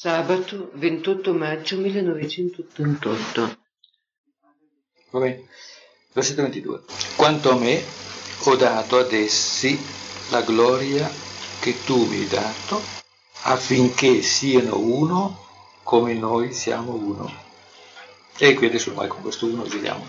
Sabato 28 maggio 1988. Va bene. Versetto 22. Quanto a me, ho dato ad essi la gloria che tu mi hai dato, affinché siano uno come noi siamo uno. E qui adesso ormai con questo uno giriamo.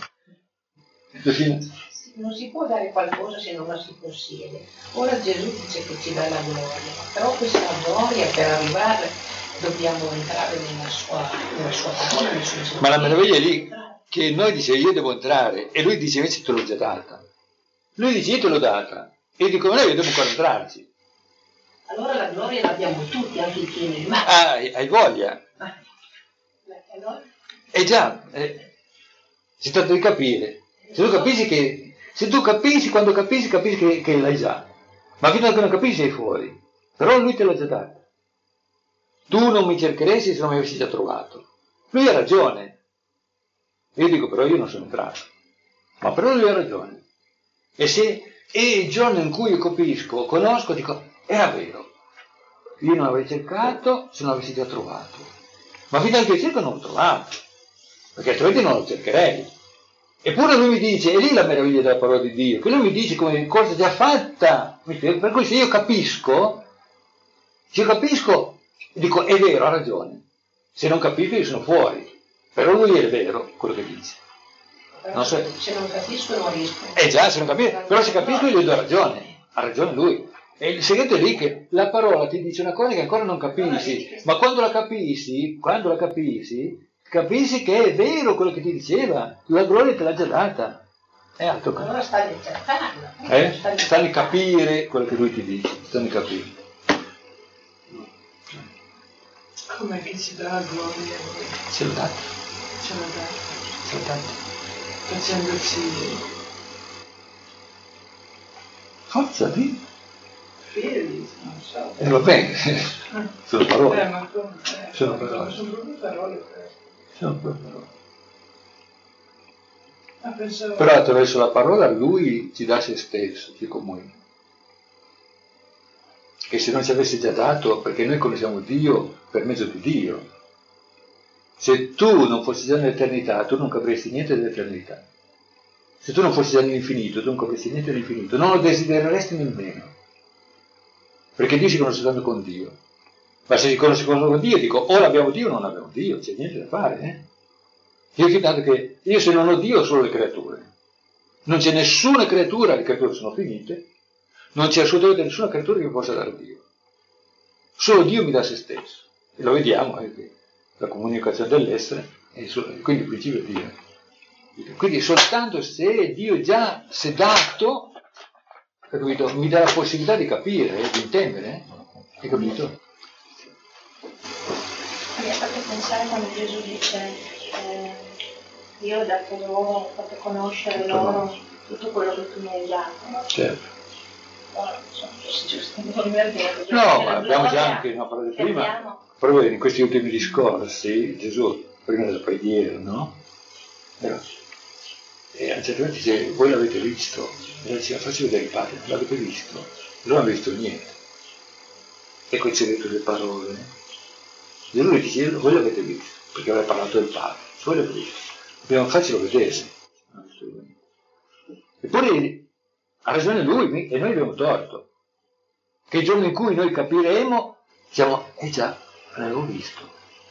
Non si può dare qualcosa se non la si possiede. Ora Gesù dice che ci dà la gloria, però questa gloria per arrivare dobbiamo entrare nella sua parola, nel suo sentire. Ma la meraviglia è lì che noi dice io devo entrare e lui dice invece te l'ho già data. Lui dice io te l'ho data e io dico noi dobbiamo ancora entrarci. Allora la gloria l'abbiamo tutti, anche i pieni di mano. Ah, hai voglia? Allora? Già, si tratta di capire. Se tu capisci, quando capisci che l'hai già. Ma fino a che non capisci sei fuori. Però lui te l'ha già data. Tu non mi cercheresti se non mi avessi già trovato. Lui ha ragione. Io dico, però io non sono entrato. Ma però lui ha ragione. E il giorno in cui io conosco, dico, era vero. Io non l'avrei cercato se non l'avessi già trovato. Ma fino a che cerco non l'ho trovato. Perché altrimenti non lo cercherei. Eppure lui mi dice, e lì la meraviglia della parola di Dio, che lui mi dice come cosa già fatta. Per cui se io capisco, dico, è vero, ha ragione. Se non capisco io sono fuori. Però lui è vero quello che dice. Non so. Se non capisco non riesco. Già, se non capisco. Però se capisco io gli do ragione. Ha ragione lui. E il segreto è lì che la parola ti dice una cosa che ancora non capisci. Ma quando la capisci, capisci che è vero quello che ti diceva. La gloria te l'ha già data. È altro che. Allora stai a cercarla. Stai a capire quello che lui ti dice. Stai a capire. Com'è che ci dà la gloria? Ce l'ho data. Ce l'ha data. Ce l'ho data. Facendoci Forza di. fedeli, non so. Va bene. Sono parole. Ma come? Sono parole. Sono proprio parole. Sono proprio parole. Pensavo... Però attraverso la parola lui ci dà se stesso, ci comunica. Che se non ci avesse già dato, perché noi conosciamo Dio per mezzo di Dio. Se tu non fossi già nell'eternità, tu non capresti niente dell'eternità. Se tu non fossi già nell'infinito, tu non capresti niente dell'infinito. Non lo desidereresti nemmeno. Perché Dio si conosce soltanto con Dio. Ma se si conosce con Dio, dico, o l'abbiamo Dio o non abbiamo Dio, c'è niente da fare, Io ho fidato che io se non ho Dio ho solo le creature. Non c'è nessuna creatura, le creature sono finite, non c'è assolutamente nessuna creatura che mi possa dare Dio. Solo Dio mi dà se stesso. E lo vediamo, la comunicazione dell'essere, quindi il principio è Dio. Quindi soltanto se Dio già si è dato, capito? Mi dà la possibilità di capire, di intendere, hai capito? Mi ha fatto pensare quando Gesù dice io ho dato loro, ho fatto conoscere loro tutto quello che tu mi hai dato. Certo. Giusto, non mi arrendo. No, ma abbiamo già anche una parola prima, proprio in questi ultimi discorsi, Gesù, prima della preghiera, no? E a un certo punto dice, voi l'avete visto? E lei dice, faccio vedere il Padre, l'avete visto? Non hanno visto niente. E qui c'è detto le parole. Gesù gli dice, voi l'avete visto, perché aveva parlato del Padre, voi l'avete visto. Dobbiamo farcelo vedere. Eppure ha ragione lui e noi abbiamo torto. Che il giorno in cui noi capiremo, diciamo, già, l'avevo visto.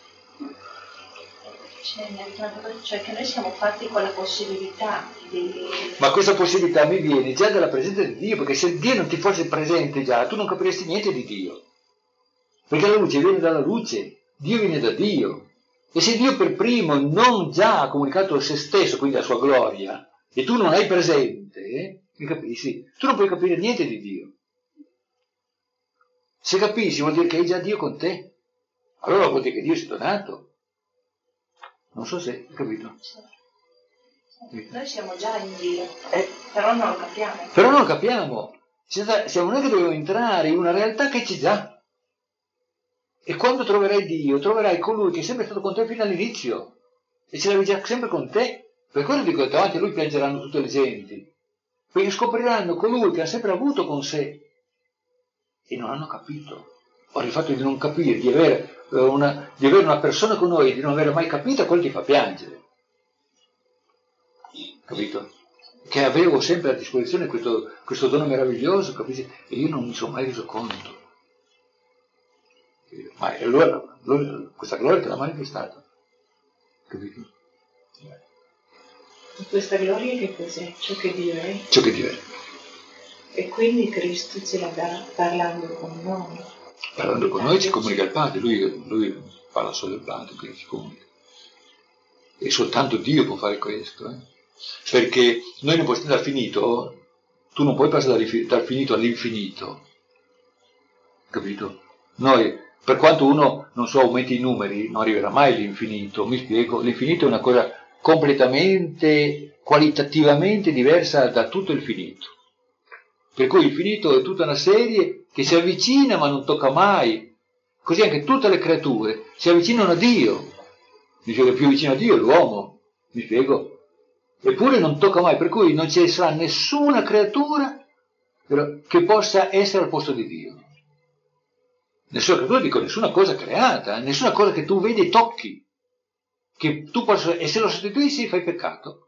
Cioè che noi siamo fatti con la possibilità di... Ma questa possibilità mi viene già dalla presenza di Dio, perché se Dio non ti fosse presente già, tu non capiresti niente di Dio. Perché la luce viene dalla luce, Dio viene da Dio. E se Dio per primo non già ha comunicato se stesso, quindi la sua gloria, e tu non hai presente, mi capisci? Tu non puoi capire niente di Dio. Se capisci vuol dire che hai già Dio con te. Allora vuol dire che Dio si è donato. Non so se hai capito. Noi siamo già in Dio, però non lo capiamo. Però non lo capiamo. Siamo noi che dobbiamo entrare in una realtà che c'è già. E quando troverai Dio, troverai colui che è sempre stato con te fino all'inizio. E ce l'avevi già sempre con te. Per quello dico che davanti a lui piangeranno tutte le genti. Perché scopriranno colui che ha sempre avuto con sé. E non hanno capito. Ora il fatto di non capire, di avere di avere una persona con noi e di non averla mai capita, quello ti fa piangere. Capito? Che avevo sempre a disposizione questo dono meraviglioso, capisci? E io non mi sono mai reso conto. Ma allora questa gloria te l'ha manifestata. Capito? Questa gloria che cos'è? Ciò che Dio è. Ciò che Dio è. E quindi Cristo ce la dà parlando con noi. Parlando con noi ci comunica il Padre, lui parla solo del Padre, quindi ci comunica. E soltanto Dio può fare questo, Perché noi non possiamo dal finito, tu non puoi passare dal finito all'infinito, capito? Noi, per quanto uno, non so, aumenti i numeri, non arriverà mai all'infinito, mi spiego, l'infinito è una cosa completamente, qualitativamente diversa da tutto il finito. Per cui il finito è tutta una serie che si avvicina ma non tocca mai. Così anche tutte le creature si avvicinano a Dio. Dice che più vicino a Dio è l'uomo, mi spiego. Eppure non tocca mai, per cui non ci sarà nessuna creatura che possa essere al posto di Dio. Nessuna creatura, dico, nessuna cosa creata, nessuna cosa che tu vedi e tocchi, che tu possa, e se lo sostituisci fai peccato.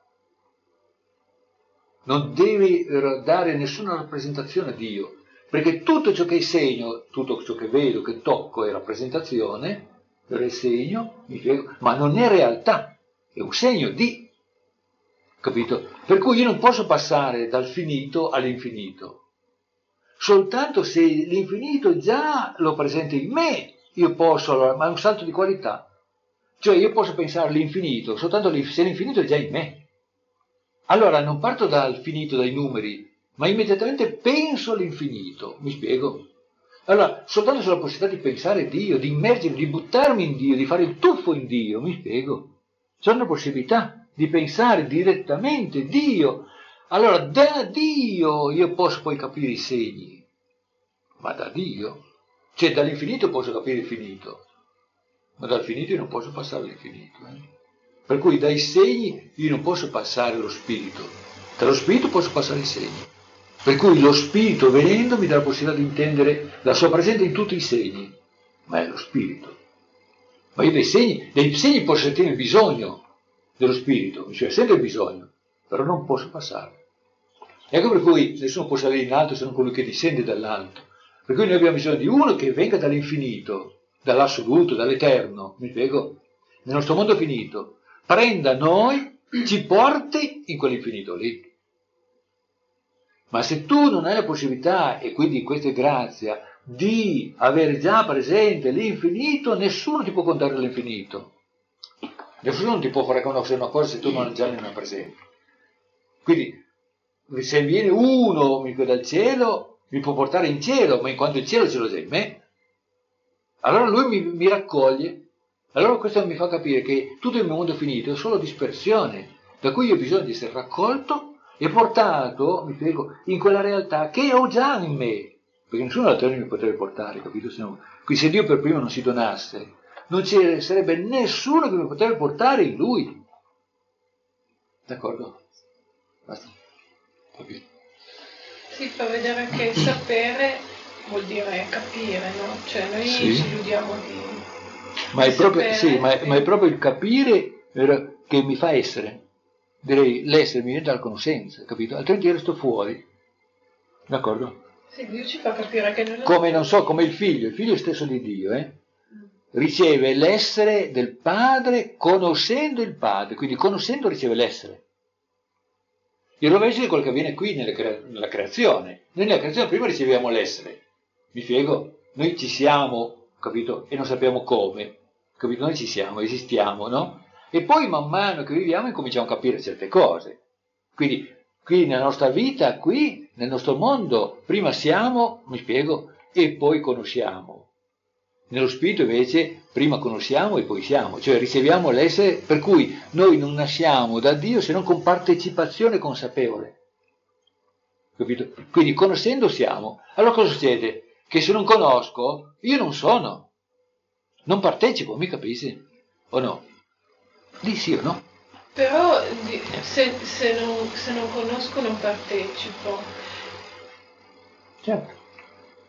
Non devi dare nessuna rappresentazione a Dio, perché tutto ciò che è segno, tutto ciò che vedo, che tocco è rappresentazione, è segno, mi spiego, ma non è realtà, è un segno di, capito? Per cui io non posso passare dal finito all'infinito, soltanto se l'infinito già lo presenta in me, io posso, ma è un salto di qualità, cioè io posso pensare all'infinito, soltanto se l'infinito è già in me. Allora non parto dal finito, dai numeri, ma immediatamente penso all'infinito, mi spiego? Allora, soltanto sulla possibilità di pensare a Dio, di immergermi, di buttarmi in Dio, di fare il tuffo in Dio, mi spiego? C'è una possibilità di pensare direttamente Dio. Allora, da Dio io posso poi capire i segni, ma da Dio? Cioè dall'infinito posso capire il finito, ma dal finito io non posso passare all'infinito, Per cui dai segni io non posso passare lo spirito, dallo spirito posso passare i segni. Per cui lo spirito venendo mi dà la possibilità di intendere la sua presenza in tutti i segni, ma è lo spirito. Ma io dei segni posso sentire bisogno dello spirito, cioè sempre bisogno, però non posso passare. Ecco per cui nessuno può salire in alto se non colui che discende dall'alto. Per cui noi abbiamo bisogno di uno che venga dall'infinito, dall'assoluto, dall'eterno, mi spiego? Nel nostro mondo finito, prenda noi, ci porti in quell'infinito lì. Ma se tu non hai la possibilità, e quindi questa è grazia, di avere già presente l'infinito, nessuno ti può contare l'infinito. Nessuno non ti può fare conoscere una cosa se tu non già ne hai presente. Quindi, se viene uno dal cielo, mi può portare in cielo, ma in quanto il cielo ce l'ho già in me. Allora lui mi raccoglie. Allora questo mi fa capire che tutto il mio mondo finito è solo dispersione, da cui io ho bisogno di essere raccolto e portato, mi spiego, in quella realtà che ho già in me, perché nessuno altro mi potrebbe portare, capito? Qui se Dio per primo non si donasse, non ci sarebbe nessuno che mi potrebbe portare in Lui. D'accordo? Basta. Va bene. Si fa vedere che sapere vuol dire capire, no? Cioè noi Sì. ci illudiamo di... Ma è proprio, sapere, ma è proprio il capire che mi fa essere. Direi l'essere mi viene dalla conoscenza, capito? Altrimenti resto fuori. D'accordo? Sì, Dio ci fa capire che noi... Come, non so, come il figlio stesso di Dio, riceve l'essere del Padre conoscendo il Padre, quindi conoscendo riceve l'essere. Il rovescio è quello che avviene qui nella creazione. Noi nella creazione prima riceviamo l'essere, mi spiego? Noi ci siamo, capito? E non sappiamo come, capito? Noi ci siamo, esistiamo, no? E poi man mano che viviamo incominciamo a capire certe cose. Quindi qui nella nostra vita, qui nel nostro mondo, prima siamo, mi spiego, e poi conosciamo. Nello spirito invece prima conosciamo e poi siamo, cioè riceviamo l'essere, per cui noi non nasciamo da Dio se non con partecipazione consapevole. Capito? Quindi conoscendo siamo. Allora cosa succede? Che se non conosco, io non sono. Non partecipo, mi capisci? O no? Di sì o no? Però se non conosco non partecipo. Certo.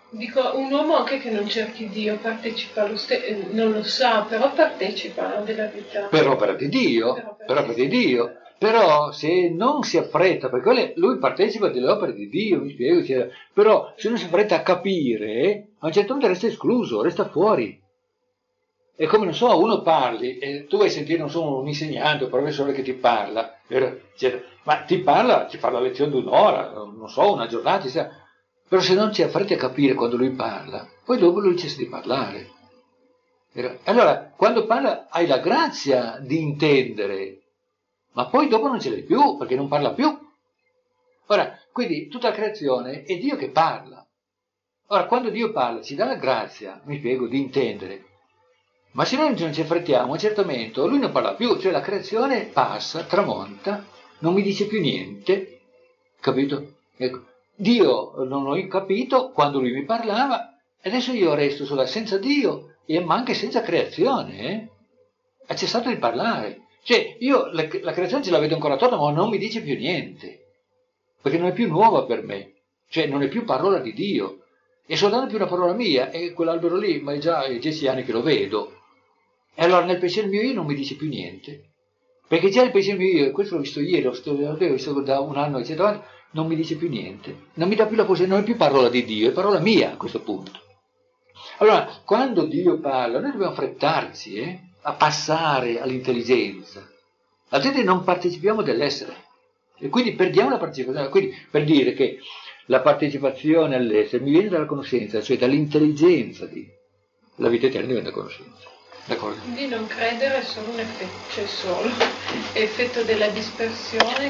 Dico, un uomo anche che non cerchi Dio partecipa non lo sa, però partecipa della vita. Per opera di Dio, per opera di Dio. Però se non si affretta, perché lui partecipa delle opere di Dio, mi spiego, però se non si affretta a capire, a un certo punto resta escluso, resta fuori. È come, non so, uno parli e tu vuoi sentire, non so, un insegnante, un professore che ti parla, ma ti parla la lezione di un'ora, non so, una giornata, però se non ti affretti a capire quando lui parla, poi dopo lui cessa di parlare. Allora, quando parla hai la grazia di intendere, ma poi dopo non ce l'hai più, perché non parla più. Ora, quindi tutta la creazione è Dio che parla. Ora, quando Dio parla ci dà la grazia, mi spiego, di intendere. Ma se noi non ci affrettiamo, a un certo momento lui non parla più, cioè la creazione passa, tramonta, non mi dice più niente, capito? Ecco, Dio non ho capito quando lui mi parlava, e adesso io resto sola senza Dio, ma anche senza creazione, ha cessato di parlare. Cioè, io la creazione ce la vedo ancora attorno, ma non mi dice più niente, perché non è più nuova per me, cioè non è più parola di Dio, è soltanto più una parola mia, e quell'albero lì, ma è già 10 anni che lo vedo. E allora nel pensiero mio io non mi dice più niente, perché già il pensiero mio io, questo l'ho visto ieri, l'ho visto da un anno, eccetera, non mi dice più niente, non mi dà più la possibilità, non è più parola di Dio, è parola mia a questo punto. Allora, quando Dio parla, noi dobbiamo affrettarci a passare all'intelligenza, altrimenti non partecipiamo dell'essere, e quindi perdiamo la partecipazione. Quindi, per dire che la partecipazione all'essere mi viene dalla conoscenza, cioè dall'intelligenza di la vita eterna diventa conoscenza. D'accordo? Quindi non credere è solo un effetto, cioè solo effetto della dispersione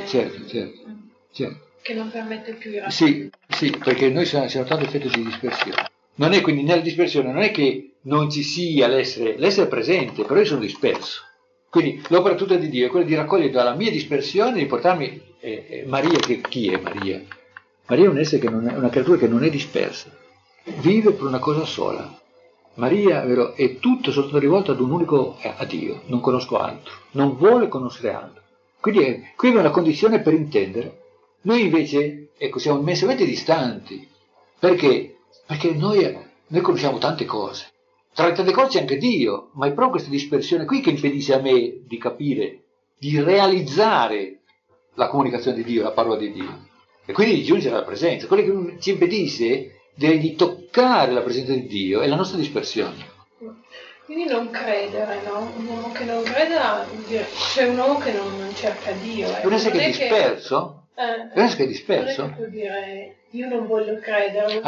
Certo. Che non permette più di ragionare. Sì, perché noi siamo tanto effetto di dispersione. Non è quindi nella dispersione, non è che non ci sia l'essere è presente, però io sono disperso. Quindi l'opera tutta di Dio è quella di raccogliere dalla mia dispersione, di portarmi Maria, che chi è Maria? Maria è un essere che non è una creatura che non è dispersa, vive per una cosa sola. Maria, vero, è tutto sotto rivolto ad un unico a Dio, non conosco altro, non vuole conoscere altro. Quindi qui è una condizione per intendere. Noi invece, ecco, siamo immensamente distanti. Perché? Perché noi conosciamo tante cose. Tra le tante cose c'è anche Dio, ma è proprio questa dispersione qui che impedisce a me di capire, di realizzare la comunicazione di Dio, la parola di Dio. E quindi di giungere alla presenza. Quello che ci impedisce di toccare la presenza di Dio è la nostra dispersione. Quindi non credere, no? Un uomo che non creda, cioè un uomo che non cerca Dio. È un essere che è disperso? È un essere che è disperso? Non è che può dire, io non voglio credere.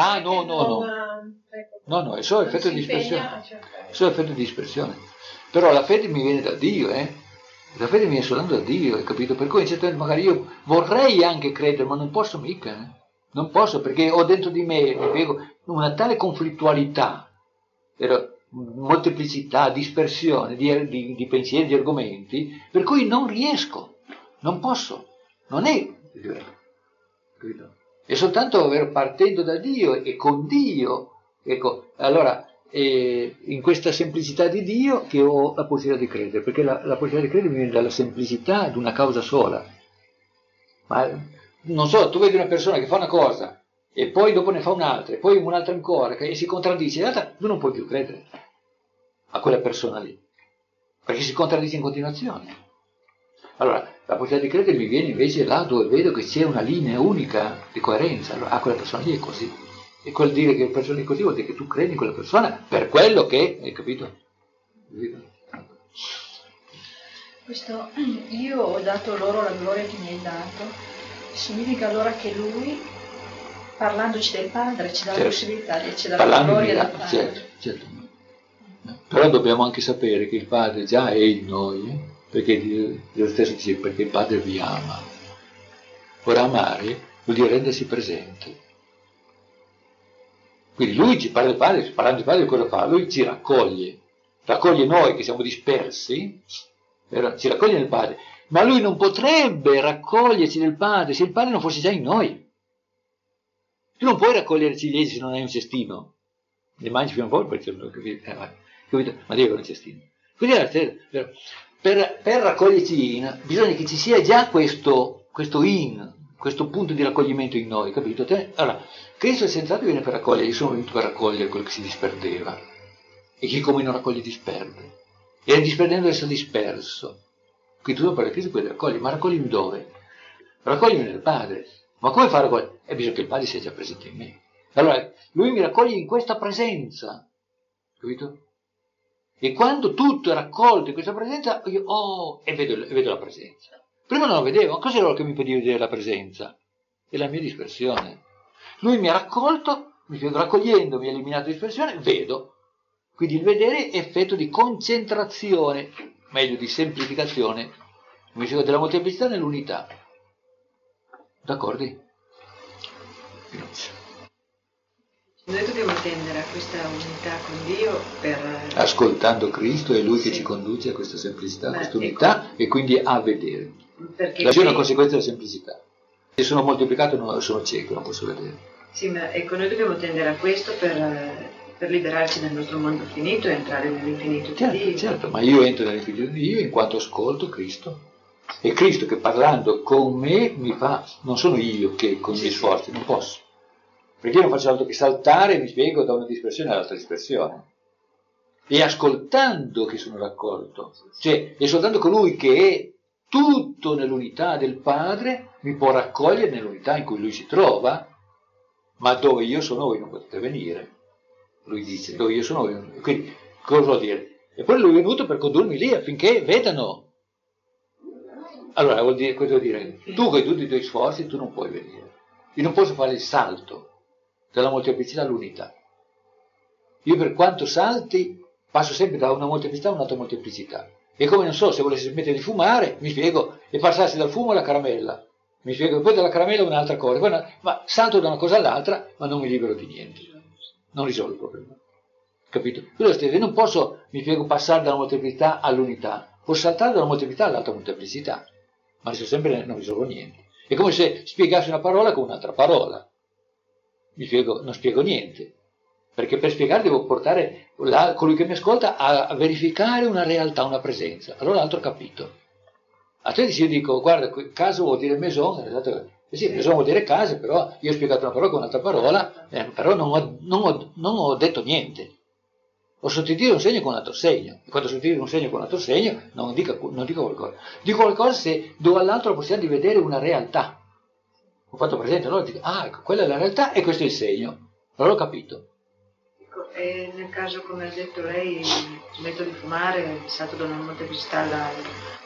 No, è solo effetto di dispersione. È solo effetto di dispersione. Però la fede mi viene da Dio, La fede mi viene soltanto da Dio, hai capito? Per cui in certo momento magari io vorrei anche credere, ma non posso mica, Non posso, perché ho dentro di me, una tale conflittualità, molteplicità, dispersione di pensieri, di argomenti, per cui non riesco, non posso, non è capito? È soltanto partendo da Dio e con Dio, ecco, allora in questa semplicità di Dio che ho la possibilità di credere, perché la possibilità di credere viene dalla semplicità di una causa sola. Ma non so, tu vedi una persona che fa una cosa e poi dopo ne fa un'altra, e poi un'altra ancora, e si contraddice, tu non puoi più credere a quella persona lì, perché si contraddice in continuazione. Allora, la possibilità di credere mi viene invece là dove vedo che c'è una linea unica di coerenza. Allora, quella persona lì è così. E quel dire che la persona è così vuol dire che tu credi in quella persona per quello che, hai capito? Questo io ho dato loro la gloria che mi hai dato, significa allora che lui, parlandoci del Padre, ci dà la possibilità di accedere alla gloria del Padre. Certo. Però dobbiamo anche sapere che il Padre già è in noi, perché Dio stesso dice perché il Padre vi ama. Ora amare vuol dire rendersi presente. Quindi lui ci parla del Padre, parlando del Padre cosa fa? Lui ci raccoglie noi che siamo dispersi, ci raccoglie nel Padre, ma lui non potrebbe raccoglierci nel Padre se il Padre non fosse già in noi. Tu non puoi raccogliere ciliegie se non hai un cestino, li mangi fino a un po' perché non capito? Ma devi avere un cestino. Quindi per raccoglierci in bisogna che ci sia già questo in, questo punto di raccoglimento in noi, capito? Allora, Cristo è senz'altro viene per raccogliere, io sono venuto per raccogliere quello che si disperdeva. E chi come non raccoglie disperde. E disperdendo essere disperso. Quindi tu dopo la Cristo puoi raccogliere, ma raccoglimi dove? Raccoglimi nel Padre. Ma come fa a raccogliere? Bisogna che il Padre sia già presente in me. Allora, lui mi raccoglie in questa presenza, capito? E quando tutto è raccolto in questa presenza, io e vedo la presenza. Prima non la vedevo, ma cos'era che mi impediva di vedere la presenza? È la mia dispersione. Lui mi ha raccolto, raccogliendomi, ha eliminato la dispersione, vedo. Quindi il vedere è effetto di concentrazione, meglio di semplificazione, come dicevo, della molteplicità nell'unità. D'accordo? Noi dobbiamo tendere a questa unità con Dio per... Ascoltando Cristo, è Lui che ci conduce a questa semplicità, a questa unità e quindi a vedere. Perché La visione è una conseguenza della semplicità. Se sono moltiplicato sono cieco, non posso vedere. Sì, ma ecco, noi dobbiamo tendere a questo per liberarci dal nostro mondo finito e entrare nell'infinito di Dio. Certo, ma io entro nell'infinito di Dio in quanto ascolto Cristo. E Cristo che parlando con me mi fa, non sono io che con i miei sforzi, non posso. Perché io non faccio altro che saltare e mi spiego da una dispersione all'altra dispersione. E ascoltando che sono raccolto, cioè, e soltanto colui che è tutto nell'unità del Padre mi può raccogliere nell'unità in cui lui si trova, ma dove io sono voi non potete venire. Lui dice, dove io sono voi non... Quindi, cosa vuol dire? E poi lui è venuto per condurmi lì affinché vedano. Allora, cosa vuol dire? Tu con tutti i tuoi sforzi, tu non puoi venire. Io non posso fare il salto dalla molteplicità all'unità. Io per quanto salti, passo sempre da una molteplicità a un'altra molteplicità. E come non so, se volessi smettere di fumare, mi spiego, e passassi dal fumo alla caramella. Mi spiego, poi dalla caramella a un'altra cosa. Ma salto da una cosa all'altra, ma non mi libero di niente. Non risolvo il problema. Capito? Io non posso, mi spiego, passare dalla molteplicità all'unità. Posso saltare dalla molteplicità all'altra molteplicità. Ma sempre non risolvo niente. È come se spiegassi una parola con un'altra parola. Mi spiego, non spiego niente. Perché per spiegare devo portare colui che mi ascolta a verificare una realtà, una presenza. Allora l'altro ha capito. A te io dico, guarda, caso vuol dire maison, sì, maison vuol dire casa, però io ho spiegato una parola con un'altra parola, però non ho detto niente. Ho sostituito un segno con un altro segno. E quando sostituisco un segno con un altro segno, non dico qualcosa. Dico qualcosa se do all'altro la possibilità di vedere una realtà. Ho fatto presente, allora dico, ecco, quella è la realtà e questo è il segno. Allora ho capito. E nel caso, come ha detto lei, smetto di fumare, salto da una molteplicità all'altra.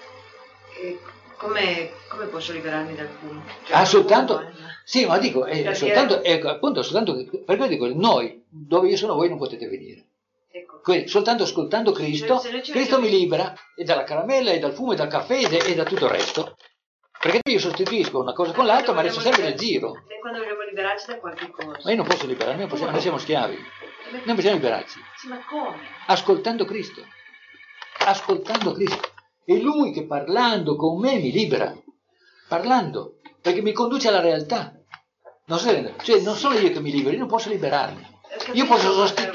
Come posso liberarmi dal fumo? Cioè, soltanto? fumo, Sì, ma dico, soltanto, appunto, soltanto, perché dico, noi, dove io sono voi non potete venire. Ecco. Quindi, soltanto ascoltando Cristo, Cristo mi libera e dalla caramella, e dal fumo, e dal caffè, e da tutto il resto. Perché io sostituisco una cosa con l'altra, ma resto sempre nel giro. E quando dovremmo liberarci da qualche cosa? Ma io non posso liberarmi, noi siamo schiavi. Non possiamo liberarci. Sì, ma come? Ascoltando Cristo. Ascoltando Cristo. È Lui che parlando con me mi libera. Parlando. Perché mi conduce alla realtà. Non sono io che mi libero, io non posso liberarmi. Io posso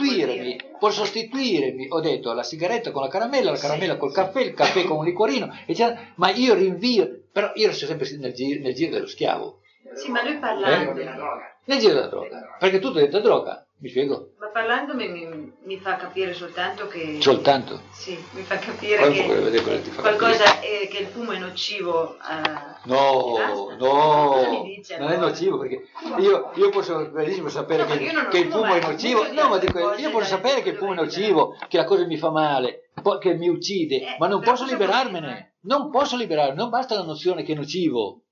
sostituirmi, ho detto, la sigaretta con la caramella col caffè, il caffè con un liquorino, eccetera, ma io rinvio, però io resto sempre nel giro dello schiavo. Sì, ma lui parlando... Nel giro della droga, perché tutto è detta droga, mi spiego? Ma parlando mi fa capire soltanto che... Soltanto? Sì, mi fa capire che qualcosa che il fumo è nocivo a... No, non è nocivo, perché io posso benissimo sapere che il fumo è nocivo, no, ma dico, io posso sapere che il fumo è nocivo, che la cosa mi fa male, che mi uccide, ma non posso liberarmene, non basta la nozione che è nocivo.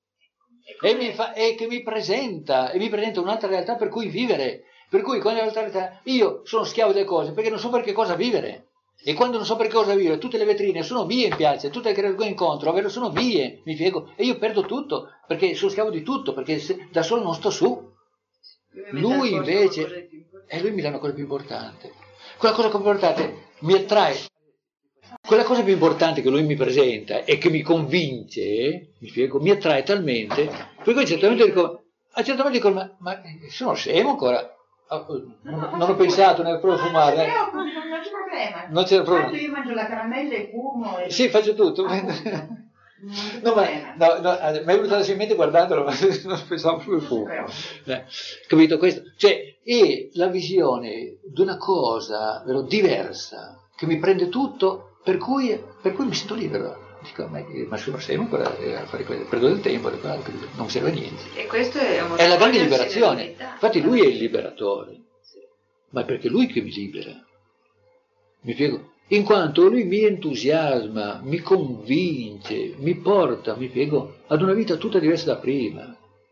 E che mi presenta un'altra realtà per cui vivere. Per cui quando in realtà io sono schiavo delle cose perché non so per che cosa vivere. E quando non so per che cosa vivere, tutte le vetrine sono vie in piazza, tutte le che incontro, ovvero sono vie, mi spiego, e io perdo tutto, perché sono schiavo di tutto, perché da solo non sto su. Lui invece, lui mi dà una cosa più importante. Quella cosa più importante mi attrae. Quella cosa più importante che lui mi presenta e che mi convince, mi spiego, mi attrae talmente, per cui certamente dico, ma sono scemo ancora, non ho pensato nel provo a fumare. No, non c'è problema. Non c'è problema. Tanto io mangio la caramella e fumo. Sì, faccio tutto. No, mi è venuto adesso in mente guardandolo, ma non pensavo più al fumo. Capito questo? Cioè, è la visione di una cosa diversa, che mi prende tutto, per cui mi sento libero. Dico, ma sempre a fare quello, perdo del tempo, non serve a niente. E questo è la grande liberazione. Infatti lui è il liberatore, ma è perché lui che mi libera. Mi spiego? In quanto lui mi entusiasma, mi convince, mi porta, mi spiego, ad una vita tutta diversa da prima.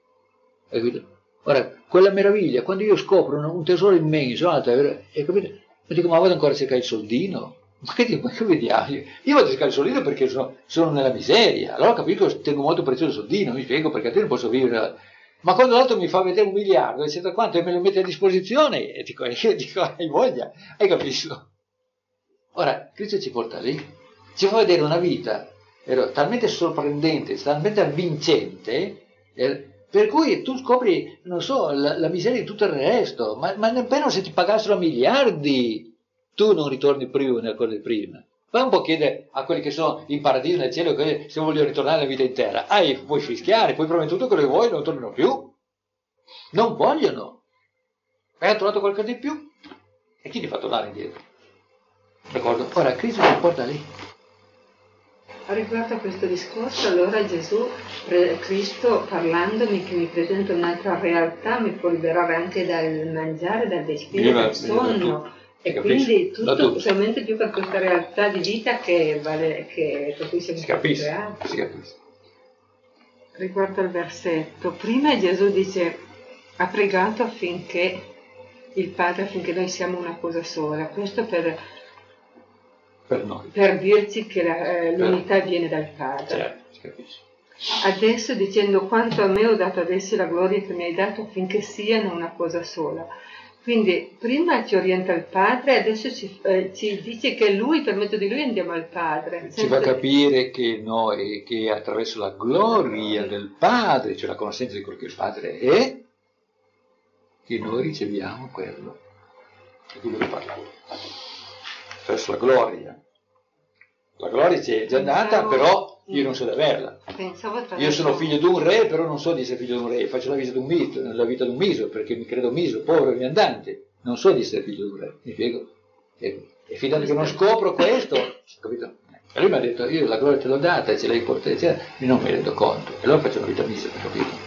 Ora, quella meraviglia, quando io scopro un tesoro immenso, mi dico, ma vado ancora a cercare il soldino? Ma che vediamo? Io vado a cercare il soldino perché sono nella miseria, allora capisco che tengo molto prezioso il soldino, mi spiego, perché a te non posso vivere. Ma quando l'altro mi fa vedere 1 miliardo, eccetera quanto, e me lo mette a disposizione, e dico, hai voglia, hai capito? Ora, Cristo ci porta lì, ci fa vedere una vita talmente sorprendente, talmente avvincente, per cui tu scopri, non so, la miseria di tutto il resto, ma nemmeno se ti pagassero miliardi, tu non ritorni più nelle cose di prima. Fai un po' chiedere a quelli che sono in paradiso, nel cielo, che se vogliono ritornare alla vita in terra. Puoi fischiare, puoi promettere tutto quello che vuoi, non tornano più. Non vogliono. Hai trovato qualcosa di più? E chi ti fa tornare indietro? D'accordo? Ora Cristo ti porta lì. Riguardo a questo discorso, allora Gesù, Cristo parlandomi che mi presenta un'altra realtà, mi può liberare anche dal mangiare, dal vestire, dal sonno. E quindi tutto solamente più per questa realtà di vita che per cui siamo creati. Si capisce. Riguardo al versetto, prima Gesù dice, ha pregato affinché il Padre, affinché noi siamo una cosa sola. Questo per noi. Per dirci che l'unità viene dal Padre. Certo, si capisce. Adesso dicendo quanto a me ho dato ad essi la gloria che mi hai dato affinché siano una cosa sola. Quindi prima ci orienta il Padre, adesso ci dice che Lui, per mezzo di Lui andiamo al Padre. Ci fa capire che noi, che attraverso la gloria del Padre, cioè la conoscenza di quello che il Padre è, che noi riceviamo quello di cui lui parlava. Attraverso la gloria. La gloria c'è già andata, però io non so di averla. Io sono figlio di un re, però non so di essere figlio di un re, faccio la vita di un miso, perché mi credo miso, povero e viandante, non so di essere figlio di un re, mi spiego? E fino a che non scopro questo, capito? E lui mi ha detto, io la gloria te l'ho data, e ce l'hai portata, eccetera, io non me ne rendo conto, e allora faccio una vita misera,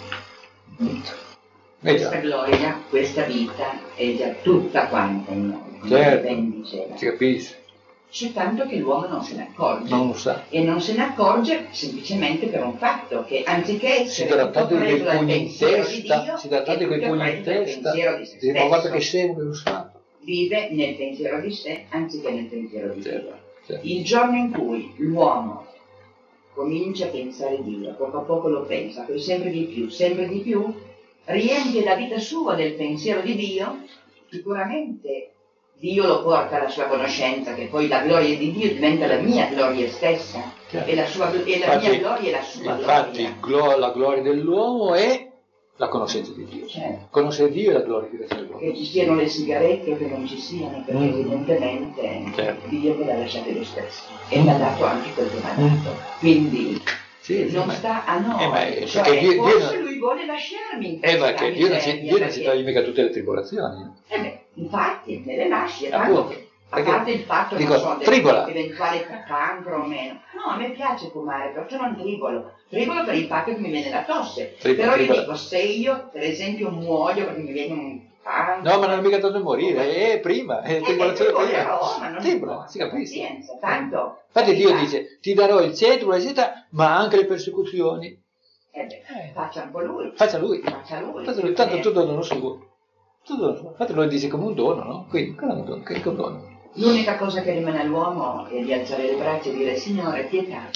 capito? Questa gloria, questa vita è già tutta quanta in noi, certo, ben diceva. Si capisce. C'è tanto che l'uomo non se ne accorge. Non lo sa. E non se ne accorge semplicemente per un fatto, che anziché essere si tratta di quei pugni in testa, Dio, si tratta di quei pugni in testa, ma guarda che sempre lo stato. Vive nel pensiero di sé anziché nel pensiero di Dio. Certo. Il giorno in cui l'uomo comincia a pensare Dio, a poco lo pensa, poi sempre di più, riempie la vita sua del pensiero di Dio, sicuramente Dio lo porta alla sua conoscenza, che poi la gloria di Dio diventa la mia gloria stessa, certo. E la mia gloria è la sua infatti, gloria. La gloria dell'uomo è la conoscenza di Dio. Certo. Conoscere Dio è la glorificazione dell'uomo. Che ci siano le sigarette o che non ci siano, perché evidentemente certo. Dio me l'ha lasciato lo stesso e mi ha dato anche quel che mi ha dato. Quindi non sta a noi, forse lui vuole lasciarmi in questa perché Dio non ci toglie mica tutte le tribolazioni. Infatti me le lasci, a parte il fatto che eventuale cancro o meno. No, a me piace fumare, perciò non tribolo per il fatto che mi viene la tosse. Però io dico, se io per esempio muoio perché mi viene un cancro, no, ma non è mica tanto morire, è prima, è tribolazione prima. Tribolo, si capisce. Tanto, infatti Dio dice, ti darò il centro, eccetera, ma anche le persecuzioni. Faccia un po' lui. Faccia lui. Tanto tutto dono suo. Infatti lo dice come un dono, no? Quindi, che dono. L'unica cosa che rimane all'uomo è di alzare le braccia e dire, Signore, pietà.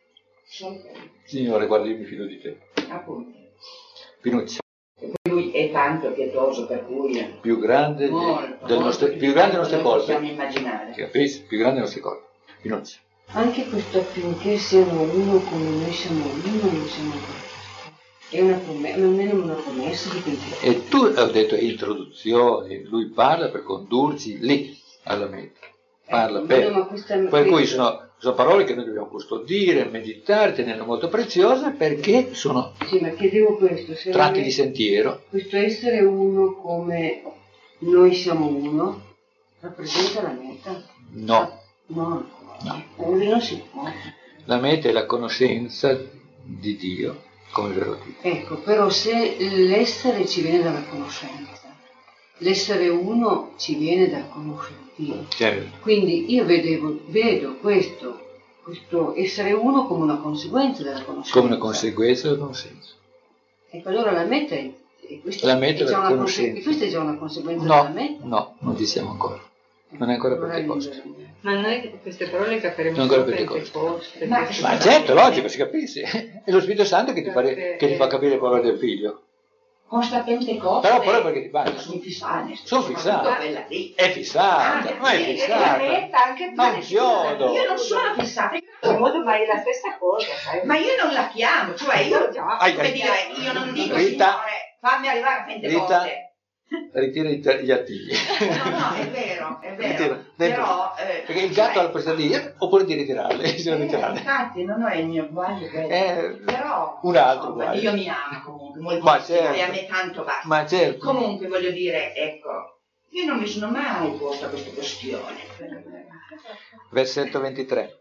Signore, guarda, io mi fido di te. Appunto. Pinuccia. E poi lui è tanto pietoso, per cui più grande delle nostre colpe. Possiamo immaginare. Capisci? Più grande delle nostre colpe. Pinuccia. Anche questo affinché siano uno come noi siamo uno, non siamo uno. È una promessa, non è una promessa di pensiero. E tu hai detto introduzione, lui parla per condurci lì alla meta. Parla per cui sono Sono parole che noi dobbiamo custodire, meditare, tenere molto preziose, perché sono Sì, ma chiedevo questo, se tratti di sentiero. questo essere uno come noi siamo uno, rappresenta la meta? No. No, non si può. La meta è la conoscenza di Dio, come ve lo dico. Ecco, però se l'essere ci viene dalla conoscenza, l'essere uno ci viene dal conoscere Dio. Certo. Quindi io vedo questo essere uno come una conseguenza della conoscenza. Come una conseguenza del consenso. Ecco, allora la meta è questa, La meta è già la una conoscenza. questa è già una conseguenza della No, meta? no, non ci siamo ancora. Non è ancora Pentecoste. Ma noi queste parole capiremo Non ancora solo Pentecoste. Pentecoste. Ma certo, logico, si capisce. È lo Spirito Santo che ti fa capire le parole del figlio. Con sta Pentecoste. Però poi perché ti parla? Sono fissate. Sono fissate. Quella lì. È fissata, ma è fissata. Ma è un chiodo. Io non sono fissata. Ma è la stessa cosa, sai? Ma io non la chiamo, cioè io, Ai, come ai. dire, io non dico Rita. Signore, fammi arrivare a Pentecoste. Ritira gli attigli. No, è vero, Ritira. però... Perché il gatto ha la possibilità di dire, oppure di ritirarle. Bisogna ritirarle. Infatti, non è il mio guaio però... Un altro insomma, guaio. Dio mi ama comunque, molto, Ma certo. e a me tanto basta. Ma certo. Comunque, voglio dire, ecco, io non mi sono mai posta questa questione. Versetto 23.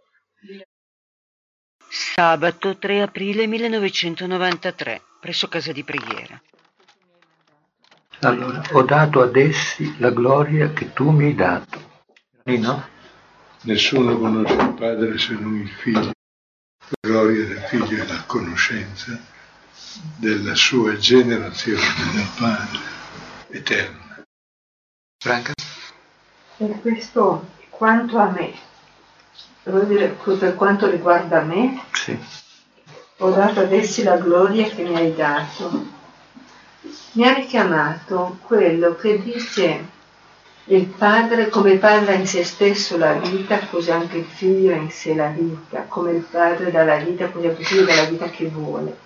Sabato 3 aprile 1993, presso casa di preghiera. Allora, ho dato ad essi la gloria che tu mi hai dato. No? Nessuno conosce il Padre se non il Figlio. La gloria del Figlio è la conoscenza della sua generazione dal Padre eterna. Franca? Per questo, quanto a me, vuol dire, per quanto riguarda me, Sì. ho dato ad essi la gloria che mi hai dato. Mi ha richiamato quello che dice il Padre, come il Padre ha in se stesso la vita, così anche il Figlio ha in sé la vita, come il Padre dà la vita, così anche il Figlio dà la vita che vuole.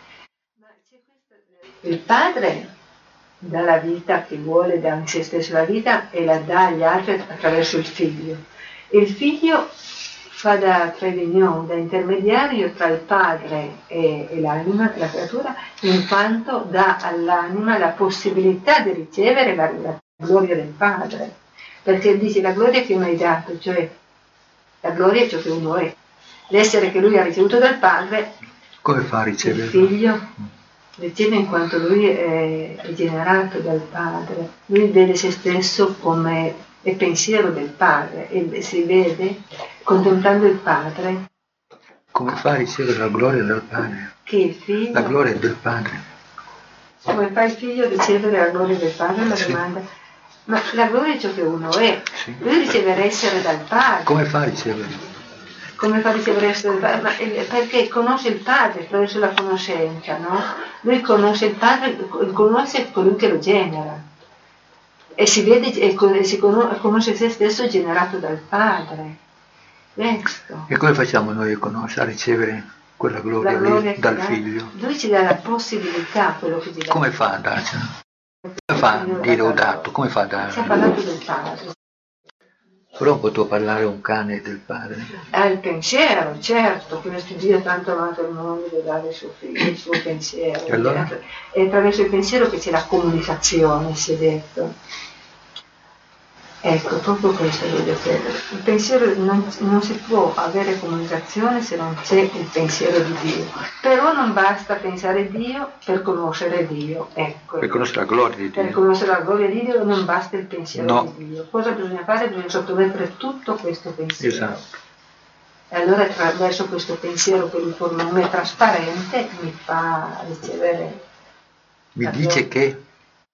Il Padre dà la vita che vuole, dà in se stesso la vita e la dà agli altri attraverso il Figlio. Il Figlio fa da trévignon, da intermediario tra il padre e l'anima, la creatura, in quanto dà all'anima la possibilità di ricevere la gloria del padre. Perché dice la gloria che mi hai dato, cioè la gloria è ciò che uno è. L'essere che lui ha ricevuto dal padre, Come fa a il ricevere? figlio riceve in quanto lui è generato dal padre. Lui vede se stesso come il pensiero del padre e si vede contemplando il padre. Come fa a ricevere la gloria del Padre? Che il figlio, La gloria del Padre. come fa il figlio a ricevere la gloria del padre? La Sì. domanda. Ma la gloria è ciò che uno è. Sì. Lui riceve l'essere dal padre. Come fa a ricevere? Come fa a ricevere l'essere dal padre? Ma perché conosce il padre attraverso la conoscenza, no? Lui conosce il padre, conosce colui che lo genera. E si vede e conosce se stesso generato dal padre. Questo. E come facciamo noi a ricevere quella gloria, La gloria lì che dal dà. Figlio? Lui ci dà la possibilità, quello che ci dà. Come fa a darcela? Come fa a dire ho dato? Come fa a Si è darla? parlato del padre. Però può parlare un cane del Padre. Ha il pensiero, certo, come Dio tanto amato il mondo di dare il suo figlio, il suo pensiero. E allora? È attraverso il pensiero che c'è la comunicazione, si è detto. Ecco, proprio questo voglio chiedere. Il pensiero non si può avere comunicazione se non c'è il pensiero di Dio. Però non basta pensare Dio per conoscere Dio, ecco. Per conoscere la gloria di Per Dio. conoscere la gloria di Dio non basta il pensiero No. di Dio. Cosa bisogna fare? Bisogna sottomettere tutto questo pensiero. Esatto. E allora attraverso questo pensiero che lui forma in me trasparente mi fa ricevere. Mi dice che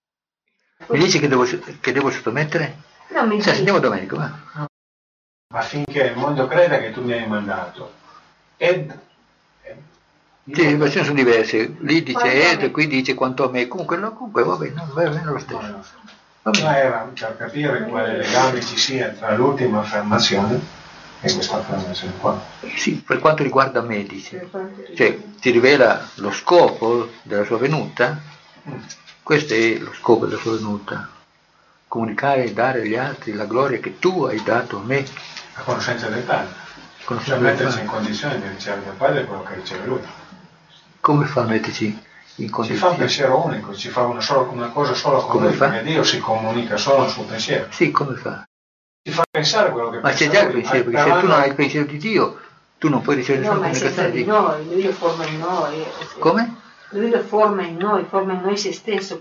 devo sottomettere? Non mi Sì, dice. andiamo Domenico, va. Affinché il mondo creda che tu mi hai mandato. Ed Sì, le versioni sono diverse. Lì Quanto a dice me. Ed, qui dice quanto a me. Comunque va bene lo stesso. Va bene. ma era per capire quale legame ci sia tra l'ultima affermazione e questa affermazione qua. Sì, per quanto riguarda me, dice. Cioè, ti rivela lo scopo della sua venuta. Questo è lo scopo della sua venuta. Comunicare e dare agli altri la gloria che tu hai dato a me. La conoscenza del Padre. Cioè metterci in condizione di ricevere dal Padre quello che riceve Lui. Come fa a metterci in condizione? Si fa un pensiero unico, si fa una cosa solo con Lui, perché Dio si comunica solo nel suo pensiero. Sì, come fa? Si fa pensare quello che pensa. Ma c'è già il pensiero, perché se tu non hai il pensiero di Dio, tu non puoi ricevere nessuna comunicazione di noi, Lui lo forma in noi. Come? Lui lo forma in noi se stesso.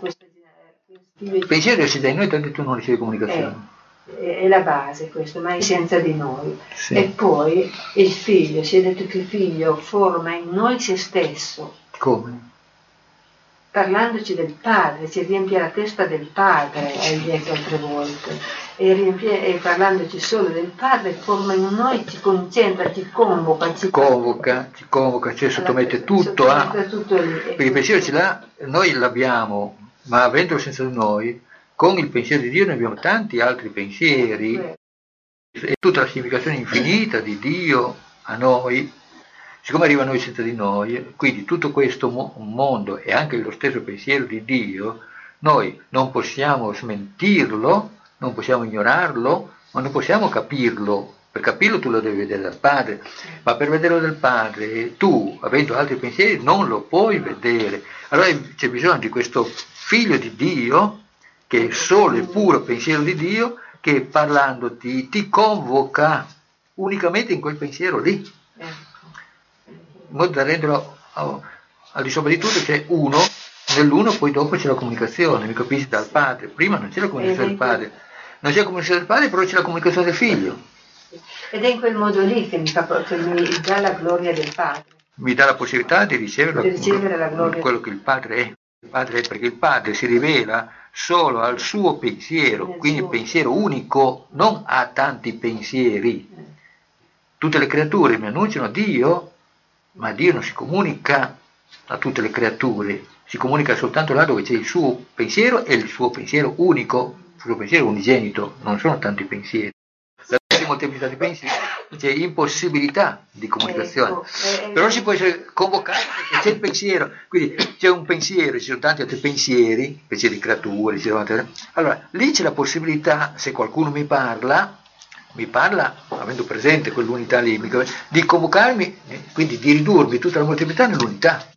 Il pensiero esce da noi, tanto tu non ricevi comunicazione. È la base questo, ma è senza di noi. Sì. E poi il figlio, si è detto che il figlio forma in noi se stesso. Come? Parlandoci del padre, si riempie la testa del padre, hai detto altre volte, e parlandoci solo del padre forma in noi, ci concentra, ci convoca, cioè sottomette tutto a... Perché il pensiero ce l'ha, noi l'abbiamo, ma avendolo senza di noi, con il pensiero di Dio noi abbiamo tanti altri pensieri, e tutta la significazione infinita di Dio a noi, siccome arriva a noi senza di noi, quindi tutto questo mondo e anche lo stesso pensiero di Dio, noi non possiamo smentirlo, non possiamo ignorarlo, ma non possiamo capirlo. Per capirlo tu lo devi vedere dal Padre, ma per vederlo dal Padre tu, avendo altri pensieri, non lo puoi vedere. Allora c'è bisogno di questo figlio di Dio, che è solo il puro pensiero di Dio, che parlandoti ti convoca unicamente in quel pensiero lì, in modo da renderlo al di sopra di tutto. C'è uno, nell'uno poi dopo c'è la comunicazione, mi capisci, dal Padre. Prima non c'è la comunicazione del Padre, non c'è la comunicazione del Padre, però c'è la comunicazione del Figlio. Ed è in quel modo lì che mi dà la gloria del Padre. Mi dà la possibilità di ricevere la gloria, quello che il Padre è. Il Padre è, perché il Padre si rivela solo al suo pensiero, quindi il pensiero unico, non ha tanti pensieri. Tutte le creature mi annunciano Dio, ma Dio non si comunica a tutte le creature, si comunica soltanto là dove c'è il suo pensiero e il suo pensiero unico, il suo pensiero unigenito, non sono tanti pensieri. La molteplicità di pensieri c'è impossibilità di comunicazione, però si può essere convocati perché c'è il pensiero, quindi c'è un pensiero, ci sono tanti altri pensieri di creature, allora lì c'è la possibilità, se qualcuno mi parla avendo presente quell'unità lì, di convocarmi, quindi di ridurmi tutta la molteplicità nell'unità.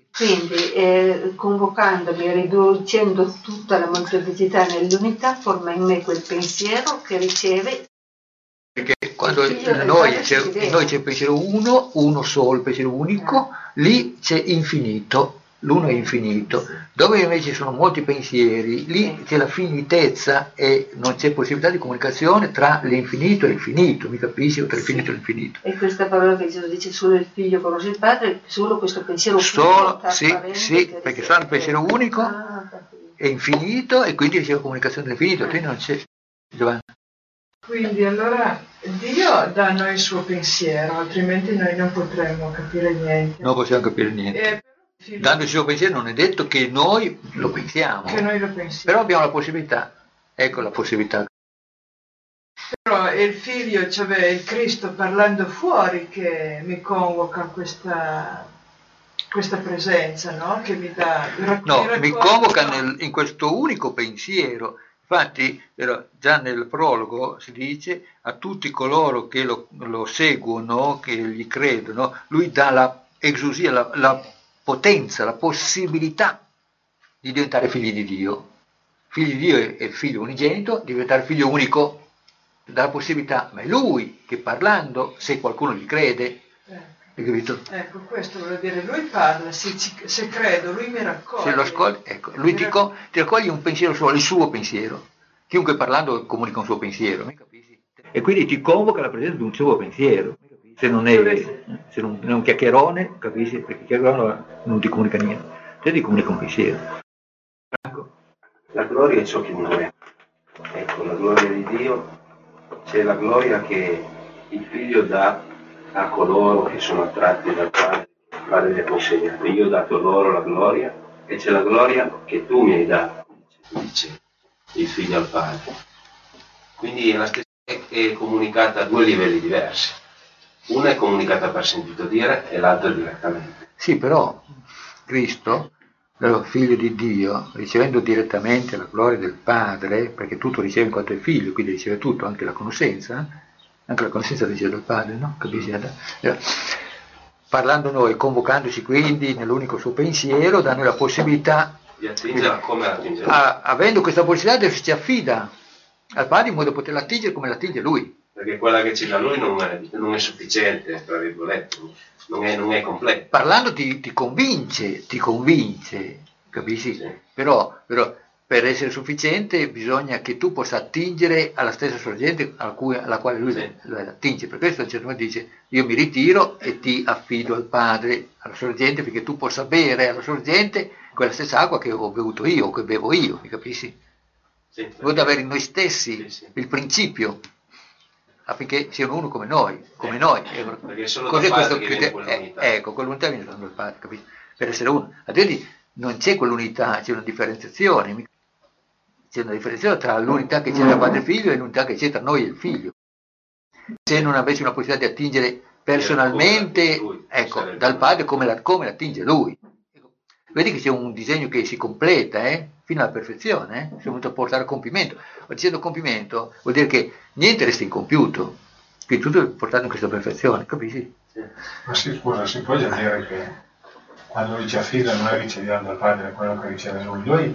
Quindi convocandomi, riducendo tutta la molteplicità nell'unità, forma in me quel pensiero che riceve. Perché quando in noi c'è il pensiero uno solo, il pensiero unico, lì c'è infinito, l'uno è infinito. Dove invece sono molti pensieri, lì c'è la finitezza e non c'è possibilità di comunicazione tra l'infinito e l'infinito, mi capisci? Tra l'infinito e l'infinito. E questa parola che Gesù dice solo il figlio conosce il padre, solo questo pensiero unico. Sì, perché solo il pensiero unico è infinito e quindi c'è la comunicazione dell'infinito, quindi non c'è. Giovanni. Quindi allora Dio dà a noi il suo pensiero, altrimenti noi non potremmo capire niente. Non possiamo capire niente. Dando il suo pensiero non è detto che noi lo pensiamo. Che noi lo pensiamo. Però abbiamo la possibilità. Ecco la possibilità. Però è il figlio, cioè il Cristo parlando fuori, che mi convoca questa presenza, no? Che mi dà... mi convoca in questo unico pensiero. Infatti, già nel prologo si dice a tutti coloro che lo seguono, che gli credono, lui dà la exousia, la potenza, la possibilità di diventare figli di Dio. Figlio di Dio è il figlio unigenito, diventare figlio unico, dà la possibilità, ma è lui che parlando, se qualcuno gli crede, hai capito? Ecco, questo vuol dire, lui parla, se credo, lui mi raccoglie. Se lo ascolti, ecco, lui ti raccoglie un pensiero solo, il suo pensiero. Chiunque parlando comunica un suo pensiero, mi capisci? E quindi ti convoca alla presenza di un suo pensiero. Se non è un chiacchierone, capisci? Perché il chiacchierone non ti comunica niente, te ti comunica un pensiero. La gloria è ciò che muove. Ecco, la gloria di Dio, c'è la gloria che il Figlio dà a coloro che sono attratti dal Padre, il Padre gli ha consegnato. Io ho dato loro la gloria e c'è la gloria che tu mi hai dato, dice il Figlio al Padre. Quindi la stessa è comunicata a due livelli diversi. Una è comunicata per sentito dire e l'altra direttamente. Sì, però Cristo, figlio di Dio, ricevendo direttamente la gloria del Padre, perché tutto riceve in quanto è figlio, quindi riceve tutto, anche la conoscenza, anche la conoscenza riceve dal Padre, no? Capisci? Parlando noi, convocandoci quindi nell'unico suo pensiero, dà noi la possibilità di attingerla come la attingerà. Avendo questa possibilità si affida al Padre in modo da poterla attingere come la attinge Lui. Perché quella che ci dà Lui non è sufficiente, tra virgolette, non è completa. Parlando ti convince, capisci? Sì. Però per essere sufficiente bisogna che tu possa attingere alla stessa sorgente alla quale lui attinge. Per questo a un certo punto dice: io mi ritiro e ti affido al Padre, alla sorgente, perché tu possa bere alla sorgente quella stessa acqua che ho bevuto io, o che bevo io, mi capisci? Sì, vuoi avere in noi stessi il principio, affinché siano uno come noi. Perché solo cos'è questo criterio? Ecco, quell'unità viene dal Padre, capisci? Per essere uno. Altrimenti non c'è quell'unità, c'è una differenziazione. C'è una differenziazione tra l'unità che c'è tra padre e figlio e l'unità che c'è tra noi e il figlio. Se non avessi una possibilità di attingere personalmente, ecco, dal padre come l'attinge lui. Vedi che c'è un disegno che si completa, fino alla perfezione, siamo venuti a portare a compimento. Ma dicendo compimento vuol dire che niente resta incompiuto, quindi tutto è portato in questa perfezione, capisci? Sì. Ma sì, scusa, si può già dire che quando lui ci affida noi riceviamo dal Padre quello che riceve lui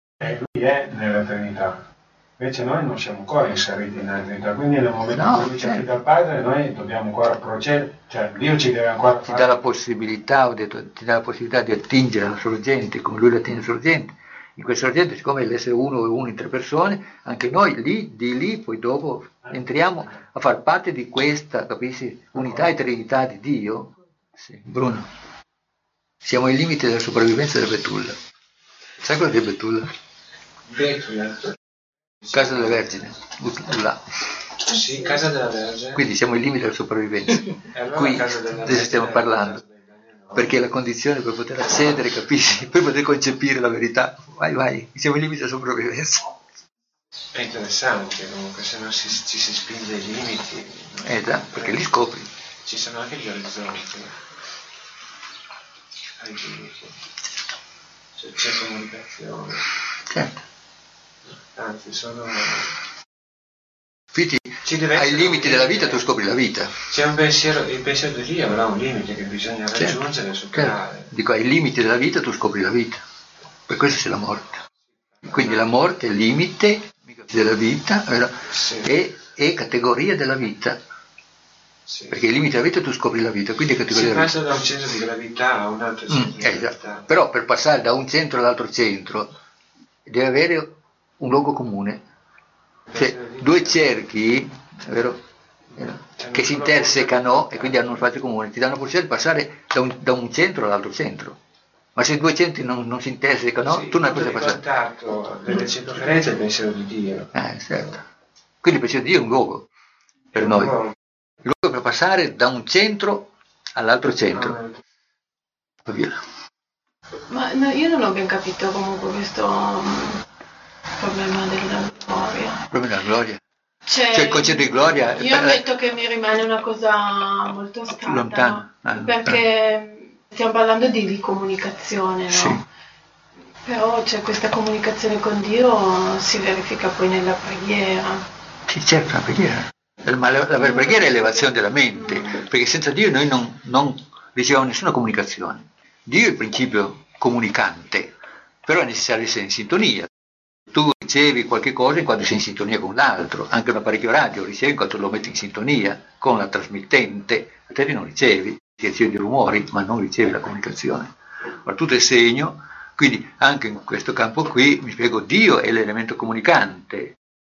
è nella Trinità. Invece noi non siamo ancora inseriti nella Trinità, quindi nel momento in cui lui ci affida al Padre noi dobbiamo ancora procedere, cioè Dio ci deve ancora fare. Ti dà la possibilità, ti dà la possibilità di attingere alla sorgente come lui la attinge alla sorgente. In questa sorgente, siccome l'essere uno è uno in tre persone, anche noi di lì poi dopo entriamo a far parte di questa, capisci, unità e trinità di Dio. Sì. Bruno, siamo ai limiti della sopravvivenza della Betulla. Sai cosa è Betulla? Betulla. Casa della Vergine, là. Sì, Casa della Vergine. Quindi siamo ai limiti della sopravvivenza. Allora qui adesso stiamo parlando. Perché è la condizione per poter accedere, capisci? Per poter concepire la verità. Vai, siamo ai limiti della sopravvivenza. È interessante comunque, se non ci si spinge ai limiti. Già, perché li scopri. Ci sono anche gli orizzonti. Ai limiti. C'è comunicazione. Certo. Anzi, sono... Quindi ai limiti della vita tu scopri la vita. C'è un pensiero, il pensiero di Dio avrà un limite che bisogna raggiungere e superare. Certo. Dico, ai limiti della vita tu scopri la vita. Per questo c'è la morte. Quindi la morte è il limite della vita, è categoria della vita. Sì. Perché ai limiti della vita tu scopri la vita, quindi è categoria della vita. Si passa da un centro di gravità a un altro centro di gravità. Però per passare da un centro all'altro centro deve avere un luogo comune. Cioè, due cerchi, vero? Che si intersecano e quindi hanno uno spazio comune, ti danno la possibilità di passare da un centro all'altro centro. Ma se due centri non si intersecano, tu non puoi passare. Contatto delle circonferenze è il pensiero di Dio. Certo. Quindi il pensiero di Dio è un luogo per noi. Il luogo per passare da un centro all'altro centro. Via. Ma no, io non ho ben capito comunque questo problema della gloria. Il problema della gloria? Cioè il concetto di gloria... Io ammetto che mi rimane una cosa molto astratta, lontana. No? Perché stiamo parlando di comunicazione, no? Sì. Però c'è questa comunicazione con Dio si verifica poi nella preghiera. Sì, certo, la preghiera. Ma la preghiera è l'elevazione della mente, perché senza Dio noi non riceviamo nessuna comunicazione. Dio è il principio comunicante, però è necessario essere in sintonia. Tu ricevi qualche cosa in quanto sei in sintonia con l'altro, anche un apparecchio radio ricevi in quanto lo metti in sintonia con la trasmittente, altrimenti non ricevi di rumori, ma non ricevi la comunicazione. Ma tutto è segno, quindi anche in questo campo qui, mi spiego, Dio è l'elemento comunicante,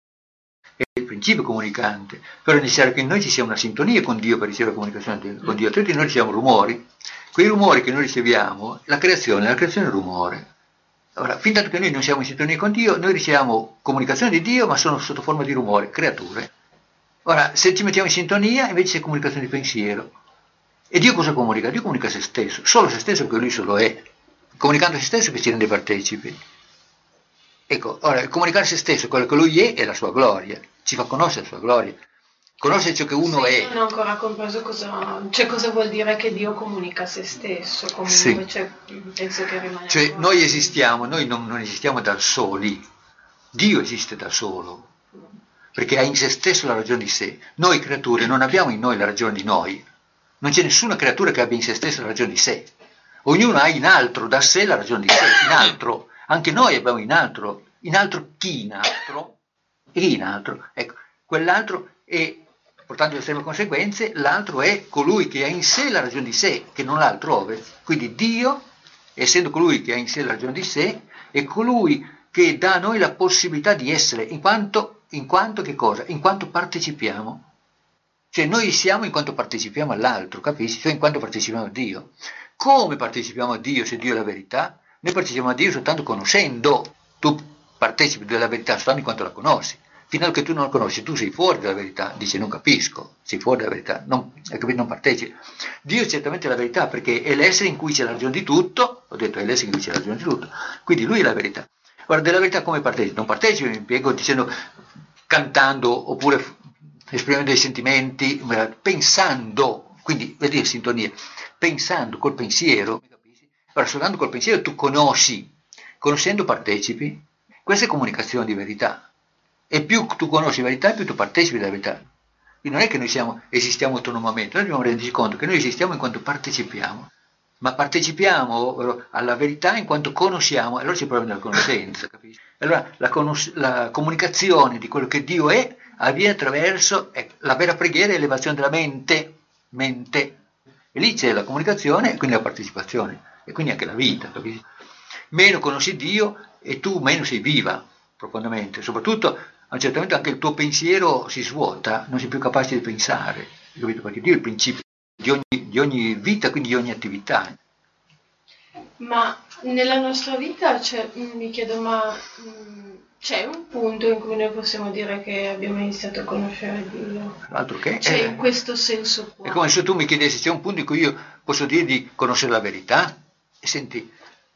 è il principio comunicante, però è necessario che noi ci sia una sintonia con Dio per ricevere la comunicazione con Dio, altrimenti noi riceviamo rumori. Quei rumori che noi riceviamo, la creazione è rumore. Ora, fin tanto che noi non siamo in sintonia con Dio, noi riceviamo comunicazione di Dio, ma sono sotto forma di rumore, creature. Ora, se ci mettiamo in sintonia, invece c'è comunicazione di pensiero. E Dio cosa comunica? Dio comunica se stesso, solo se stesso, perché Lui solo è. Comunicando se stesso che ci rende partecipi. Ecco, ora, comunicare se stesso, quello che Lui è la sua gloria, ci fa conoscere la sua gloria. Conoscere ciò che uno è. Non ho ancora compreso cosa vuol dire che Dio comunica se stesso, comunque, sì. Cioè, penso che rimane. Cioè, noi esistiamo, noi non esistiamo da soli, Dio esiste da solo. perché ha in se stesso la ragione di sé. Noi creature non abbiamo in noi la ragione di noi, non c'è nessuna creatura che abbia in se stesso la ragione di sé. Ognuno ha in altro da sé la ragione di sé, in altro. Anche noi abbiamo in altro chi in altro? E chi in altro? Ecco, quell'altro è, portando le estreme conseguenze, l'altro è colui che ha in sé la ragione di sé, che non l'ha altrove. Quindi Dio, essendo colui che ha in sé la ragione di sé, è colui che dà a noi la possibilità di essere, in quanto che cosa? In quanto partecipiamo. Cioè noi siamo in quanto partecipiamo all'altro, capisci? Cioè in quanto partecipiamo a Dio. Come partecipiamo a Dio se Dio è la verità? Noi partecipiamo a Dio soltanto conoscendo. Tu partecipi della verità soltanto in quanto la conosci. Fino a che tu non la conosci, tu sei fuori dalla verità, dici non capisco, sei fuori dalla verità, non partecipi. Dio è certamente la verità perché è l'essere in cui c'è la ragione di tutto, ho detto è l'essere in cui c'è la ragione di tutto, quindi lui è la verità. Ora della verità come partecipi? Non partecipi, mi impiego dicendo, cantando oppure esprimendo dei sentimenti, pensando, quindi vedi sintonia, pensando col pensiero, ora soltanto col pensiero tu conosci, conoscendo partecipi, questa è comunicazione di verità. E più tu conosci la verità, più tu partecipi della verità. Quindi non è che noi esistiamo autonomamente, noi dobbiamo renderci conto che noi esistiamo in quanto partecipiamo, ma partecipiamo alla verità in quanto conosciamo, allora c'è il problema della conoscenza, capisci? Allora la comunicazione di quello che Dio è avviene attraverso la vera preghiera e l'elevazione della mente, e lì c'è la comunicazione e quindi la partecipazione, e quindi anche la vita, capisci? Meno conosci Dio e tu meno sei viva profondamente, soprattutto a un certo momento anche il tuo pensiero si svuota, non sei più capace di pensare, capito? Perché Dio è il principio di ogni vita, quindi di ogni attività. Ma nella nostra vita, mi chiedo, c'è un punto in cui noi possiamo dire che abbiamo iniziato a conoscere Dio? Altro che? Cioè in questo senso qua. È come se tu mi chiedessi, c'è un punto in cui io posso dire di conoscere la verità? E senti,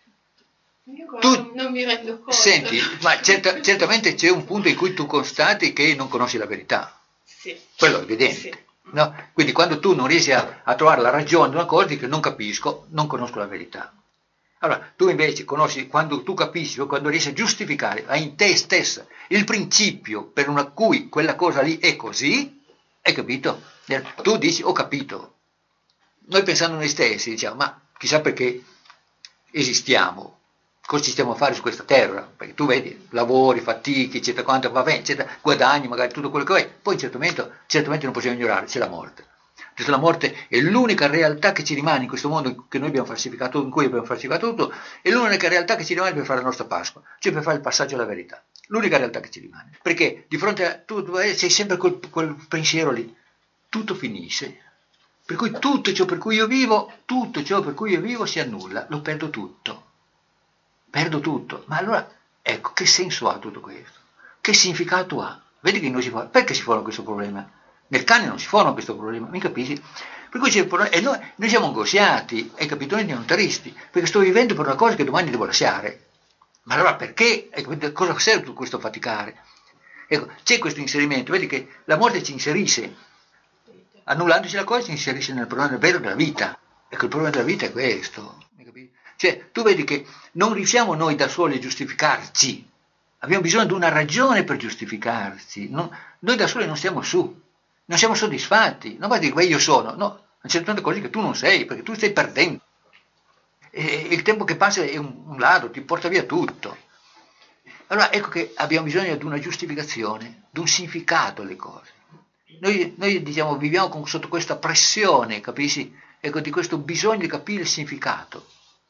tu non mi rendo conto. Senti, ma certamente c'è un punto in cui tu constati che non conosci la verità. Sì. Quello è evidente. Sì. No? Quindi quando tu non riesci a trovare la ragione di una cosa, dici che non capisco, non conosco la verità. Allora, tu invece conosci, quando tu capisci, o quando riesci a giustificare, hai in te stessa il principio per cui quella cosa lì è così, hai capito? Tu dici, ho capito. Noi pensando noi stessi diciamo, ma chissà perché esistiamo, cosa ci stiamo a fare su questa terra? Perché tu vedi, lavori, fatichi, eccetera, quanto va bene, eccetera, guadagni magari tutto quello che vuoi, poi certamente non possiamo ignorare, c'è la morte. La morte è l'unica realtà che ci rimane in questo mondo che noi abbiamo falsificato, in cui abbiamo falsificato tutto, è l'unica realtà che ci rimane per fare la nostra Pasqua, cioè per fare il passaggio alla verità. L'unica realtà che ci rimane. Perché di fronte a tu sei sempre quel pensiero lì, tutto finisce. Per cui tutto ciò per cui io vivo si annulla, lo perdo tutto. Perdo tutto. Ma allora, ecco, che senso ha tutto questo? Che significato ha? Vedi che non si fa. Perché si pone questo problema? Nel cane non si pone questo problema, mi capisci? Per cui c'è il problema, e noi siamo angosciati, hai capito? Noi siamo tristi, perché sto vivendo per una cosa che domani devo lasciare. Ma allora perché? Cosa serve tutto questo faticare? Ecco, c'è questo inserimento, vedi che la morte ci inserisce, annullandoci la cosa ci inserisce nel problema vero della vita. Ecco, il problema della vita è questo, mi capisci? Cioè, tu vedi che non riusciamo noi da soli a giustificarci, abbiamo bisogno di una ragione per giustificarci, noi da soli non stiamo su. Non siamo soddisfatti, non vai a dire io sono, no, c'è tante cose che tu non sei, perché tu stai perdendo. E il tempo che passa è un ladro, ti porta via tutto. Allora ecco che abbiamo bisogno di una giustificazione, di un significato alle cose. Noi diciamo viviamo sotto questa pressione, capisci? Ecco, di questo bisogno di capire il significato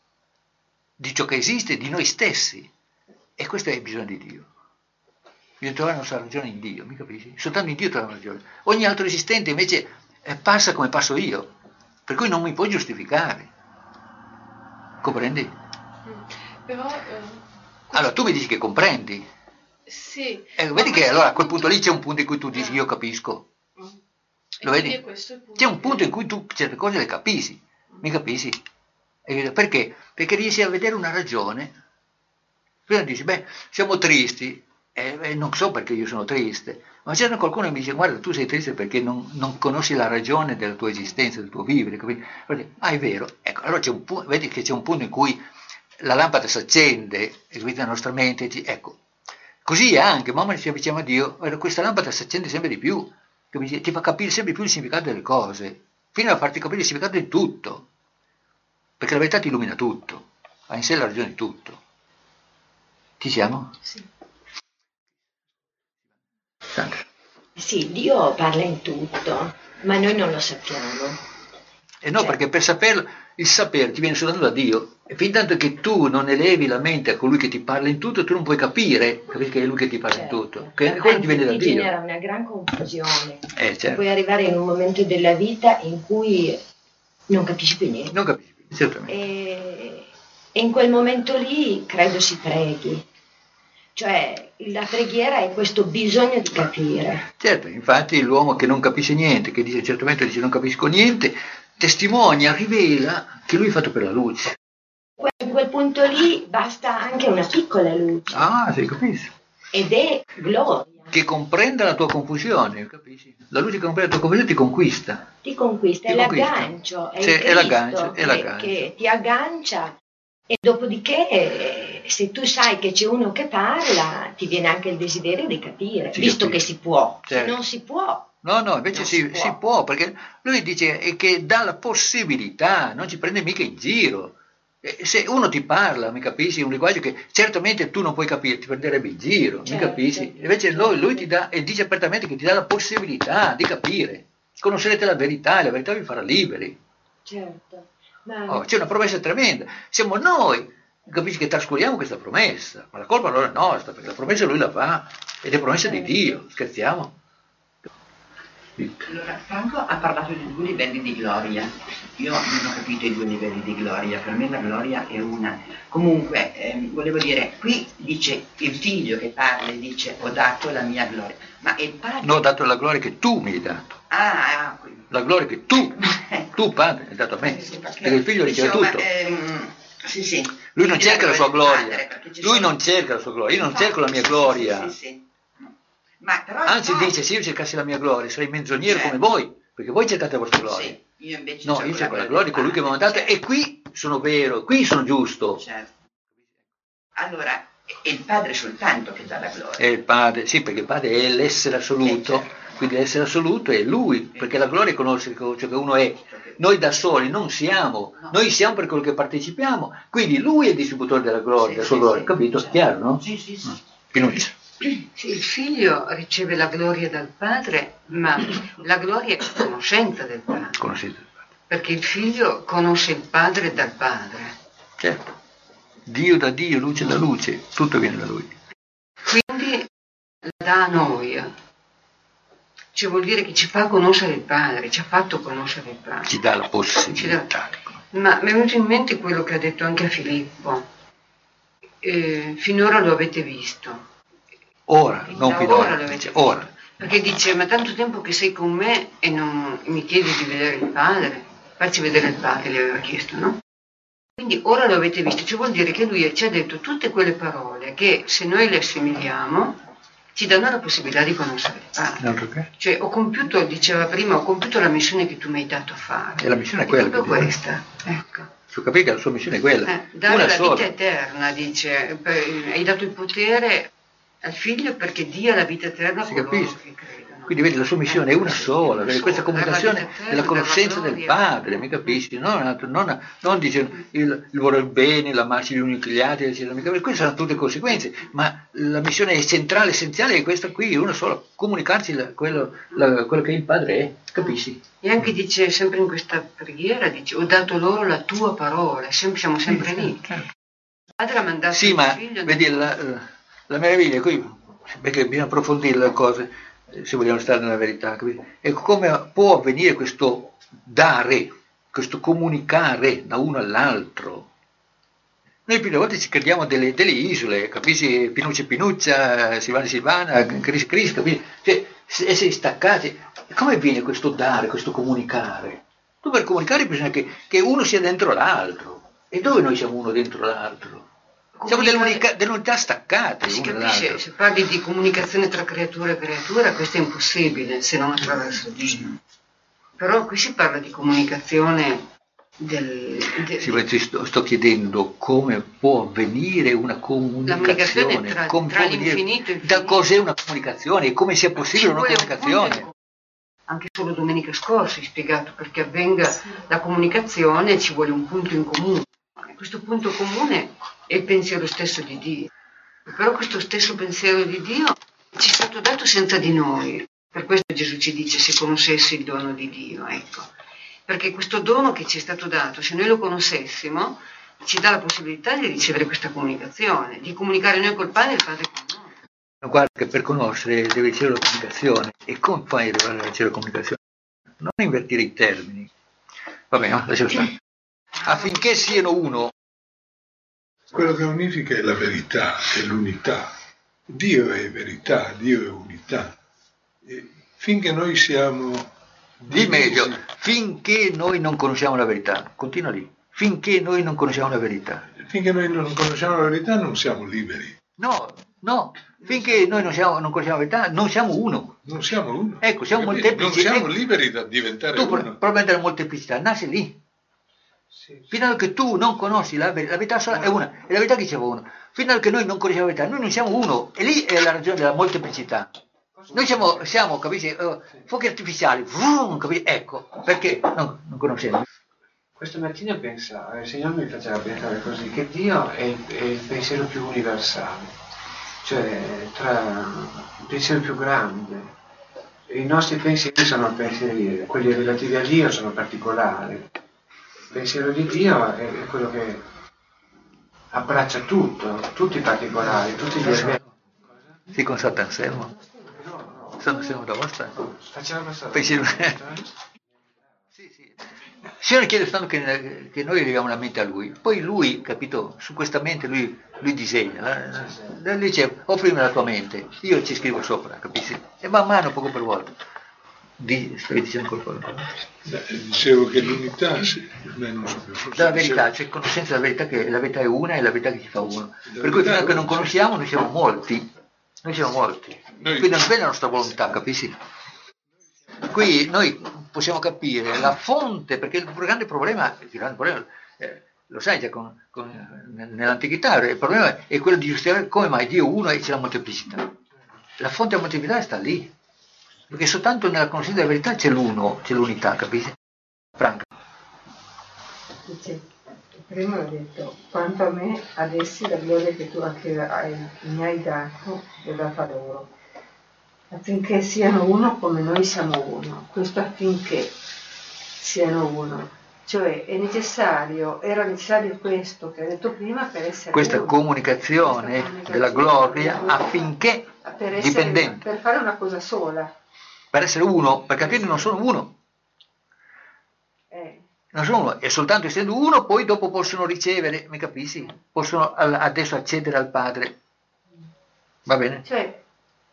di ciò che esiste, di noi stessi. E questo è il bisogno di Dio. Bisogna trovare la nostra ragione in Dio, mi capisci? Soltanto in Dio troviamo la ragione. Ogni altro esistente invece passa come passo io, per cui non mi puoi giustificare. Comprendi? Però, allora tu mi dici che comprendi. Sì. Vedi che allora a quel punto lì c'è un punto in cui tu dici io capisco. Lo vedi? C'è un punto in cui tu certe cose le capisci, mi capisci? Perché? Perché riesci a vedere una ragione. Prima dici, siamo tristi. Non so perché io sono triste, ma c'è qualcuno che mi dice guarda tu sei triste perché non conosci la ragione della tua esistenza, del tuo vivere, è vero, ecco, allora vedi che c'è un punto in cui la lampada si accende e la nostra mente dice ecco, Così anche, mamma si avvicina a Dio, questa lampada si accende sempre di più, ti fa capire sempre più il significato delle cose, fino a farti capire il significato di tutto, perché la verità ti illumina tutto, ha in sé la ragione di tutto. Ci siamo? Sì. Sandra. Sì, Dio parla in tutto, ma noi non lo sappiamo. E no, perché per saperlo, il sapere ti viene soltanto da Dio, e fin tanto che tu non elevi la mente a colui che ti parla in tutto, tu non puoi capire, capisci che è lui che ti parla in tutto, che quello ti viene da Dio. Genera una gran confusione. Certo. Puoi arrivare in un momento della vita in cui non capisci più niente. Non capisci più, certamente. E in quel momento lì credo si preghi. Cioè la preghiera è questo bisogno di capire. Certo, infatti l'uomo che non capisce niente, che dice certamente dice non capisco niente, testimonia, rivela che lui è fatto per la luce. In quel punto lì basta anche una piccola luce. Ah, sì, capisci. Ed è gloria. Che comprenda la tua confusione, capisci? La luce che comprende la tua confusione ti conquista. Ti conquista, è l'aggancio, è sì, il Cristo l'aggancio, che ti aggancia. E dopodiché, se tu sai che c'è uno che parla, ti viene anche il desiderio di capire, visto che si può. Certo. Se non si può. No, invece si può, perché lui dice che dà la possibilità, non ci prende mica in giro. Se uno ti parla, mi capisci, un linguaggio che certamente tu non puoi capire, ti prenderebbe in giro, mi capisci? Invece lui ti dà, e dice apertamente che ti dà la possibilità di capire. Conoscerete la verità, e la verità vi farà liberi. Certo. C'è una promessa tremenda, siamo noi, capisci, che trascuriamo questa promessa, ma la colpa allora è nostra, perché la promessa lui la fa, ed è promessa di Dio, scherziamo? Allora, Franco ha parlato di 2 livelli di gloria, io non ho capito i 2 livelli di gloria, per me la gloria è una. Comunque, volevo dire, qui dice il figlio che parla e dice ho dato la mia gloria, ma il padre... No, ho dato la gloria che tu mi hai dato. La gloria che tu padre, hai dato a me, perché il figlio riceve tutto. Sì. Lui non cerca la sua gloria, lui non cerca la sua gloria, io non cerco la mia gloria. Sì. Ma però anzi dice, se io cercassi la mia gloria sarei menzognero come voi, perché voi cercate la vostra gloria. Sì, io invece io cerco la gloria di colui che mi ha mandato, e qui sono vero, qui sono giusto. Certo. Allora, è il padre soltanto che dà la gloria. È il padre, sì, perché il padre è l'essere assoluto, certo. Quindi l'essere assoluto è lui, perché la gloria conosce ciò che uno è. Noi da soli non siamo, noi siamo per quello che partecipiamo, quindi lui è il distributore della gloria, della sua gloria, capito? Certo. Chiaro, no? Sì. Pinuccia. Sì, il figlio riceve la gloria dal padre, ma la gloria è conoscenza del padre. Perché il figlio conosce il padre dal padre. Certo. Dio da Dio, luce da luce, tutto viene da lui. Quindi la dà a noi. Cioè vuol dire che ci fa conoscere il padre, ci ha fatto conoscere il padre. Ci dà la possibilità. Ma mi è venuto in mente quello che ha detto anche a Filippo. Finora lo avete visto. Ora, non finora, ora. Perché dice, ma tanto tempo che sei con me e non mi chiedi di vedere il padre, farci vedere il padre, gli aveva chiesto, no? Quindi ora lo avete visto, cioè vuol dire che lui ci ha detto tutte quelle parole che se noi le assimiliamo ci danno la possibilità di conoscere il padre. Cioè ho compiuto, diceva prima, ho compiuto la missione che tu mi hai dato a fare. E la missione è quella. È proprio questa, ecco. Ho capito che la sua missione è quella. Dare la vita eterna, dice, hai dato il potere al figlio perché dia la vita eterna a coloro che credono. Quindi vedi, la sua missione è una sola, questa comunicazione della conoscenza del Padre, mi capisci? Non dice il voler bene, l'amarsi gli uni con gli altri, queste sono tutte conseguenze, ma la missione è centrale, essenziale è questa qui, è una sola, comunicarci quello che il Padre è, capisci? E anche dice, sempre in questa preghiera, dice, ho dato loro la tua parola, siamo sempre lì. Il Padre ha mandato il figlio. Vedi, la meraviglia è qui, perché bisogna approfondire le cose, se vogliamo stare nella verità, capito? E come può avvenire questo dare, questo comunicare da uno all'altro? Noi più delle volte ci crediamo delle isole, capisci? Pinuccia, Silvana, Cris, capisci? Cioè, essere staccati. Come avviene questo dare, questo comunicare? Tu per comunicare bisogna che uno sia dentro l'altro. E dove noi siamo uno dentro l'altro? Siamo delle unità staccate. Si capisce, se parli di comunicazione tra creatura e creatura, questo è impossibile se non attraverso Dio. Però qui si parla di comunicazione Sì, ma sto chiedendo come può avvenire una comunicazione, tra l'infinito e il finito. Cos'è una comunicazione e come sia possibile una comunicazione? Anche solo domenica scorsa hai spiegato perché avvenga la comunicazione ci vuole un punto in comune. E questo punto comune è il pensiero stesso di Dio. Però questo stesso pensiero di Dio ci è stato dato senza di noi. Per questo Gesù ci dice se conoscessi il dono di Dio, ecco. Perché questo dono che ci è stato dato, se noi lo conoscessimo, ci dà la possibilità di ricevere questa comunicazione, di comunicare noi col Padre e il Padre con noi. Guarda che per conoscere deve ricevere la comunicazione. E come fai a ricevere la comunicazione? Non invertire i termini. Va bene, lasciamo stare. Affinché siano uno. Quello che unifica è la verità, è l'unità. Dio è verità, Dio è unità. E finché noi siamo... Di meglio, finché noi non conosciamo la verità, continua lì, finché noi non conosciamo la verità. Finché noi non conosciamo la verità non siamo liberi. No, finché noi non conosciamo la verità non siamo uno. Non siamo uno. Ecco, siamo molteplici. Non siamo liberi da diventare uno. Probabilmente la molteplicità nasce lì. Sì. Fino a che tu non conosci la verità sola è una, e la verità che diceva uno. Fino a che noi non conosciamo la verità, noi non siamo uno, e lì è la ragione della molteplicità. Noi siamo capisci, fuochi artificiali, capisci? Ecco, perché non conosciamo. Questa mattina il Signore mi faceva pensare così, che Dio è il pensiero più universale, cioè il pensiero più grande. I nostri pensieri sono pensieri, quelli relativi a Dio sono particolari. Il pensiero di Dio è quello che abbraccia tutto, tutti i particolari, tutti gli eventi. Sì, con Sant'Anselmo. Siamo da vostra. Facciamo passare. Pensiero. Sì. Signore chiede soltanto che noi arriviamo la mente a Lui. Poi Lui, capito, su questa mente Lui disegna. Lui dice, offrimi la tua mente, io ci scrivo sopra, capisci? E man mano, poco per volta. Stavi dicendo qualcosa? Dicevo che l'unità, non so più. Dalla verità, cioè conoscenza della verità, che la verità è una e la verità che ci fa uno. Per cui fino a che non conosciamo noi siamo molti. Quindi non è la nostra volontà, capisci? Qui noi possiamo capire la fonte, perché il grande problema lo sai già nell'antichità, il problema è quello di giustificare come mai Dio è uno e c'è la molteplicità. La fonte della molteplicità sta lì, perché soltanto nella conoscenza della verità c'è l'uno, c'è l'unità, capisci? Franca. Prima ho detto, quanto a me, ad essi la gloria che tu anche mi hai dato, l'ho data loro, affinché siano uno come noi siamo uno. Questo affinché siano uno. Cioè era necessario questo che ho detto prima per essere questa uno. Comunicazione della gloria affinché dipendenti. Per fare una cosa sola. Per essere uno, per capire non sono uno. Non sono uno, e soltanto essendo uno poi dopo possono ricevere, mi capisci? Possono adesso accedere al Padre. Va bene? Cioè,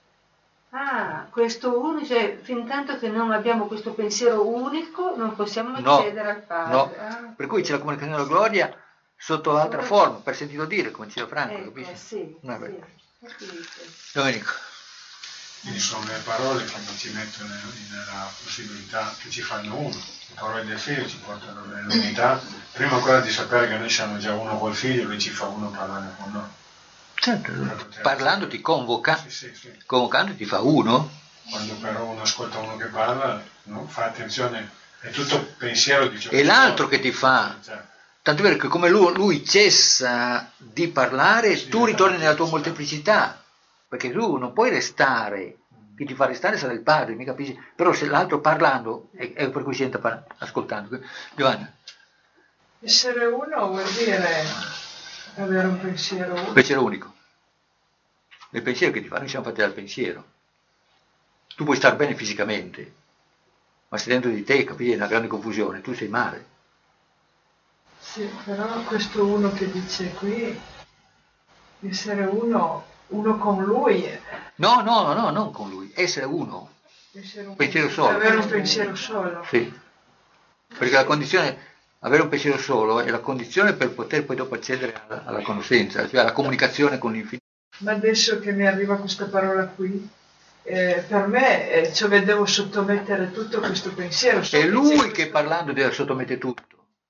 questo uno, cioè, fin tanto che non abbiamo questo pensiero unico non possiamo accedere al Padre. No, per cui c'è la comunicazione della gloria sotto altra forma, per sentito dire, come diceva Franco, capisci? Sì. Domenico. Quindi sono le parole che ci mettono nella possibilità, che ci fanno uno. Le parole del figlio ci portano nell'unità. Prima ancora di sapere che noi siamo già uno col figlio, lui ci fa uno parlare con noi. Certo, parlando ti convoca, sì. Convocando ti fa uno. Quando però uno ascolta uno che parla, non fa attenzione, è tutto pensiero di ciò che l'altro che ti fa. Tanto è vero che come lui cessa di parlare, tu ritorni nella tua molteplicità. Perché tu non puoi restare, chi ti fa restare sarà il Padre, mi capisci? Però se l'altro parlando, è per cui si entra ascoltando. Giovanna. Essere uno vuol dire avere un pensiero unico. Pensiero unico. Il pensiero che ti fa, noi siamo fatti dal pensiero. Tu puoi star bene fisicamente, ma se dentro di te, capisci, è una grande confusione, tu sei male. Sì, però questo uno che dice qui, essere uno con lui. No, non con lui, essere uno. Pensiero solo. Avere un pensiero solo. Sì, perché la condizione, avere un pensiero solo è la condizione per poter poi dopo accedere alla conoscenza, cioè alla comunicazione con l'infinito. Ma adesso che mi arriva questa parola qui, per me, cioè devo sottomettere tutto questo pensiero. È lui che parlando deve sottomettere tutto.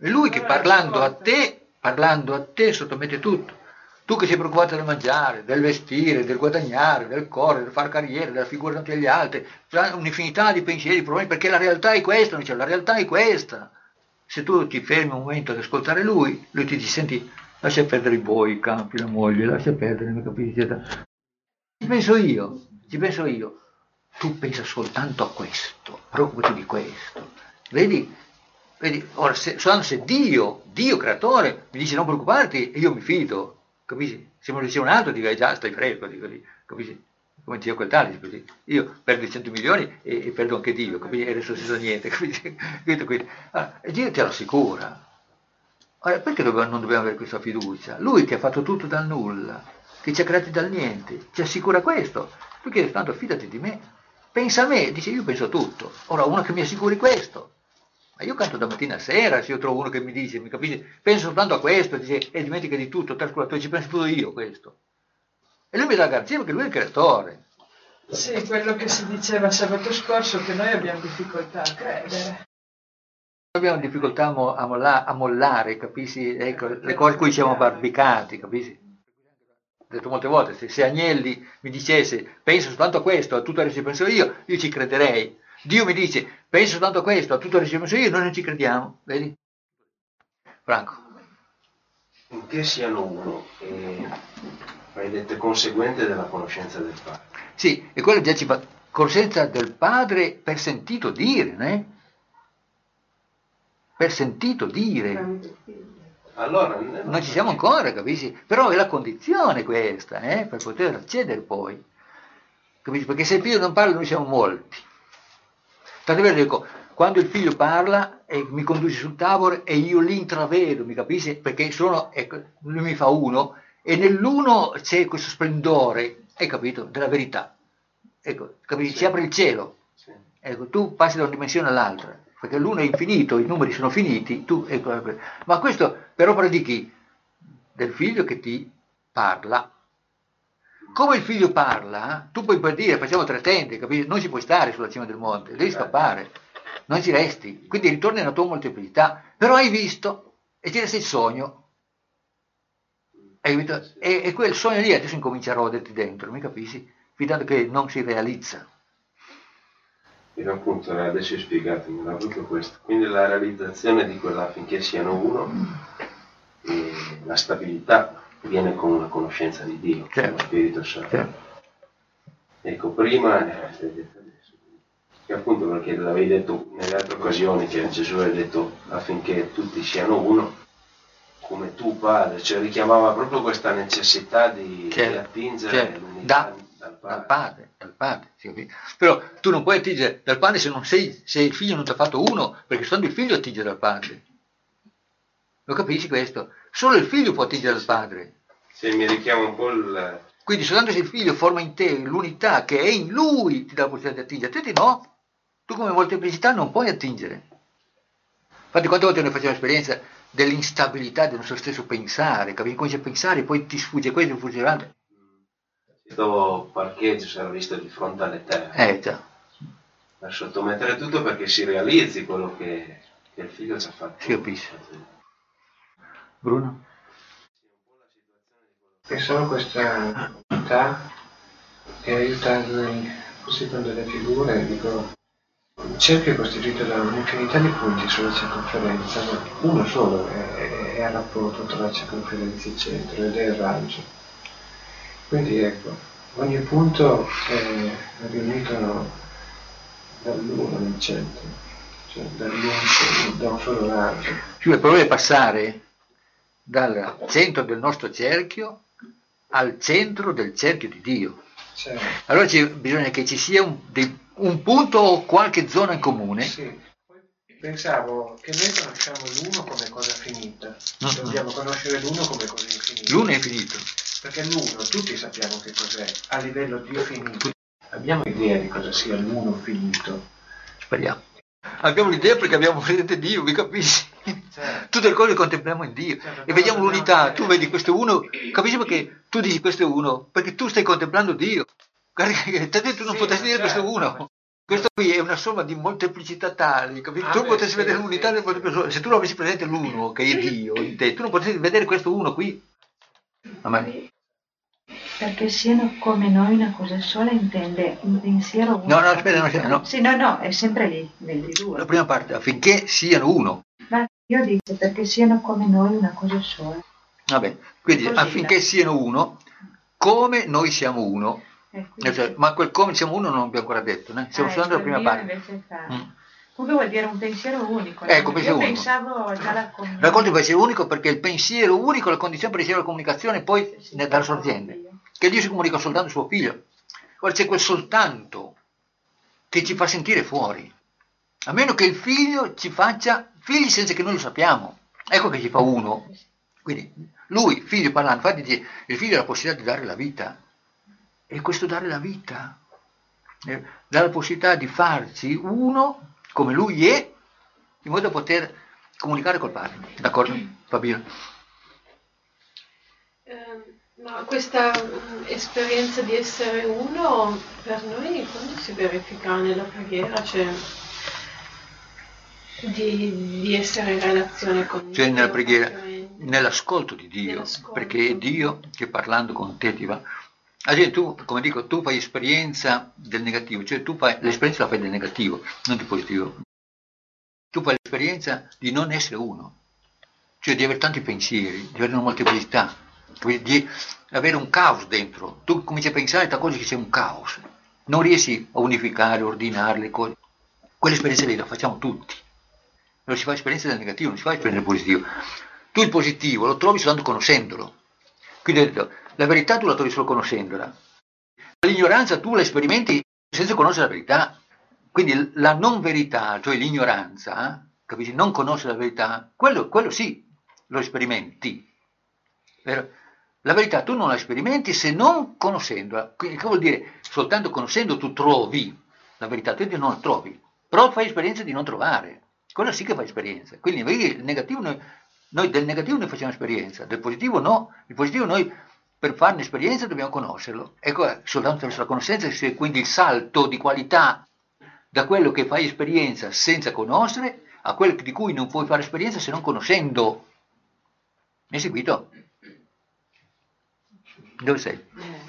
È lui che parlando a te sottomette tutto. Tu che sei preoccupato del mangiare, del vestire, del guadagnare, del correre, del fare carriera, della figura davanti agli altri, un'infinità di pensieri, di problemi, perché la realtà è questa, dice, la realtà è questa. Se tu ti fermi un momento ad ascoltare lui ti dice, senti, lascia perdere i buoi, i campi, la moglie, lascia perdere, mi capisci? Ci penso io. Tu pensa soltanto a questo, preoccupati di questo. Vedi? Ora, se Dio creatore, mi dice non preoccuparti, e io mi fido, capisci? Se me lo dice un altro, dico già stai fresco, capisci? Come Dio quel tale, capisci? Io perdo i 100 milioni e perdo anche Dio, capisci? E adesso senza niente, capisci? Allora, e Dio te lo assicura. Ora, perché non dobbiamo avere questa fiducia? Lui che ha fatto tutto dal nulla, che ci ha creati dal niente, ci assicura questo. Tu chiedi tanto, fidati di me, pensa a me, dice io penso a tutto. Ora uno che mi assicuri questo. Ma io canto da mattina a sera, se io trovo uno che mi dice, mi capisci, penso soltanto a questo, dice, e dimentica di tutto, trascurato, ci penso solo io questo. E lui mi dà la garanzia perché lui è il creatore. Sì, quello che si diceva sabato scorso, che noi abbiamo difficoltà a credere. Abbiamo difficoltà a mollare, capisci? Ecco, le cose cui siamo barbicati, capisci? Ho detto molte volte, se Agnelli mi dicesse, penso soltanto a questo, a tutto il resto penso io ci crederei. Dio mi dice, penso soltanto a questo, a tutto il resto penso io, noi non ci crediamo, vedi? Franco. In che siano uno, hai detto conseguente della conoscenza del Padre. Sì, e quello già ci fa conoscenza del Padre per sentito dire, né? Per sentito dire. Allora, non ci siamo ancora, capisci? Però è la condizione questa, per poter accedere poi. Capisci? Perché se il figlio non parla noi siamo molti. Tanto è vero, dico, quando il figlio parla e mi conduce sul tavolo e io l'intravedo, mi capisci? Perché lui mi fa uno e nell'uno c'è questo splendore, hai capito? Della verità. Ecco, capisci? Sì. Si apre il cielo. Sì. Ecco, tu passi da una dimensione all'altra. Perché l'uno è infinito, i numeri sono finiti, ma questo per opera di chi? Del figlio che ti parla. Come il figlio parla, tu puoi dire, facciamo 3 tende, capisci? Non ci puoi stare sulla cima del monte, devi scappare, non ci resti, quindi ritorni alla tua molteplicità, però hai visto, e ti resta il sogno, hai capito? E quel sogno lì adesso incomincia a roderti dentro, mi capisci? Fidando che non si realizza. E appunto adesso spiegatemi proprio questo. Quindi la realizzazione di quella affinché siano uno, e la stabilità viene con una conoscenza di Dio, certo. Lo Spirito Santo. Certo. Ecco, prima, che appunto perché l'avevi detto nelle altre occasioni che Gesù ha detto affinché tutti siano uno, come tu Padre, cioè richiamava proprio questa necessità di attingere l'unità dal Padre, sì. Però tu non puoi attingere dal Padre se il figlio non ti ha fatto uno, perché soltanto il figlio attinge dal Padre. Lo capisci questo? Solo il figlio può attingere dal Padre. Se mi richiama un po' il... Quindi soltanto se il figlio forma in te l'unità che è in lui ti dà la possibilità di attingere, te no. Tu come molteplicità non puoi attingere. Infatti quante volte noi facciamo esperienza dell'instabilità del nostro stesso pensare, capisci? Cominci a pensare e poi ti sfugge questo, ti sfugge l'altro. Questo parcheggio sarà visto di fronte all'Eterno. Già. Per sottomettere tutto perché si realizzi quello che il figlio ci ha fatto. Si capisce. Bruno? È solo questa unità e aiutarmi, così con delle figure, dico, il cerchio è costituito da un'infinità di punti sulla circonferenza, ma uno solo è a rapporto tra la circonferenza e il centro ed è il raggio. Quindi ecco, ogni punto è riunito dall'uno nel centro, cioè da un solo raggio. Cioè il problema è passare dal centro del nostro cerchio al centro del cerchio di Dio. Certo. Allora bisogna che ci sia un punto o qualche zona in comune. Sì. Pensavo che noi conosciamo l'uno come cosa finita, dobbiamo conoscere l'uno come cosa infinita. L'uno è infinito. Perché l'uno, tutti sappiamo che cos'è, a livello di finito. Abbiamo idea di cosa sia l'uno finito. Speriamo. Abbiamo l'idea perché abbiamo presente Dio, mi capisci? Certo. Tutte le cose contempliamo in Dio, certo, e vediamo l'unità. Tu vedi questo uno, capisci perché tu dici questo è uno? Perché tu stai contemplando Dio. Guarda che tu non potresti dire questo uno. Questo qui è una somma di molteplicità tali, capito? Tu potessi vedere l'unità del moltiplicità, se tu non avessi presente l'uno, che è Dio in te, tu non potessi vedere questo uno qui. Amen. Perché siano come noi una cosa sola intende un pensiero unico. No, aspetta, no. Sì, no, è sempre lì, nel di due. La prima parte, affinché siano uno. Ma io dico perché siano come noi una cosa sola. Vabbè, quindi affinché siano uno, come noi siamo uno. Cioè, ma quel come siamo uno non abbiamo ancora detto, né? Stiamo usando la prima parte. Comunque vuol dire un pensiero unico. Ecco, pensiero unico. Pensavo già la comunicazione. Racconti il pensiero unico perché il pensiero unico è la condizione per ricevere la comunicazione poi dalla sorgente. Che Dio si comunica soltanto al suo figlio. Guarda, c'è quel soltanto che ci fa sentire fuori. A meno che il figlio ci faccia figli senza che noi lo sappiamo. Ecco che ci fa uno. Quindi lui, figlio parlando, infatti dice, il figlio ha la possibilità di dare la vita. E questo dare la vita dà la possibilità di farci uno come lui è, in modo da poter comunicare col padre. D'accordo, Fabio? Ma questa esperienza di essere uno per noi quando si verifica nella preghiera? Cioè di essere in relazione con Dio? Cioè nella preghiera, nell'ascolto di Dio, perché è Dio che parlando con te ti va. Tu, come dico, tu fai esperienza del negativo, cioè tu fai l'esperienza la fai del negativo, non del positivo. Tu fai l'esperienza di non essere uno, cioè di avere tanti pensieri, di avere una molteplicità, di avere un caos dentro. Tu cominci a pensare a cose che c'è un caos, non riesci a unificare, ordinare le cose. Quell'esperienza lì la facciamo tutti. Non si fa esperienza del negativo, non si fa esperienza del positivo. Tu il positivo lo trovi soltanto conoscendolo. Quindi ho detto, la verità tu la trovi solo conoscendola. L'ignoranza tu la sperimenti senza conoscere la verità. Quindi la non verità, cioè l'ignoranza, capisci? Non conoscere la verità, quello sì, lo sperimenti. La verità tu non la sperimenti se non conoscendola. Quindi che vuol dire? Soltanto conoscendo tu trovi la verità, tu non la trovi. Però fai esperienza di non trovare. Quello sì che fai esperienza. Quindi vedi, il negativo noi del negativo ne facciamo esperienza, del positivo no. Il positivo noi per farne esperienza dobbiamo conoscerlo. Ecco, soltanto attraverso la conoscenza c'è quindi il salto di qualità da quello che fai esperienza senza conoscere a quello di cui non puoi fare esperienza se non conoscendo. Mi hai seguito? Dove sei?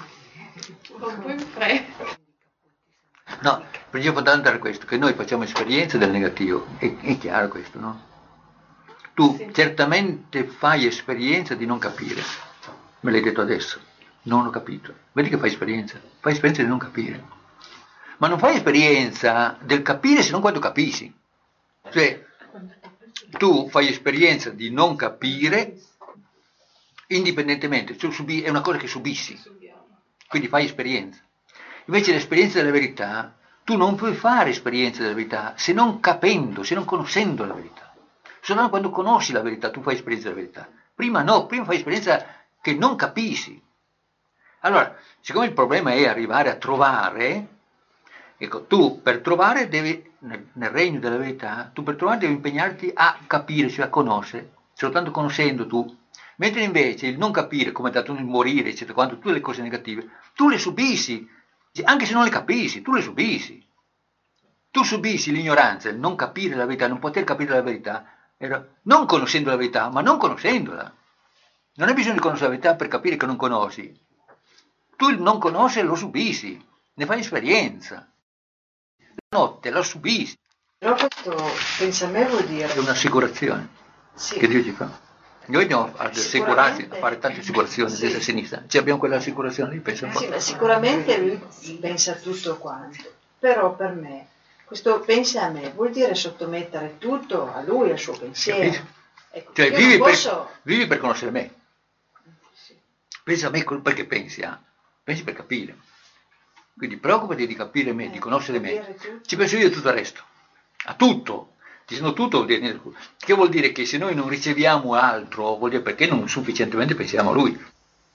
Un po' in fretta. No, il principio fondamentale è questo, che noi facciamo esperienza del negativo. È chiaro questo, no? Tu certamente fai esperienza di non capire. Me l'hai detto adesso, non ho capito. Vedi che fai esperienza di non capire. Ma non fai esperienza del capire se non quando capisci. Cioè, tu fai esperienza di non capire indipendentemente, cioè è una cosa che subisci. Quindi fai esperienza. Invece l'esperienza della verità, tu non puoi fare esperienza della verità se non capendo, se non conoscendo la verità. Solo quando conosci la verità tu fai esperienza della verità. Prima no, prima fai esperienza che non capisci. Allora, siccome il problema è arrivare a trovare, ecco, tu per trovare devi, nel regno della verità, tu per trovare devi impegnarti a capire, cioè a conoscere, soltanto conoscendo tu. Mentre invece il non capire, come è dato il morire, eccetera, quando tutte le cose negative, tu le subisci, anche se non le capisci, tu le subisci. Tu subisci l'ignoranza, il non capire la verità, non poter capire la verità, non conoscendo la verità, ma non conoscendola. Non hai bisogno di conoscere la verità per capire che non conosci. Tu il non conoscere lo subisci, ne fai esperienza. La notte la subisci. Però questo pensa a me vuol dire... È un'assicurazione che Dio ci fa. Noi andiamo ad assicurarci, a fare tante assicurazioni a destra e a sinistra. Ci abbiamo quell'assicurazione lì, pensa un po'. Sì, ma sicuramente lui pensa a tutto quanto. Però per me, questo pensa a me vuol dire sottomettere tutto a lui, al suo pensiero. Ecco, cioè vivi per conoscere me. Pensa a me perché pensi, pensi per capire. Quindi preoccupati di capire me, di conoscere me. Ci penso io a tutto il resto. A tutto. Dicendo tutto vuol dire niente. Che vuol dire che se noi non riceviamo altro, vuol dire perché non sufficientemente pensiamo a lui.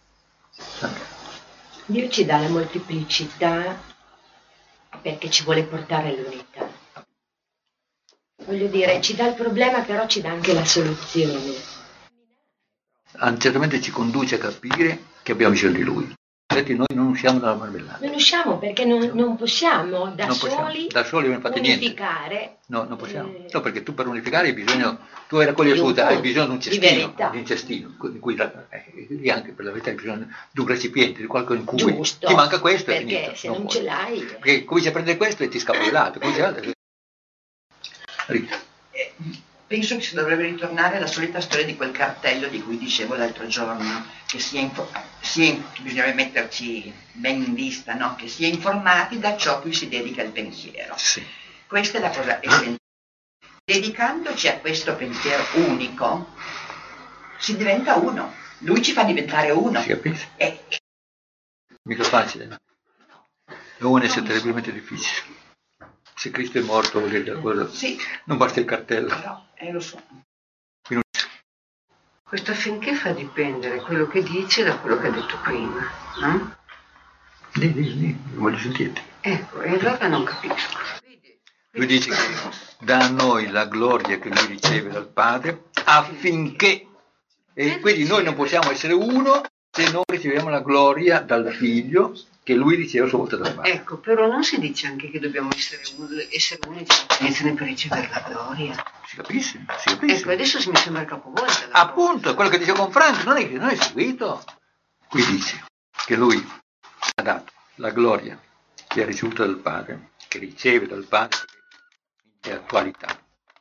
Dio ci dà la molteplicità perché ci vuole portare all'unità. Voglio dire, ci dà il problema, però ci dà anche la soluzione. Certamente ci conduce a capire che abbiamo bisogno di lui. Infatti noi non usciamo dalla marmellata. Non usciamo perché non possiamo da soli non fate unificare. Niente. No, non possiamo. No, perché tu per unificare hai bisogno, tu hai raccoglie assoluta, hai bisogno di un cestino, di cui lì anche per la verità hai bisogno di un recipiente, di qualcosa in cui ti manca questo perché e finito. Se non ce l'hai. Perché cominci a prendere questo e ti scappa di lato. Penso che si dovrebbe ritornare alla solita storia di quel cartello di cui dicevo l'altro giorno, che bisognerebbe metterci ben in vista, no? Che si è informati da ciò cui si dedica il pensiero. Sì. Questa è la cosa essenziale. Dedicandoci a questo pensiero unico, si diventa uno. Lui ci fa diventare uno. Si capisce? Mica facile. Non è terribilmente difficile. Se Cristo è morto, vuol dire qualcosa. Sì. Non basta il cartello. No, lo so. Questo affinché fa dipendere quello che dice da quello che ha detto prima, no? Lì, voglio sentirti. Ecco, e allora non capisco. Lui dice che dà a noi la gloria che lui riceve dal Padre affinché, e quindi noi non possiamo essere uno se non riceviamo la gloria dal Figlio che lui riceve a sua volta dal Padre. Ecco, però non si dice anche che dobbiamo essere unici per ricevere la gloria. Si capisce? Ecco, adesso mi sembra capovolta. Appunto, quello che dicevo con Franco, non è seguito. Qui dice che lui ha dato la gloria che ha ricevuto dal Padre, che riceve dal Padre, è attualità,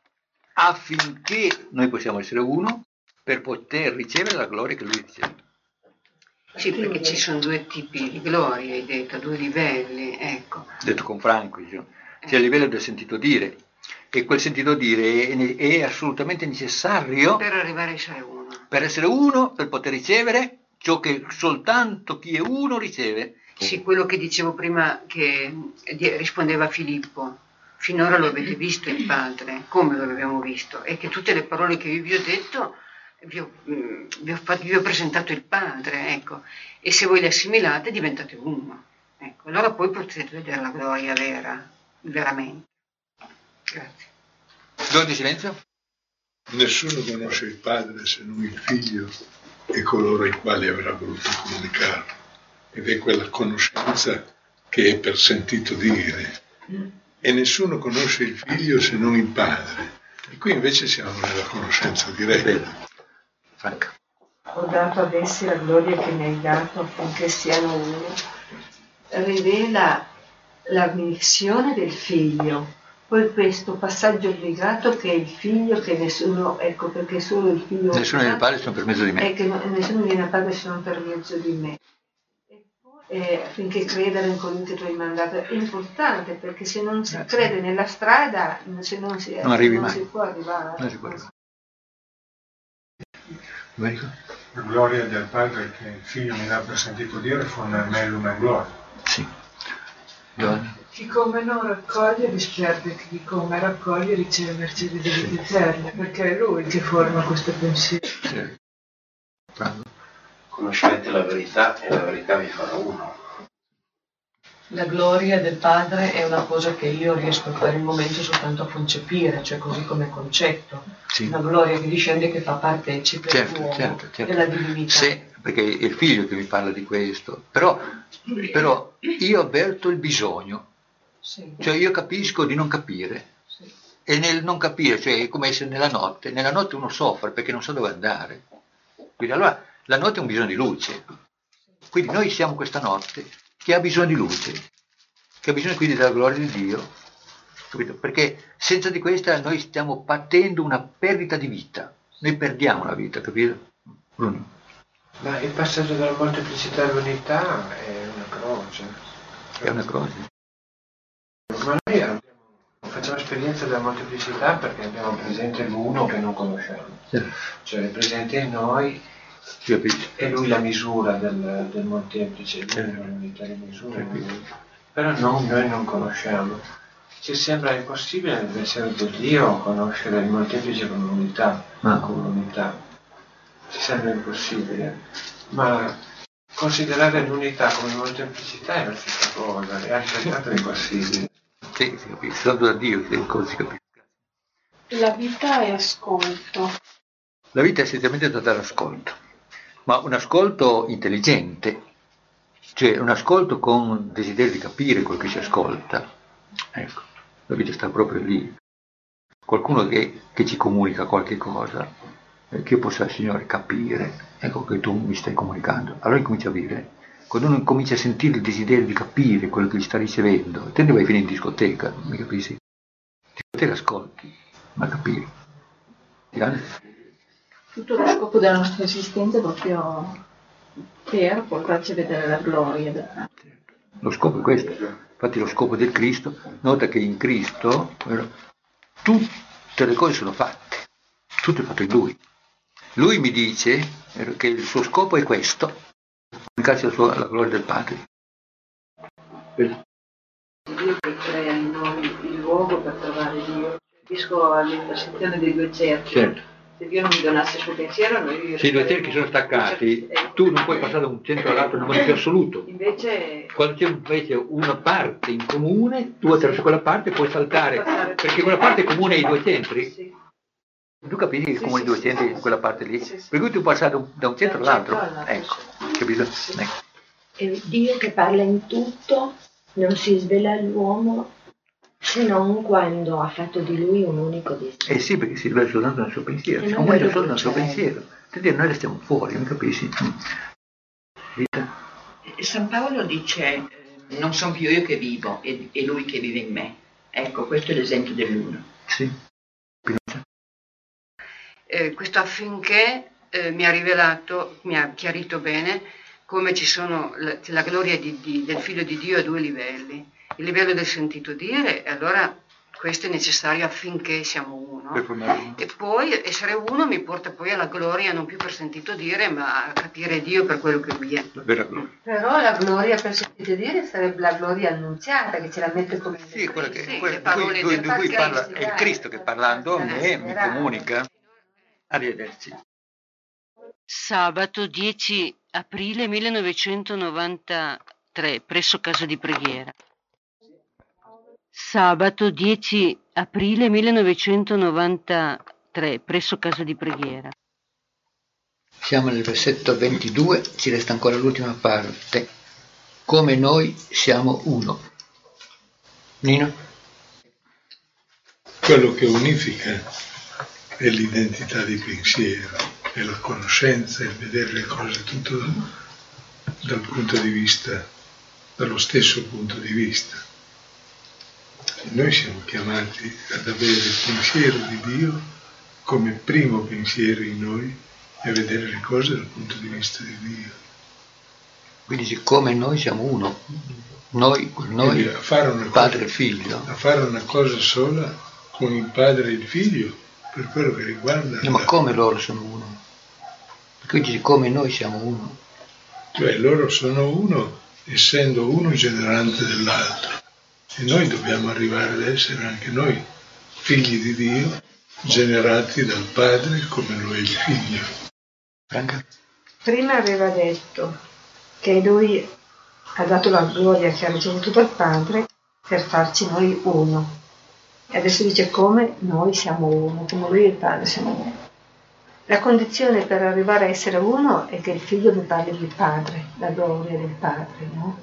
affinché noi possiamo essere uno per poter ricevere la gloria che lui riceve. Sì, perché ci sono due tipi di gloria, hai detto, due livelli, ecco. Detto con Franco, c'è il livello del sentito dire, e quel sentito dire è assolutamente necessario per arrivare a essere uno. Per essere uno, per poter ricevere ciò che soltanto chi è uno riceve. Sì, quello che dicevo prima che rispondeva Filippo. Finora lo avete visto il Padre, come lo abbiamo visto? E che tutte le parole che io vi ho detto vi ho presentato il Padre, ecco. E se voi le assimilate diventate uno. Ecco. Allora poi potete vedere la gloria vera, veramente. Grazie. Giorno di silenzio? Nessuno conosce il Padre se non il Figlio e coloro ai quali avrà voluto comunicarlo. Ed è quella conoscenza che è per sentito dire. E nessuno conosce il Figlio se non il Padre. E qui invece siamo nella conoscenza diretta. Franca. Ho dato ad essi la gloria che mi hai dato affinché siano uno. Rivela la missione del Figlio. Poi questo passaggio obbligato che è il Figlio, che nessuno, ecco perché solo il Figlio... Nessuno viene al Padre se non per mezzo di me. E che nessuno viene al Padre se non per mezzo di me. Affinché credere in colui che tu hai mandato è importante, perché se non si crede nella strada non si può arrivare. Non si può arrivare. La gloria del Padre che il Figlio mi dà per sentito dire fonda in me l'una gloria. Sì. Chi come non raccoglie disperde, chi come raccoglie riceve mercede di vita eterna, perché è lui che forma questo pensiero. Sì. Conoscerete la verità e la verità vi farà uno. La gloria del Padre è una cosa che io riesco per il momento soltanto a concepire, cioè così come concetto. Sì. Una gloria che discende, che fa partecipe dell'uomo, della divinità. Sì, perché è il Figlio che mi parla di questo, però io avverto il bisogno, cioè io capisco di non capire. E nel non capire, cioè è come essere nella notte uno soffre perché non sa dove andare. Quindi allora la notte è un bisogno di luce, quindi noi siamo questa notte che ha bisogno di luce, che ha bisogno quindi della gloria di Dio, capito? Perché senza di questa noi stiamo patendo una perdita di vita, noi perdiamo la vita, capito? Bruno. Ma il passaggio dalla molteplicità all'unità è una croce. È una croce. Ma noi facciamo esperienza della molteplicità perché abbiamo presente l'uno che non conosciamo. Cioè è presente in noi. È lui la misura del molteplice, l'unità di misura, però noi non conosciamo. Ci sembra impossibile nel pensiero di Dio conoscere il molteplice con l'unità, con l'unità. Ci sembra impossibile, ma considerare l'unità come molteplicità è la stessa cosa, è altrettanto impossibile. Sì, si capisce, soltanto da Dio che cosa si capisce. La vita è ascolto. La vita è essenzialmente data all'ascolto. Ma un ascolto intelligente, Cioè un ascolto con desiderio di capire quello che si ascolta. Ecco, la vita sta proprio lì. Qualcuno che ci comunica qualche cosa, che io possa, Signore, capire, ecco che tu mi stai comunicando. Allora incomincia a vivere. Quando uno comincia a sentire il desiderio di capire quello che gli sta ricevendo, te ne vai a finire in discoteca, mi capisci? In discoteca ascolti, ma capire. Tutto lo scopo della nostra esistenza è proprio per portarci a vedere la gloria. Lo scopo è questo. Infatti lo scopo del Cristo, nota che in Cristo tutte le cose sono fatte, tutto è fatto in Lui. Lui mi dice che il suo scopo è questo, comunicarci la gloria del Padre. Dio che crea in noi il luogo per trovare Dio. Capisco all'intersezione dei due cerchi. Certo. Se Dio non mi donasse il suo pensiero, noi... Se i due cerchi sono staccati, tu non puoi passare da un centro all'altro in un modo più assoluto. Invece... Quando c'è invece una parte in comune, tu attraverso quella parte puoi saltare, perché quella parte è comune ai due centri. Sì. Tu capisci che è comune ai due centri in quella parte lì? Per cui tu puoi passare da un centro all'altro. Ecco, capito? Ecco. E Dio che parla in tutto non si svela all'uomo se non quando ha fatto di lui un unico desiderio. Sì, perché si rivela soltanto nel suo pensiero, si comunica solo nel suo pensiero. Quindi noi restiamo fuori, mi capisci? San Paolo dice, non sono più io che vivo, è lui che vive in me. Ecco, questo è l'esempio dell'uno. Sì. Questo affinché mi ha rivelato, mi ha chiarito bene come ci sono la gloria del Figlio di Dio a due livelli. Il livello del sentito dire, e allora questo è necessario affinché siamo uno. E poi essere uno mi porta poi alla gloria, non più per sentito dire, ma a capire Dio per quello che Lui è. Però la gloria per sentito dire sarebbe la gloria annunziata, che ce la mette come... Sì, quella che lui parla, è il Cristo che parlando a me mi comunica. Arrivederci. Sabato 10 aprile 1993, presso casa di preghiera. Sabato 10 aprile 1993, presso casa di preghiera. Siamo nel versetto 22, ci resta ancora l'ultima parte. Come noi siamo uno. Nino? Quello che unifica è l'identità di pensiero, è la conoscenza, il vedere le cose tutto dal punto di vista, dallo stesso punto di vista. Noi siamo chiamati ad avere il pensiero di Dio come primo pensiero in noi e a vedere le cose dal punto di vista di Dio. Quindi siccome noi siamo uno, noi padre e figlio. A fare una cosa sola con il padre e il figlio, per quello che riguarda... No, ma come loro sono uno? Quindi siccome noi siamo uno. Cioè loro sono uno, essendo uno generante dell'altro. E noi dobbiamo arrivare ad essere anche noi figli di Dio, generati dal Padre come lo è il Figlio. Franca? Prima aveva detto che lui ha dato la gloria che ha ricevuto dal Padre per farci noi uno. E adesso dice come noi siamo uno, come lui e il Padre siamo uno. La condizione per arrivare a essere uno è che il Figlio mi parli del Padre, la gloria del Padre, no?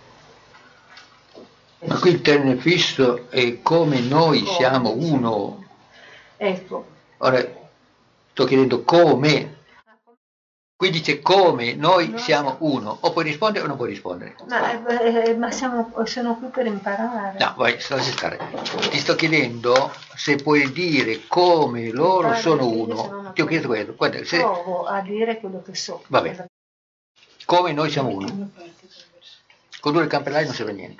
Ma qui il termine fisso è come noi siamo uno. Ecco. Ora, sto chiedendo come. Qui dice come noi siamo uno. O puoi rispondere o non puoi rispondere. Ma sono qui per imparare. No, vai, lascia stare. Ti sto chiedendo se puoi dire come loro sono uno. Ti ho chiesto questo. Guarda, provo a dire quello che so. Va bene. Come noi siamo uno. Con due campellai non serve a niente.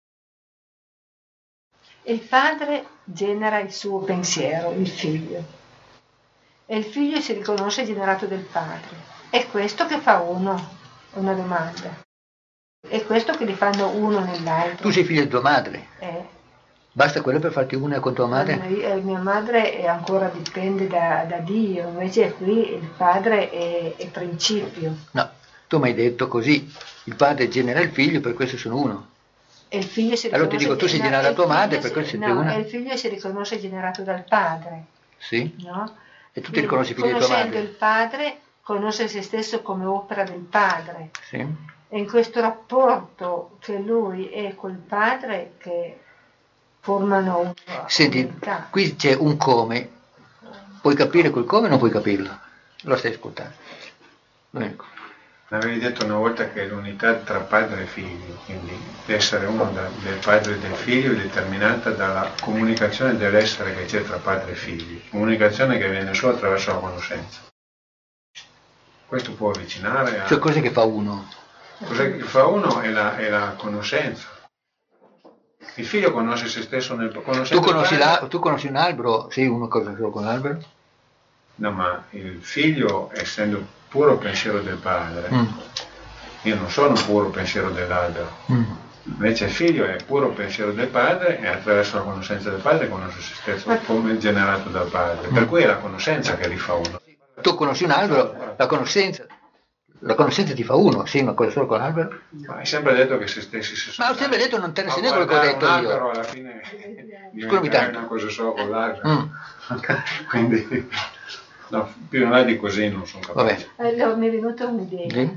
Il padre genera il suo pensiero, il figlio, e il figlio si riconosce generato del padre. È questo che fa uno, una domanda. È questo che li fanno uno nell'altro. Tu sei figlio di tua madre? Basta quello per farti una con tua madre? Mia madre è ancora dipende da Dio, invece qui il padre è principio. No, tu mi hai detto così, il padre genera il figlio, per questo sono uno. E il figlio si allora ti dico, tu sei generato da tua madre, per questo siete una? E il figlio si riconosce generato dal padre. Sì? No? E tu ti riconosci figlio di tua madre? Conoscendo il padre, conosce se stesso come opera del padre. Sì. è in questo rapporto che lui è col padre che formano una comunità. Qui c'è un come, puoi capire quel come o non puoi capirlo? Lo stai ascoltando. L'avevi detto una volta che l'unità tra padre e figlio, quindi l'essere uno del padre e del figlio è determinata dalla comunicazione dell'essere che c'è tra padre e figlio, comunicazione che viene solo attraverso la conoscenza. Questo può avvicinare a... Cioè cos'è che fa uno? Cos'è che fa uno è la conoscenza. Il figlio conosce se stesso nel tu conosci un albero? Sei uno cosa solo con l'albero? No, ma il figlio, essendo puro pensiero del padre, io non sono puro pensiero dell'albero. Invece il figlio è puro pensiero del padre e attraverso la conoscenza del padre conosce se stesso come generato dal padre. Per cui è la conoscenza che li fa uno. Tu conosci un albero, la conoscenza ti fa uno, sei una cosa solo con l'albero? Ma hai sempre detto che se stessi si sono. Ma ho sempre detto non te ne sei quello che ho detto io. Però alla fine diventa una cosa solo con l'albero. Quindi no, più in là di così non sono capace. Mi è venuta un'idea.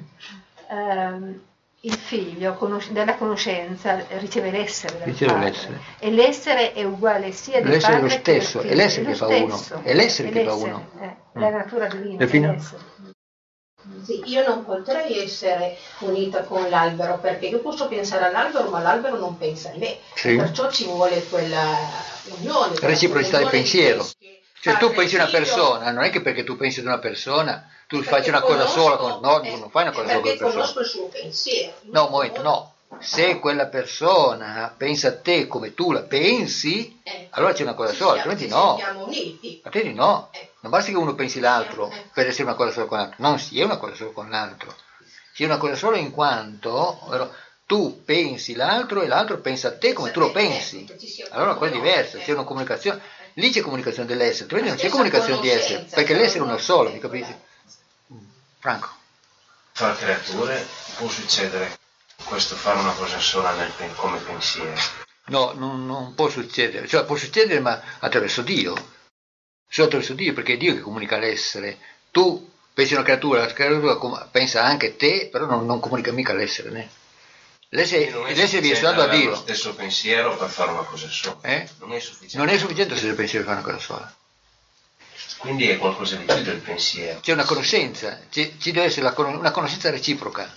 Il figlio dalla conoscenza riceve l'essere dal padre. E l'essere è uguale sia del padre lo stesso, che è l'essere che fa uno. È l'essere che fa uno. La natura divina è l'essere. Sì, io non potrei essere unita con l'albero perché io posso pensare all'albero ma l'albero non pensa a me, perciò ci vuole quella unione. Reciprocità del pensiero. Cioè tu pensi a una persona, non è che perché tu pensi ad una persona tu faccia una cosa sola con... No, tu non fai una cosa sola con la persona. Perché conosco il suo pensiero. No, un momento, no. Se quella persona pensa a te come tu la pensi, allora c'è una cosa sola, altrimenti no. Altrimenti no. Non basta che uno pensi l'altro per essere una cosa sola con l'altro. Non si è una cosa sola con l'altro. Si è una cosa sola in quanto tu pensi l'altro e l'altro pensa a te come tu lo pensi. Allora una cosa diversa, c'è una comunicazione. Lì c'è comunicazione dell'essere, altrimenti non c'è comunicazione di essere, perché l'essere è uno solo, mi capisci? Franco. Tra creature può succedere questo fare una cosa sola come pensiero? No, non può succedere, cioè può succedere ma attraverso Dio, solo attraverso Dio, perché è Dio che comunica l'essere. Tu pensi a una creatura, la creatura pensa anche a te, però non comunica mica l'essere, né? L'essere viene soltanto a Dio. Lo stesso pensiero per fare una cosa sola. Non è sufficiente. Non è sufficiente se il pensiero fa una cosa sola. Quindi è qualcosa di più del pensiero. C'è una conoscenza, ci deve essere una conoscenza reciproca,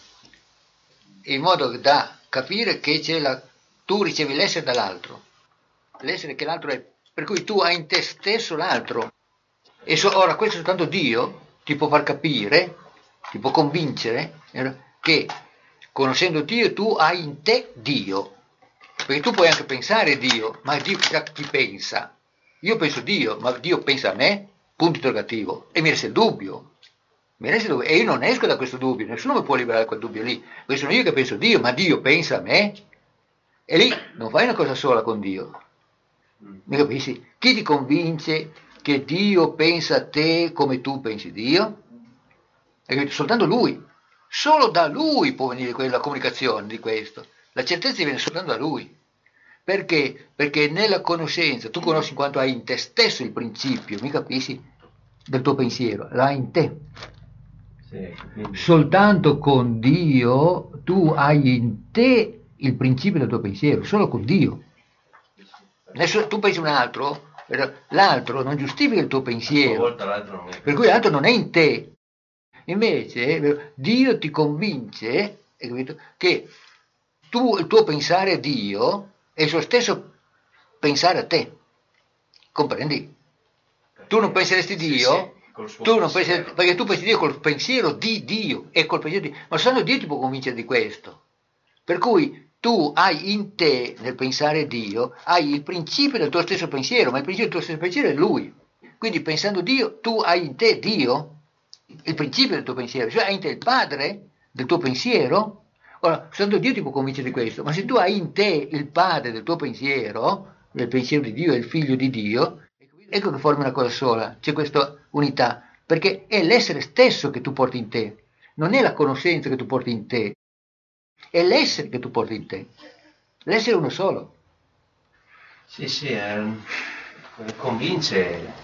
in modo da capire che tu ricevi l'essere dall'altro, l'essere che l'altro è, per cui tu hai in te stesso l'altro. E ora questo soltanto Dio ti può far capire, ti può convincere che conoscendo Dio tu hai in te Dio, perché tu puoi anche pensare Dio, ma Dio chi pensa? Io penso Dio, ma Dio pensa a me? Punto interrogativo. E mi resta il dubbio. E io non esco da questo dubbio, nessuno mi può liberare quel dubbio lì. Perché sono io che penso Dio, ma Dio pensa a me? E lì non fai una cosa sola con Dio. Mi capisci? Chi ti convince che Dio pensa a te come tu pensi Dio? Soltanto Lui. Solo da Lui può venire la comunicazione di questo. La certezza viene soltanto da Lui. Perché? Perché nella conoscenza tu conosci in quanto hai in te stesso il principio, mi capisci? Del tuo pensiero, l'hai in te. Soltanto con Dio tu hai in te il principio del tuo pensiero, solo con Dio. Tu pensi a un altro, l'altro non giustifica il tuo pensiero, per cui l'altro non è in te. Invece Dio ti convince che il tuo pensare a Dio è il suo stesso pensare a te. Comprendi? Tu non penseresti Dio? Tu non pensi, perché tu pensi Dio col pensiero di Dio e col pensiero di, ma solo Dio ti può convincere di questo. Per cui tu hai in te, nel pensare Dio, hai il principio del tuo stesso pensiero, ma il principio del tuo stesso pensiero è Lui. Quindi pensando Dio, tu hai in te Dio, il principio del tuo pensiero, cioè hai in te il Padre del tuo pensiero. Ora, soltanto Dio ti può convincere di questo, ma se tu hai in te il Padre del tuo pensiero, del pensiero di Dio e il Figlio di Dio, ecco che formi una cosa sola, c'è questa unità, perché è l'essere stesso che tu porti in te, non è la conoscenza che tu porti in te, è l'essere che tu porti in te, l'essere è uno solo. Sì, convince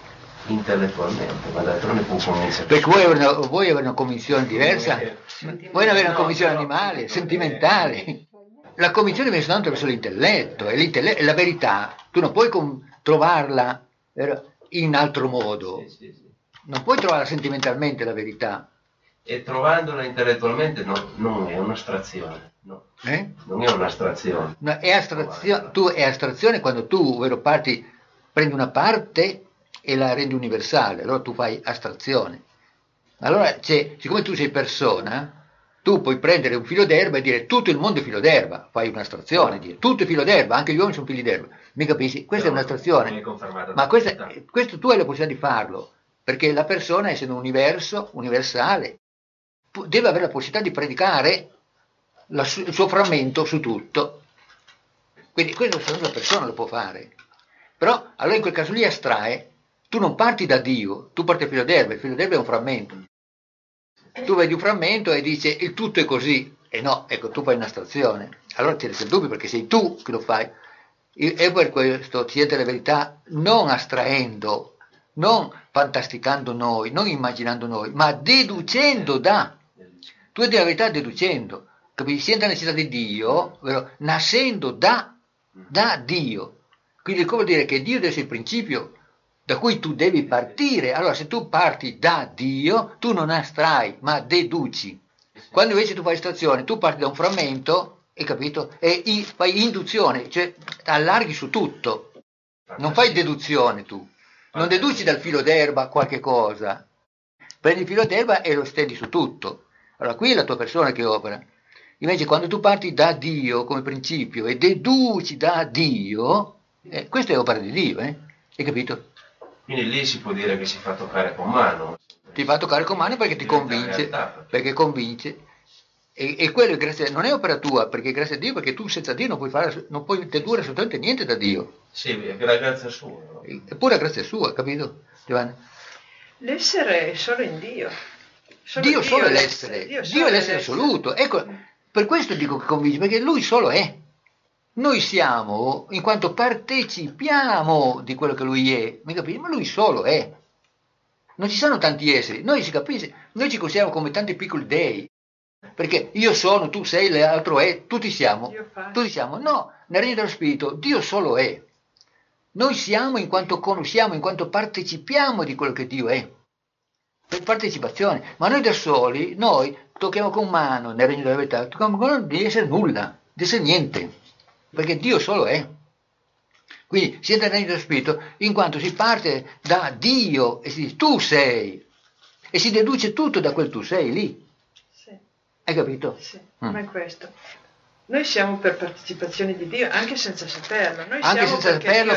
intellettualmente, ma d'altronde può convincere. Perché voi avere una convinzione diversa, voi avere una convinzione animale, sentimentale. La convinzione viene soltanto verso l'intelletto, e la verità tu non puoi trovarla in altro modo, non puoi trovarla sentimentalmente la verità. E trovandola intellettualmente non è un'astrazione, no. Non è un'astrazione. No, è astrazione quando tu, ovvero prendi una parte e la rendi universale, allora tu fai astrazione. Allora, siccome tu sei persona, tu puoi prendere un filo d'erba e dire tutto il mondo è filo d'erba, fai un'astrazione, dire tutto è filo d'erba, anche gli uomini sono figli d'erba. Mi capisci? Questa è un'astrazione. Ma questo tu hai la possibilità di farlo, perché la persona, essendo un universo universale, deve avere la possibilità di predicare il suo frammento su tutto. Quindi questo solo la persona lo può fare. Però allora in quel caso lì astrae, tu non parti da Dio, tu parti da filo d'erba, il filo d'erba è un frammento. Tu vedi un frammento e dici il tutto è così, e no, ecco, tu fai un'astrazione. Allora ti resta il dubbio perché sei tu che lo fai. E per questo siete la verità non astraendo, non fantasticando noi, non immaginando noi, ma deducendo da. Tu vedi la verità deducendo, capisci? Senti la necessità di Dio, ovvero nascendo da Dio. Quindi come dire che Dio deve essere il principio da cui tu devi partire. Allora se tu parti da Dio, tu non astrai, ma deduci. Quando invece tu fai astrazione, tu parti da un frammento, hai capito? E fai induzione, cioè allarghi su tutto. Non fai deduzione tu. Non deduci dal filo d'erba qualche cosa. Prendi il filo d'erba e lo stendi su tutto. Allora qui è la tua persona che opera. Invece quando tu parti da Dio come principio e deduci da Dio, questa è opera di Dio, hai capito? Quindi lì si può dire che si fa toccare con mano. Ti fa toccare con mano perché ti convince, perché convince. E quello è grazie, non è opera tua, perché è grazie a Dio, perché tu senza Dio non puoi dedurre assolutamente niente da Dio. Sì, è la grazia sua. No? Eppure la grazia sua, capito, Giovanni? L'essere è solo in Dio. Dio solo è l'essere, Dio è l'essere assoluto. Ecco, per questo dico che convince, perché Lui solo è. Noi siamo, in quanto partecipiamo di quello che Lui è, mi capisci? Ma Lui solo è. Non ci sono tanti esseri, noi si capisce, noi ci consideriamo come tanti piccoli dei, perché io sono, tu sei, l'altro è, tutti siamo, no, nel regno dello Spirito Dio solo è. Noi siamo in quanto conosciamo, in quanto partecipiamo di quello che Dio è, per partecipazione, ma noi da soli, noi tocchiamo con mano nel regno della verità, tocchiamo con mano di essere nulla, di essere niente. Perché Dio solo è. Quindi si entra nel regno dello Spirito in quanto si parte da Dio e si dice tu sei e si deduce tutto da quel tu sei lì. Sì. Hai capito? Sì, ma è questo. Noi siamo per partecipazione di Dio anche senza saperlo. Noi anche senza saperlo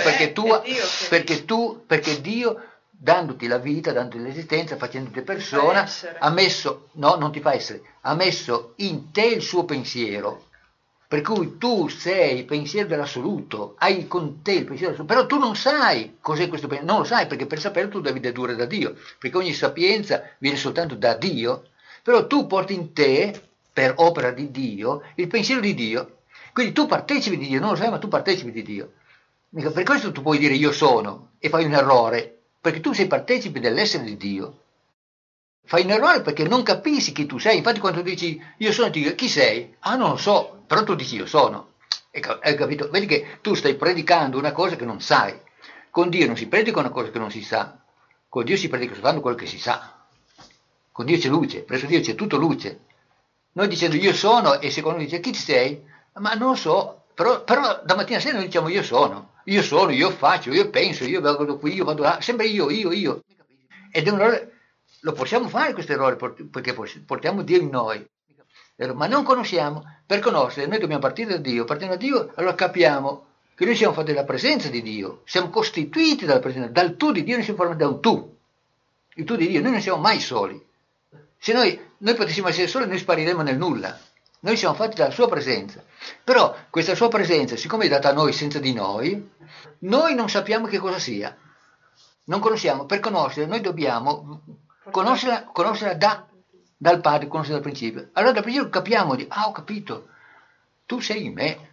perché Dio dandoti la vita, dandoti l'esistenza, facendoti persona, ha messo, no, non ti fa essere, ha messo in te il suo pensiero. Per cui tu sei il pensiero dell'assoluto, hai con te il pensiero dell'assoluto, però tu non sai cos'è questo pensiero, non lo sai perché per saperlo tu devi dedurre da Dio, perché ogni sapienza viene soltanto da Dio, però tu porti in te, per opera di Dio, il pensiero di Dio, quindi tu partecipi di Dio, non lo sai ma tu partecipi di Dio. Per questo tu puoi dire io sono e fai un errore, perché tu sei partecipe dell'essere di Dio. Fai un errore perché non capisci chi tu sei, infatti quando tu dici io sono, ti dico chi sei? Ah non lo so. Però tu dici io sono, hai capito? Vedi che tu stai predicando una cosa che non sai. Con Dio non si predica una cosa che non si sa, con Dio si predica soltanto quello che si sa. Con Dio c'è luce, presso Dio c'è tutto luce. Noi dicendo io sono e secondo dice chi sei? Ma non lo so, però da mattina a sera noi diciamo io sono, io faccio, io penso, io vado qui, io vado là, sempre io. Ed è un errore, lo possiamo fare questo errore perché portiamo Dio in noi. Ma non conosciamo, per conoscere noi dobbiamo partire da Dio, partendo da Dio allora capiamo che noi siamo fatti dalla presenza di Dio, siamo costituiti dalla presenza, dal tu di Dio noi siamo formati da un tu, il tu di Dio, noi non siamo mai soli, se noi potessimo essere soli noi spariremmo nel nulla, noi siamo fatti dalla sua presenza, però questa sua presenza siccome è data a noi senza di noi non sappiamo che cosa sia, non conosciamo, per conoscere noi dobbiamo conoscerla dal Padre, conoscere dal principio. Allora dal principio capiamo, ho capito, tu sei in me,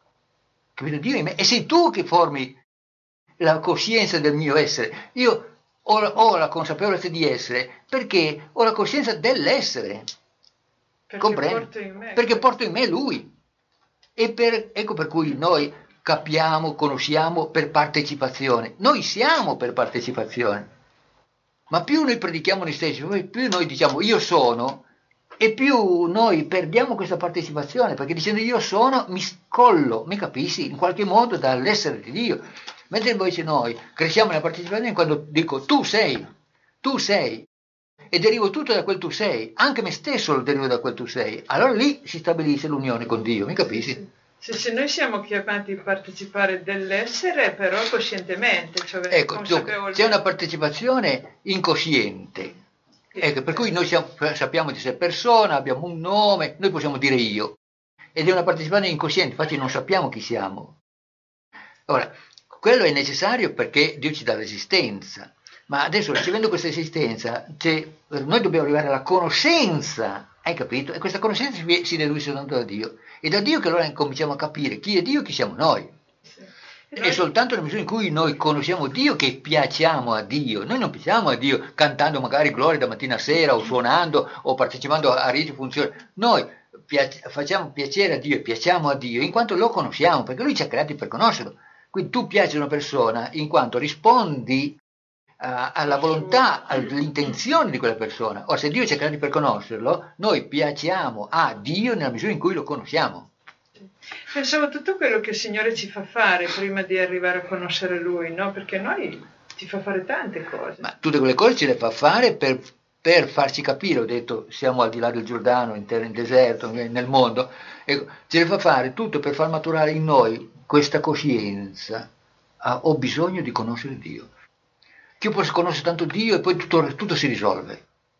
capito? Dio è in me, e sei tu che formi la coscienza del mio essere. Io ho la consapevolezza di essere perché ho la coscienza dell'essere. Comprende? Perché porto in me lui. Ecco per cui noi capiamo, conosciamo per partecipazione. Noi siamo per partecipazione. Ma più noi predichiamo noi stessi, più noi diciamo io sono, e più noi perdiamo questa partecipazione, perché dicendo io sono mi scollo, mi capisci, in qualche modo dall'essere di Dio. Mentre invece noi cresciamo nella partecipazione quando dico tu sei, e derivo tutto da quel tu sei, anche me stesso lo derivo da quel tu sei, allora lì si stabilisce l'unione con Dio, mi capisci? Se noi siamo chiamati a partecipare dell'essere, però coscientemente, cioè ecco, c'è una partecipazione incosciente, ecco, per cui noi sappiamo di essere persona, abbiamo un nome, noi possiamo dire io, ed è una partecipazione incosciente, infatti non sappiamo chi siamo. Ora, quello è necessario perché Dio ci dà l'esistenza, ma adesso ricevendo questa esistenza, noi dobbiamo arrivare alla conoscenza, hai capito? E questa conoscenza si deduce soltanto da Dio. E da Dio che allora cominciamo a capire chi è Dio e chi siamo noi. Sì. E soltanto nella misura in cui noi conosciamo Dio che piacciamo a Dio. Noi non piacciamo a Dio cantando magari gloria da mattina a sera o suonando o partecipando a riti funzioni. Noi facciamo piacere a Dio e piacciamo a Dio in quanto lo conosciamo, perché Lui ci ha creati per conoscerlo. Quindi tu piaci a una persona in quanto rispondi alla volontà, all'intenzione di quella persona. Ora, se Dio ci ha creati per conoscerlo, noi piacciamo a Dio nella misura in cui lo conosciamo. Pensavo tutto quello che il Signore ci fa fare prima di arrivare a conoscere Lui, no? Perché noi ci fa fare tante cose. Ma tutte quelle cose ce le fa fare per farci capire, ho detto, siamo al di là del Giordano, in deserto, nel mondo, ecco, ce le fa fare tutto per far maturare in noi questa coscienza. Ho bisogno di conoscere Dio. Che io posso conoscere tanto Dio e poi tutto si risolve.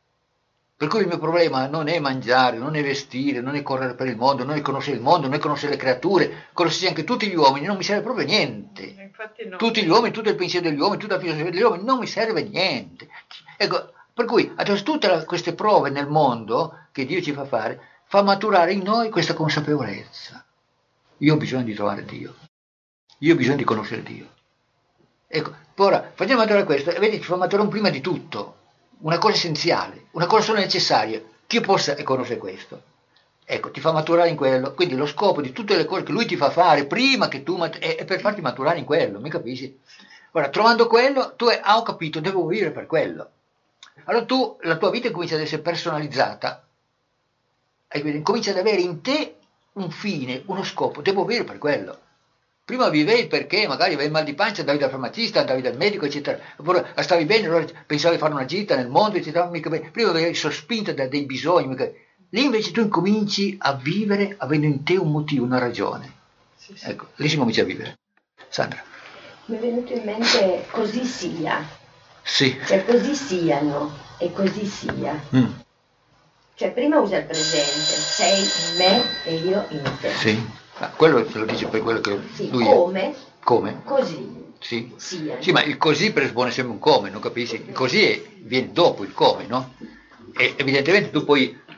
Per cui il mio problema non è mangiare, non è vestire, non è correre per il mondo, non è conoscere il mondo, non è conoscere le creature, conoscere anche tutti gli uomini, non mi serve proprio niente. No. Tutti gli uomini, tutto il pensiero degli uomini, tutta la filosofia degli uomini, non mi serve niente. Ecco, per cui attraverso tutte queste prove nel mondo che Dio ci fa fare, fa maturare in noi questa consapevolezza. Io ho bisogno di trovare Dio. Io ho bisogno di conoscere Dio. Ecco, ora facciamo maturare questo e vedi, ci fa maturare prima di tutto una cosa essenziale, una cosa solo necessaria, che io possa conoscere questo. Ecco, ti fa maturare in quello, quindi lo scopo di tutte le cose che lui ti fa fare prima che tu è per farti maturare in quello, mi capisci? Ora, trovando quello, tu ho capito, devo vivere per quello. Allora la tua vita comincia ad essere personalizzata, comincia ad avere in te un fine, uno scopo, devo vivere per quello. Prima vivevi perché magari avevi mal di pancia, andavi dal farmacista, andavi dal medico, eccetera. Oppure stavi bene, allora pensavi di fare una gita nel mondo, eccetera. Prima avevi sospinto da dei bisogni. Lì invece tu incominci a vivere avendo in te un motivo, una ragione. Sì. Ecco, lì si comincia a vivere. Sandra. Mi è venuto in mente così sia. Sì. Cioè così siano e così sia. Cioè prima usa il presente, sei in me e io in te. Sì. Ah, quello se lo dice per quello che sì, lui come? È. Come? Così. Sì. Sia. Sì, ma il così presuppone sempre un come, non capisci? Il così viene dopo il come, no? E evidentemente tu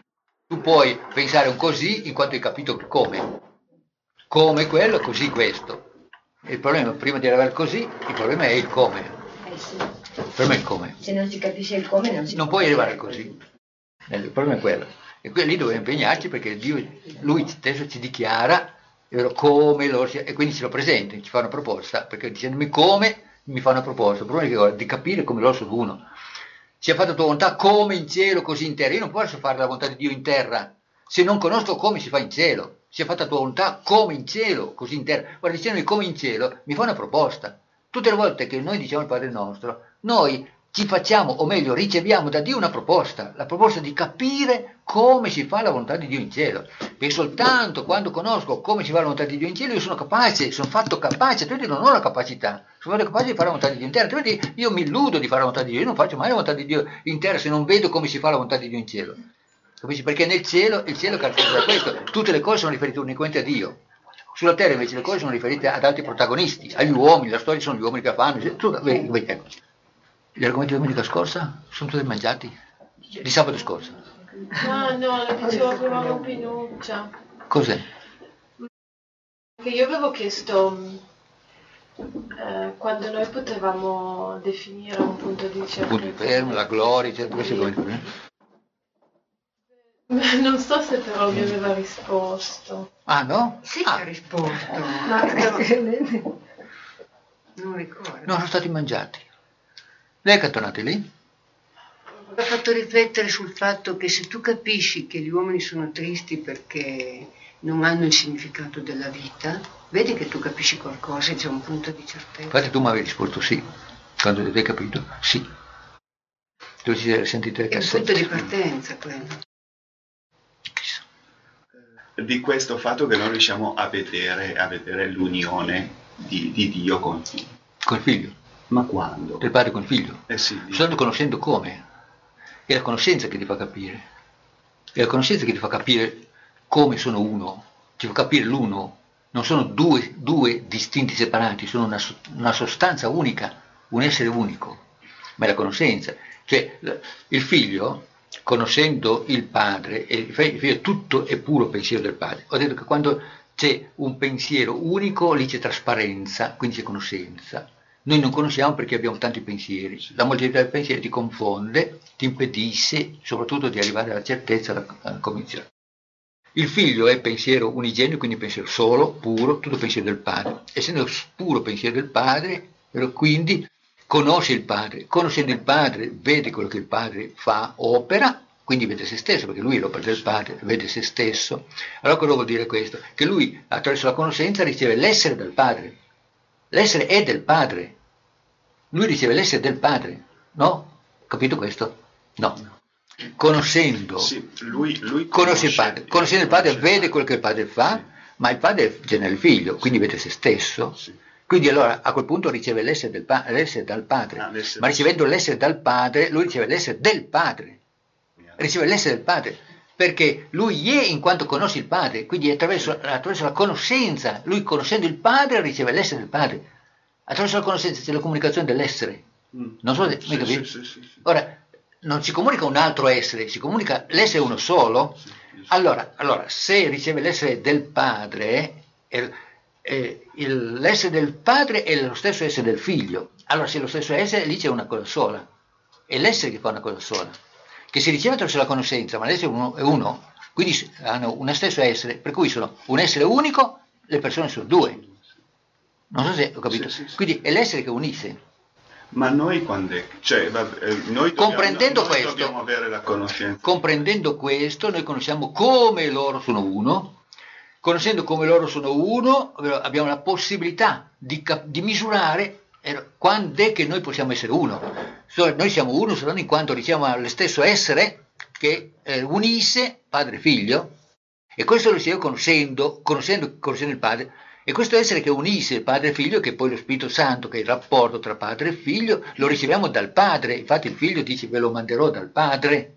puoi pensare un così in quanto hai capito il come. Come quello, così questo. E il problema, prima di arrivare al così, il problema è il come. Sì. Il problema è il come. Se non si capisce il come non puoi arrivare al così. Il problema è quello. E lì dobbiamo impegnarci perché Dio, lui stesso ci dichiara come lo sia, e quindi ce lo presenta, ci fa una proposta, perché dicendomi come mi fa una proposta, il problema è di capire come lo sono uno. Sia fatta la tua volontà come in cielo così in terra. Io non posso fare la volontà di Dio in terra se non conosco come si fa in cielo. Sia fatta la tua volontà come in cielo così in terra. Guarda, dicendomi come in cielo mi fa una proposta. Tutte le volte che noi diciamo il Padre nostro, noi ci facciamo, o meglio riceviamo da Dio una proposta, la proposta di capire come si fa la volontà di Dio in cielo. Perché soltanto quando conosco come si fa la volontà di Dio in cielo io sono capace, sono fatto capace, altrimenti non ho la capacità, sono fatto capace di fare la volontà di Dio in terra, altrimenti io mi illudo di fare la volontà di Dio, io non faccio mai la volontà di Dio in terra se non vedo come si fa la volontà di Dio in cielo. Capisci? Perché nel cielo, il cielo caratterizza questo, tutte le cose sono riferite unicamente a Dio. Sulla terra invece le cose sono riferite ad altri protagonisti, agli uomini, la storia sono gli uomini che fanno, ecco. Gli argomenti di domenica scorsa sono tutti mangiati? Di sabato scorso? No, lo dicevo prima con Pinuccia. Cos'è? Che io avevo chiesto quando noi potevamo definire un punto di certezza. Punto di fermo, la gloria, Non so se però mi aveva risposto. Ah no? Sì, ha risposto. Non ricordo. No, sono stati mangiati. Lei è accattonati lì? Mi ha fatto riflettere sul fatto che se tu capisci che gli uomini sono tristi perché non hanno il significato della vita, vedi che tu capisci qualcosa e c'è un punto di certezza. Infatti tu mi avevi risposto sì. Quando hai capito? Sì. Tu ci hai sentito le cassette. È un punto di partenza quello. Di questo fatto che noi riusciamo a vedere l'unione di Dio con il figlio. Col figlio? Ma quando? Del padre con il figlio? Sì. Soltanto conoscendo come. È la conoscenza che ti fa capire. È la conoscenza che ti fa capire come sono uno. Ti fa capire l'uno. Non sono due distinti separati, sono una sostanza unica, un essere unico. Ma è la conoscenza. Cioè, il figlio, conoscendo il padre, e il figlio tutto è puro pensiero del padre. Ho detto che quando c'è un pensiero unico, lì c'è trasparenza, quindi c'è conoscenza. Noi non conosciamo perché abbiamo tanti pensieri. La molteplicità dei pensieri ti confonde, ti impedisce soprattutto di arrivare alla certezza, alla convinzione. Il figlio è pensiero unigenico, quindi pensiero solo, puro, tutto pensiero del padre. Essendo puro pensiero del padre, quindi conosce il padre. Conoscendo il padre, vede quello che il padre fa, opera, quindi vede se stesso, perché lui è l'opera del padre, vede se stesso. Allora cosa vuol dire questo? Che lui, attraverso la conoscenza, riceve l'essere del padre. L'essere è del padre. Lui riceve l'essere del padre. No? Capito questo? No. Conoscendo, sì, lui conosce il padre. Conoscendo il padre, vede quello che il padre fa, sì. Ma il padre genera il figlio, quindi vede se stesso. Sì. Quindi allora a quel punto riceve l'essere dal padre. Ma ricevendo l'essere dal padre, lui riceve l'essere del padre. Riceve l'essere del padre. Perché lui è in quanto conosce il padre, quindi attraverso la conoscenza, lui conoscendo il padre riceve l'essere del padre. Attraverso la conoscenza c'è la comunicazione dell'essere. Non so se mi capite. Sì. Ora, non si comunica un altro essere, si comunica l'essere uno solo. Allora, se riceve l'essere del padre, l'essere del padre è lo stesso essere del figlio. Allora, se è lo stesso essere, lì c'è una cosa sola. È l'essere che fa una cosa sola, che si riceve attraverso la conoscenza, ma l'essere è uno, quindi hanno uno stesso essere, per cui sono un essere unico, le persone sono due. Non so se ho capito. Sì. Quindi è l'essere che unisce. Ma noi noi comprendendo questo, dobbiamo avere la conoscenza. Comprendendo questo, noi conosciamo come loro sono uno. Conoscendo come loro sono uno, abbiamo la possibilità di misurare quando è che noi possiamo essere uno. Noi siamo uno soltanto in quanto riceviamo lo stesso essere che unisce padre e figlio, e questo lo riceviamo conoscendo il padre. E questo essere che unisce il padre e figlio, che è poi lo Spirito Santo, che è il rapporto tra padre e figlio, lo riceviamo dal padre. Infatti il figlio dice ve lo manderò dal padre,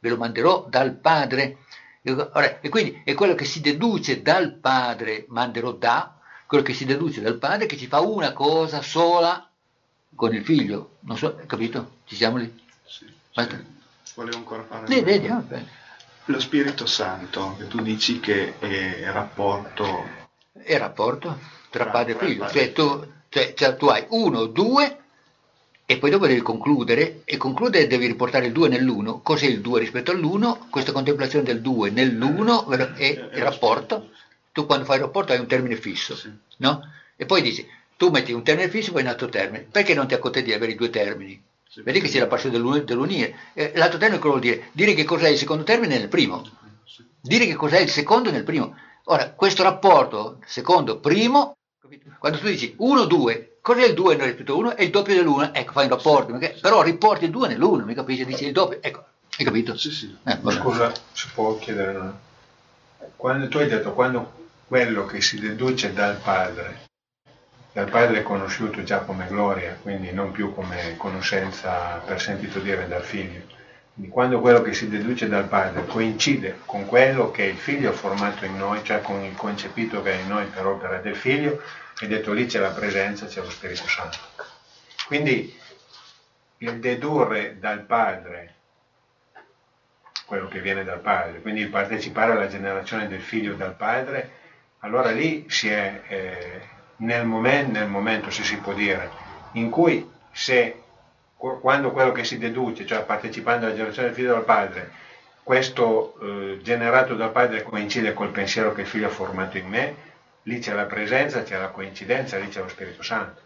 E quindi è quello che si deduce dal padre, quello che si deduce dal padre, che ci fa una cosa sola con il figlio. Non so, capito? Ci siamo lì? Sì. Volevo ancora fare vediamo. Lo Spirito Santo, che tu dici che è rapporto... È rapporto tra padre e figlio, cioè tu hai 1, 2 e poi dopo devi concludere, e concludere devi riportare il 2 nell'1. Cos'è il 2 rispetto all'1? Questa contemplazione del 2 nell'1 è il rapporto. Tu quando fai il rapporto hai un termine fisso, no? E poi dici, tu metti un termine fisso e poi un altro termine. Perché non ti accontenti di avere i due termini? Vedi che c'è la passione dell'unire. L'altro termine cosa vuol dire? Dire che cos'è il secondo termine nel primo. Dire che cos'è il secondo nel primo. Ora, questo rapporto secondo-primo, quando tu dici 1, 2, cos'è il 2 rispetto a 1? È il doppio dell'1, ecco, fai un rapporto, però riporti il 2 nell'1, mi capisci? Dici il doppio, ecco, hai capito? Sì. Scusa, si può chiedere, no? Quando tu hai detto, quando quello che si deduce dal padre è conosciuto già come gloria, quindi non più come conoscenza per sentito dire dal figlio. Quindi quando quello che si deduce dal padre coincide con quello che il figlio ha formato in noi, cioè con il concepito che è in noi per opera del figlio, è detto lì c'è la presenza, c'è lo Spirito Santo. Quindi il dedurre dal padre quello che viene dal padre, quindi il partecipare alla generazione del figlio dal padre, allora lì si è nel momento, se si può dire, in cui quando quello che si deduce, cioè partecipando alla generazione del figlio dal padre, questo generato dal padre coincide col pensiero che il figlio ha formato in me, lì c'è la presenza, c'è la coincidenza, lì c'è lo Spirito Santo.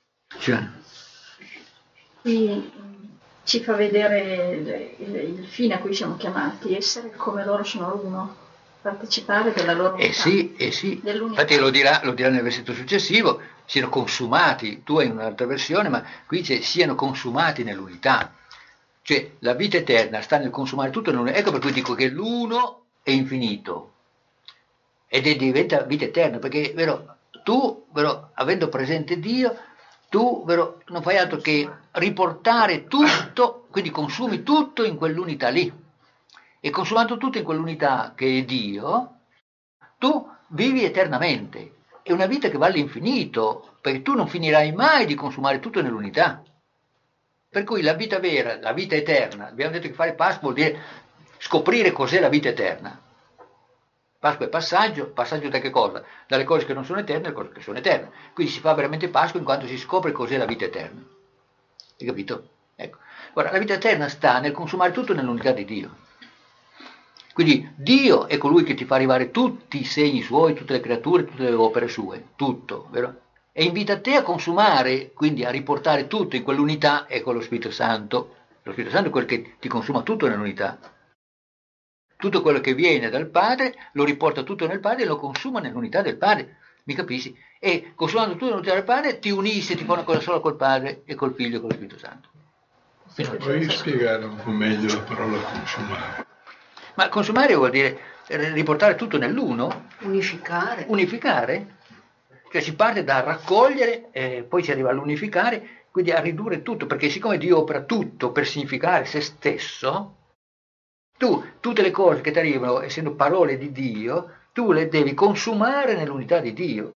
Qui ci fa vedere il fine a cui siamo chiamati, essere come loro sono uno, partecipare della loro unità. Sì. Infatti lo dirà nel versetto successivo, siano consumati, tu hai un'altra versione, ma qui c'è siano consumati nell'unità. Cioè la vita eterna sta nel consumare tutto nell'unità. Ecco per cui dico che l'uno è infinito ed diventa vita eterna, perché tu, avendo presente Dio, tu non fai altro che riportare tutto, quindi consumi tutto in quell'unità lì. E consumando tutto in quell'unità che è Dio, tu vivi eternamente. È una vita che va all'infinito, perché tu non finirai mai di consumare tutto nell'unità. Per cui la vita vera, la vita eterna, abbiamo detto che fare Pasqua vuol dire scoprire cos'è la vita eterna. Pasqua è passaggio da che cosa? Dalle cose che non sono eterne alle cose che sono eterne. Quindi si fa veramente Pasqua in quanto si scopre cos'è la vita eterna. Hai capito? Ecco. Ora, la vita eterna sta nel consumare tutto nell'unità di Dio. Quindi Dio è colui che ti fa arrivare tutti i segni suoi, tutte le creature, tutte le opere sue, tutto, vero? E invita te a consumare, quindi a riportare tutto in quell'unità e con lo Spirito Santo. Lo Spirito Santo è quel che ti consuma tutto nell'unità. Tutto quello che viene dal Padre lo riporta tutto nel Padre e lo consuma nell'unità del Padre, mi capisci? E consumando tutto nell'unità del Padre ti unisci, ti fa una cosa sola col Padre e col Figlio e con lo Spirito Santo. Puoi spiegare un po' meglio la parola consumare? Ma consumare vuol dire riportare tutto nell'uno. Unificare. Cioè si parte da raccogliere, poi si arriva all'unificare, quindi a ridurre tutto, perché siccome Dio opera tutto per significare se stesso, tu tutte le cose che ti arrivano, essendo parole di Dio, tu le devi consumare nell'unità di Dio.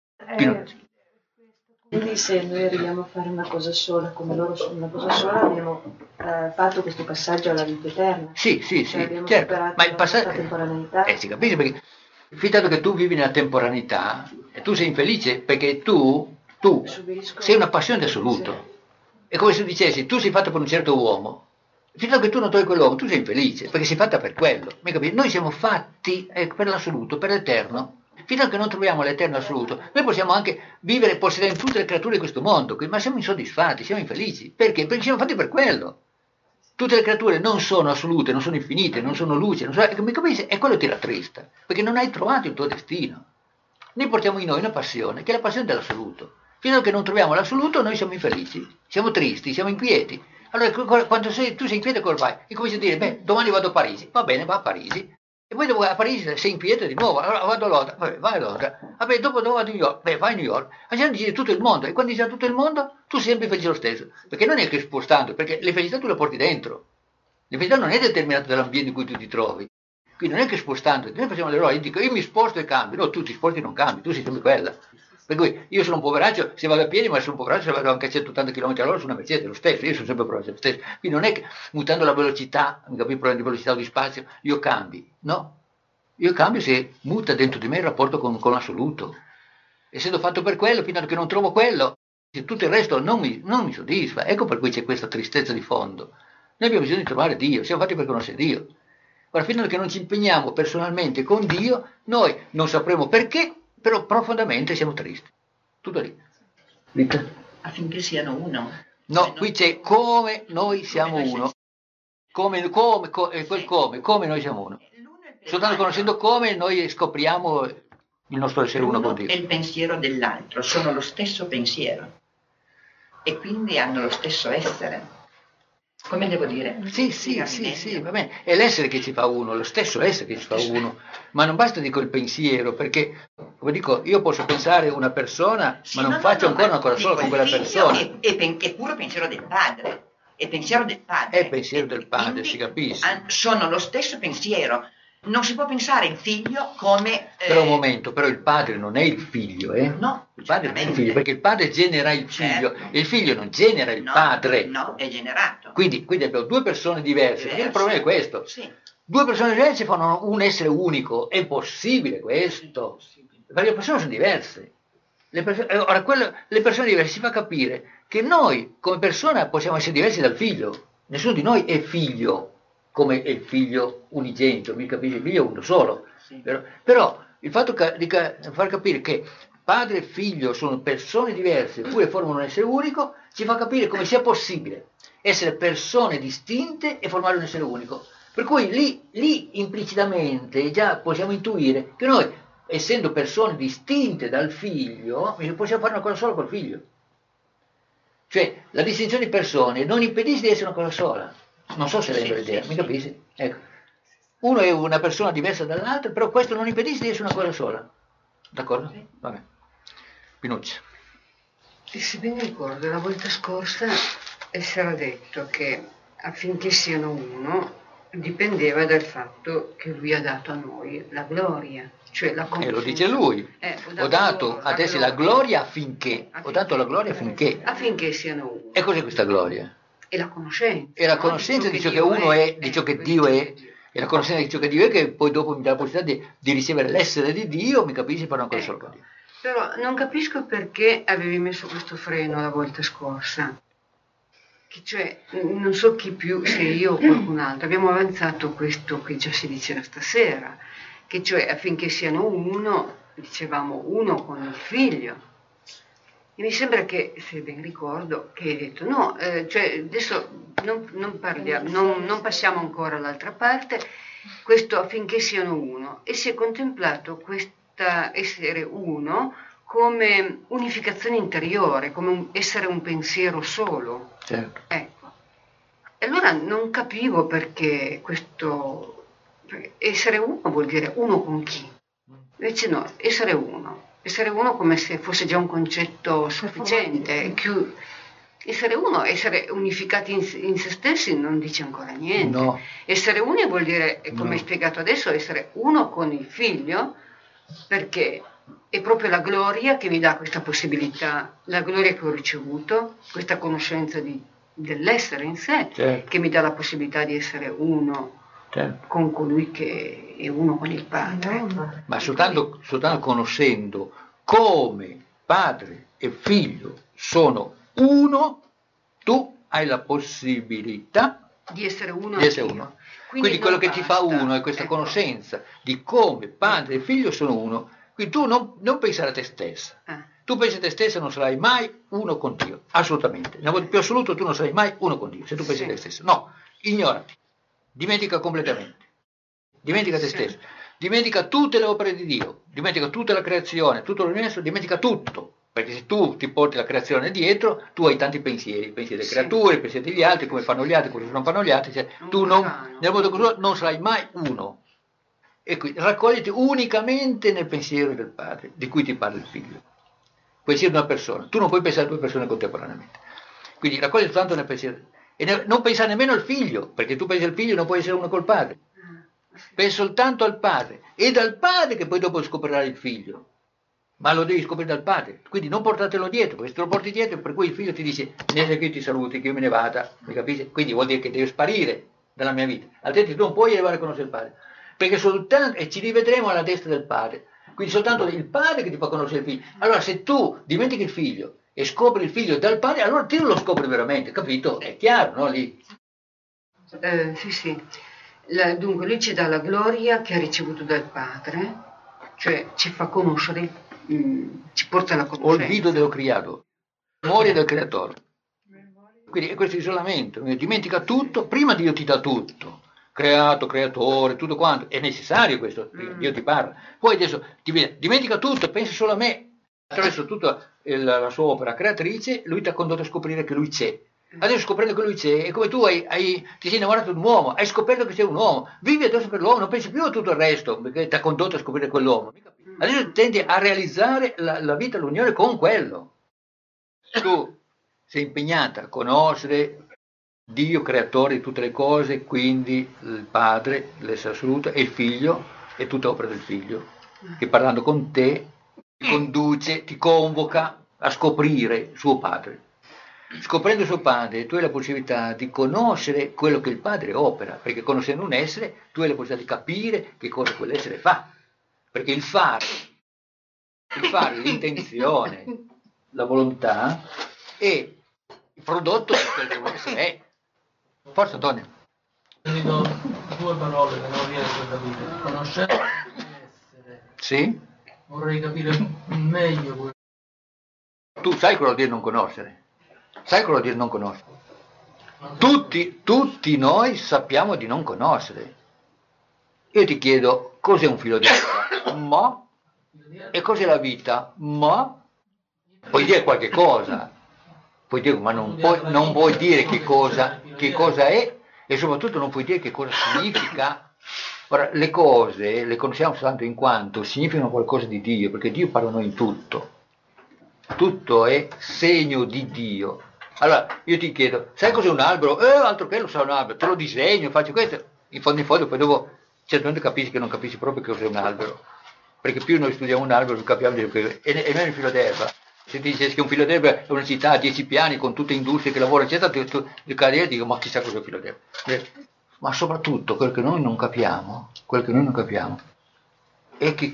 Quindi se noi arriviamo a fare una cosa sola, come loro sono una cosa sola, abbiamo fatto questo passaggio alla vita eterna. Sì, abbiamo certo, superato ma il passaggio... la temporaneità. Si capisce, perché dato che tu vivi nella temporaneità, e tu sei infelice perché tu sei una passione di assoluto. Sì. È come se dicessi, tu sei fatto per un certo uomo, fino a che tu non togli quell'uomo, tu sei infelice, perché sei fatta per quello. Mi capisci? Noi siamo fatti per l'assoluto, per l'eterno. Fino a che non troviamo l'eterno assoluto, noi possiamo anche vivere e possedere tutte le creature di questo mondo, ma siamo insoddisfatti, siamo infelici. Perché? Perché siamo fatti per quello. Tutte le creature non sono assolute, non sono infinite, non sono luce, mi capisci? E quello ti rattrista, perché non hai trovato il tuo destino. Noi portiamo in noi una passione, che è la passione dell'assoluto. Fino a che non troviamo l'assoluto, noi siamo infelici, siamo tristi, siamo inquieti. Allora, quando tu sei inquieto, cosa fai? E cominci a dire, domani vado a Parigi. Va bene, va a Parigi. E poi dopo a Parigi sei inquieto di nuovo, allora vado a Londra, vai a Londra, dopo vado a New York, vai a New York, la gente dice tutto il mondo, e quando dice tutto il mondo, tu sei sempre felice lo stesso, perché non è che spostando, perché le felicità tu le porti dentro, le felicità non è determinata dall'ambiente in cui tu ti trovi, quindi non è che spostando, noi facciamo l'eroe, io dico io mi sposto e cambio, no, tu ti sposti e non cambi, tu sei sempre quella. Per cui io sono un poveraccio se vado a piedi, ma sono un poveraccio se vado anche a 180 km/h su una Mercedes, lo stesso, io sono sempre lo stesso, quindi non è che mutando la velocità, mi capisci, problema di velocità o di spazio, io cambi, no? Io cambio se muta dentro di me il rapporto con l'assoluto. Essendo fatto per quello, fino a che non trovo quello, tutto il resto non mi soddisfa. Ecco per cui c'è questa tristezza di fondo. Noi abbiamo bisogno di trovare Dio, siamo fatti per conoscere Dio. Ora, fino a che non ci impegniamo personalmente con Dio, noi non sapremo perché, però profondamente siamo tristi. Tutto lì. Rita? Affinché siano uno. No, qui c'è come noi siamo uno. Come noi siamo uno. Soltanto conoscendo come noi scopriamo il nostro essere uno con Dio. E il pensiero dell'altro sono lo stesso pensiero e quindi hanno lo stesso essere. Come devo dire? Sì, va bene. È l'essere che ci fa uno, lo stesso essere che ci fa uno. Ma non basta dico il pensiero, perché come dico, io posso pensare una persona, ma non faccio ancora una cosa sola con quella persona. È puro pensiero del padre. È pensiero del padre. È pensiero del padre, si capisce. Sono lo stesso pensiero. Non si può pensare il figlio come... Però un momento, però il padre non è il figlio, No. Il padre non è il figlio, perché il padre genera il figlio, e il figlio non genera il padre. No, è generato. Quindi abbiamo due persone diverse. Il problema è questo. Sì. Due persone diverse fanno un essere unico. È possibile questo? Perché le persone sono diverse. Ora, le persone diverse si fa capire che noi come persona possiamo essere diversi dal figlio. Nessuno di noi è figlio come è il figlio unigenito, mi capisce? Il figlio è uno solo. Sì. Però il fatto di far capire che padre e figlio sono persone diverse, eppure formano un essere unico, ci fa capire come sia possibile essere persone distinte e formare un essere unico. Per cui lì implicitamente già possiamo intuire che noi, essendo persone distinte dal figlio, possiamo fare una cosa sola col figlio. Cioè, la distinzione di persone non impedisce di essere una cosa sola. Non so se rendo l'idea, mi capisci? Ecco. Uno è una persona diversa dall'altro, però questo non impedisce di essere una cosa sola. D'accordo? Vabbè. Pinuccia. E se ben ricordo, la volta scorsa si era detto che affinché siano uno dipendeva dal fatto che lui ha dato a noi la gloria, cioè la conoscenza. Lo dice lui. Ho dato a te la gloria affinché. Ho dato la gloria affinché. Affinché siano uno. E cos'è questa gloria? È la conoscenza. È la conoscenza di ciò che uno è, di ciò che Dio è. E la conoscenza di ciò che Dio è, che poi dopo mi dà la possibilità di ricevere l'essere di Dio, mi capisci, per una cosa solo con Dio. Però non capisco perché avevi messo questo freno la volta scorsa. Che cioè, non so chi più, se io o qualcun altro, abbiamo avanzato questo che già si diceva stasera, che cioè affinché siano uno, dicevamo uno con il figlio. E mi sembra che, se ben ricordo, che hai detto no, cioè adesso non parliamo, non passiamo ancora all'altra parte, questo affinché siano uno. E si è contemplato questa essere uno come unificazione interiore, come essere un pensiero solo. Certo. Ecco. E allora non capivo perché questo essere uno vuol dire uno con chi. Invece no, essere uno come se fosse già un concetto sufficiente. Essere uno, essere unificati in se stessi non dice ancora niente. No. Essere uno vuol dire, come hai spiegato adesso, essere uno con il figlio, perché è proprio la gloria che mi dà questa possibilità, la gloria che ho ricevuto, questa conoscenza dell'essere in sé, certo, che mi dà la possibilità di essere uno, certo, con colui che è uno con il Padre. Ma soltanto conoscendo come padre e figlio sono uno, tu hai la possibilità di essere uno. Quindi quello che ti fa uno è questa conoscenza di come padre e figlio sono uno. Quindi tu non pensare a te stessa. Tu pensi a te stessa non sarai mai uno con Dio, assolutamente. Nel modo più assoluto tu non sarai mai uno con Dio, se tu pensi a te stesso. No, ignorati, dimentica completamente, dimentica te stesso, dimentica tutte le opere di Dio, dimentica tutta la creazione, tutto l'universo, dimentica tutto. Perché se tu ti porti la creazione dietro, tu hai tanti pensieri delle creature, pensieri degli altri, come fanno gli altri, come non fanno gli altri, cioè, tu nel modo così non sarai mai uno. E quindi raccogliti unicamente nel pensiero del Padre, di cui ti parla il Figlio. Puoi essere una persona, tu non puoi pensare a due persone contemporaneamente. Quindi raccogli soltanto nel pensiero. E non pensare nemmeno al Figlio, perché tu pensi al Figlio e non puoi essere uno col Padre. Pensi soltanto al Padre. È dal Padre che poi dopo scoprirai il Figlio. Ma lo devi scoprire dal Padre, quindi non portatelo dietro, perché se te lo porti dietro, per cui il figlio ti dice, niente che io ti saluti, che io me ne vada, mi capisci? Quindi vuol dire che devi sparire dalla mia vita, altrimenti tu non puoi arrivare a conoscere il Padre, perché soltanto, e ci rivedremo alla destra del Padre, quindi soltanto il Padre che ti fa conoscere il figlio. Allora se tu dimentichi il figlio e scopri il figlio dal Padre, allora tu lo scopri veramente, capito? È chiaro, no? Lì. Sì. Dunque lui ci dà la gloria che ha ricevuto dal Padre, cioè ci fa conoscere, ci porta alla conoscenza. Olvido dello criato, memoria del creatore. Quindi è questo isolamento, dimentica tutto, prima Dio ti dà tutto, creato, creatore, tutto quanto, è necessario questo, Dio ti parla. Poi adesso dimentica tutto, pensa solo a me, attraverso tutta la sua opera creatrice, lui ti ha condotto a scoprire che lui c'è. Adesso scoprendo che lui c'è, è come tu ti sei innamorato di un uomo, hai scoperto che sei un uomo, vivi adesso per l'uomo, non pensi più a tutto il resto, perché ti ha condotto a scoprire quell'uomo. Adesso tendi a realizzare la vita, l'unione con quello. Tu sei impegnata a conoscere Dio, creatore di tutte le cose, quindi il Padre, l'essere assoluto, e il Figlio, e tutta opera del Figlio, che parlando con te ti conduce, ti convoca a scoprire suo Padre. Scoprendo suo Padre tu hai la possibilità di conoscere quello che il Padre opera, perché conoscendo un essere tu hai la possibilità di capire che cosa quell'essere fa, perché il fare il fare, l'intenzione, la volontà e il prodotto di quel che vuole essere. Forza Antonio. Dico due parole che non riesco a capire. Conoscenza e essere. Sì? Vorrei capire meglio. Tu sai cosa vuol dire non conoscere? Sai cosa vuol dire non conoscere? Tutti noi sappiamo di non conoscere. Io ti chiedo, cos'è un filo d'erba? Ma? E cos'è la vita? Ma? Puoi dire qualche cosa, puoi dire, ma non puoi dire che cosa è, e soprattutto non puoi dire che cosa significa. Ora, le cose le conosciamo soltanto in quanto significano qualcosa di Dio, perché Dio parla a noi in tutto. Tutto è segno di Dio. Allora, io ti chiedo, sai cos'è un albero? Altro che lo sa un albero, te lo disegno, faccio questo. In fondo, poi dopo certamente capisci che non capisci proprio che cos'è un albero. Perché più noi studiamo un albero, più capiamo che è meno il filo d'erba. Se ti dici che un filo d'erba è una città a 10 piani con tutte industrie che lavorano, eccetera, tu cadi e dico, ma chissà cos'è un filo d'erba. Ma soprattutto quello che noi non capiamo è che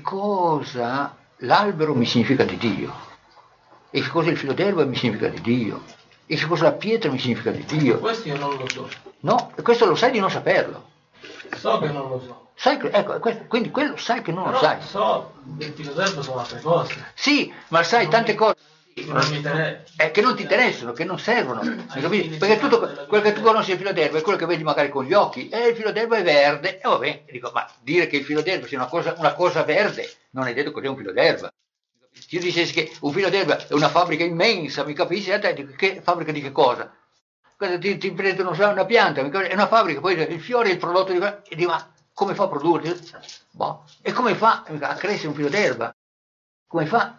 cosa l'albero mi significa di Dio, e che cosa il filo d'erba mi significa di Dio, e che cosa la pietra mi significa di Dio. Questo io non lo so. No, e questo lo sai di non saperlo. So che non lo so. Sai, ecco, quindi quello sai che non Però lo sai. So, del filo d'erba sono altre cose. Sì, ma sai tante cose Che non mi interessa. che non ti interessano, che non servono. Perché tutto quello che tu conosci del filo d'erba è quello che vedi magari con gli occhi. Il filo d'erba è verde. E vabbè, dico, ma dire che il filo d'erba sia una cosa verde non è detto cos'è un filo d'erba. Se io dicessi che un filo d'erba è una fabbrica immensa, mi capisci? Dico, che fabbrica di che cosa? Ti prendono una pianta, è una fabbrica, poi il fiore è il prodotto di quella, e dico, ma come fa a produrre? Boh. E come fa a crescere un filo d'erba? Come fa?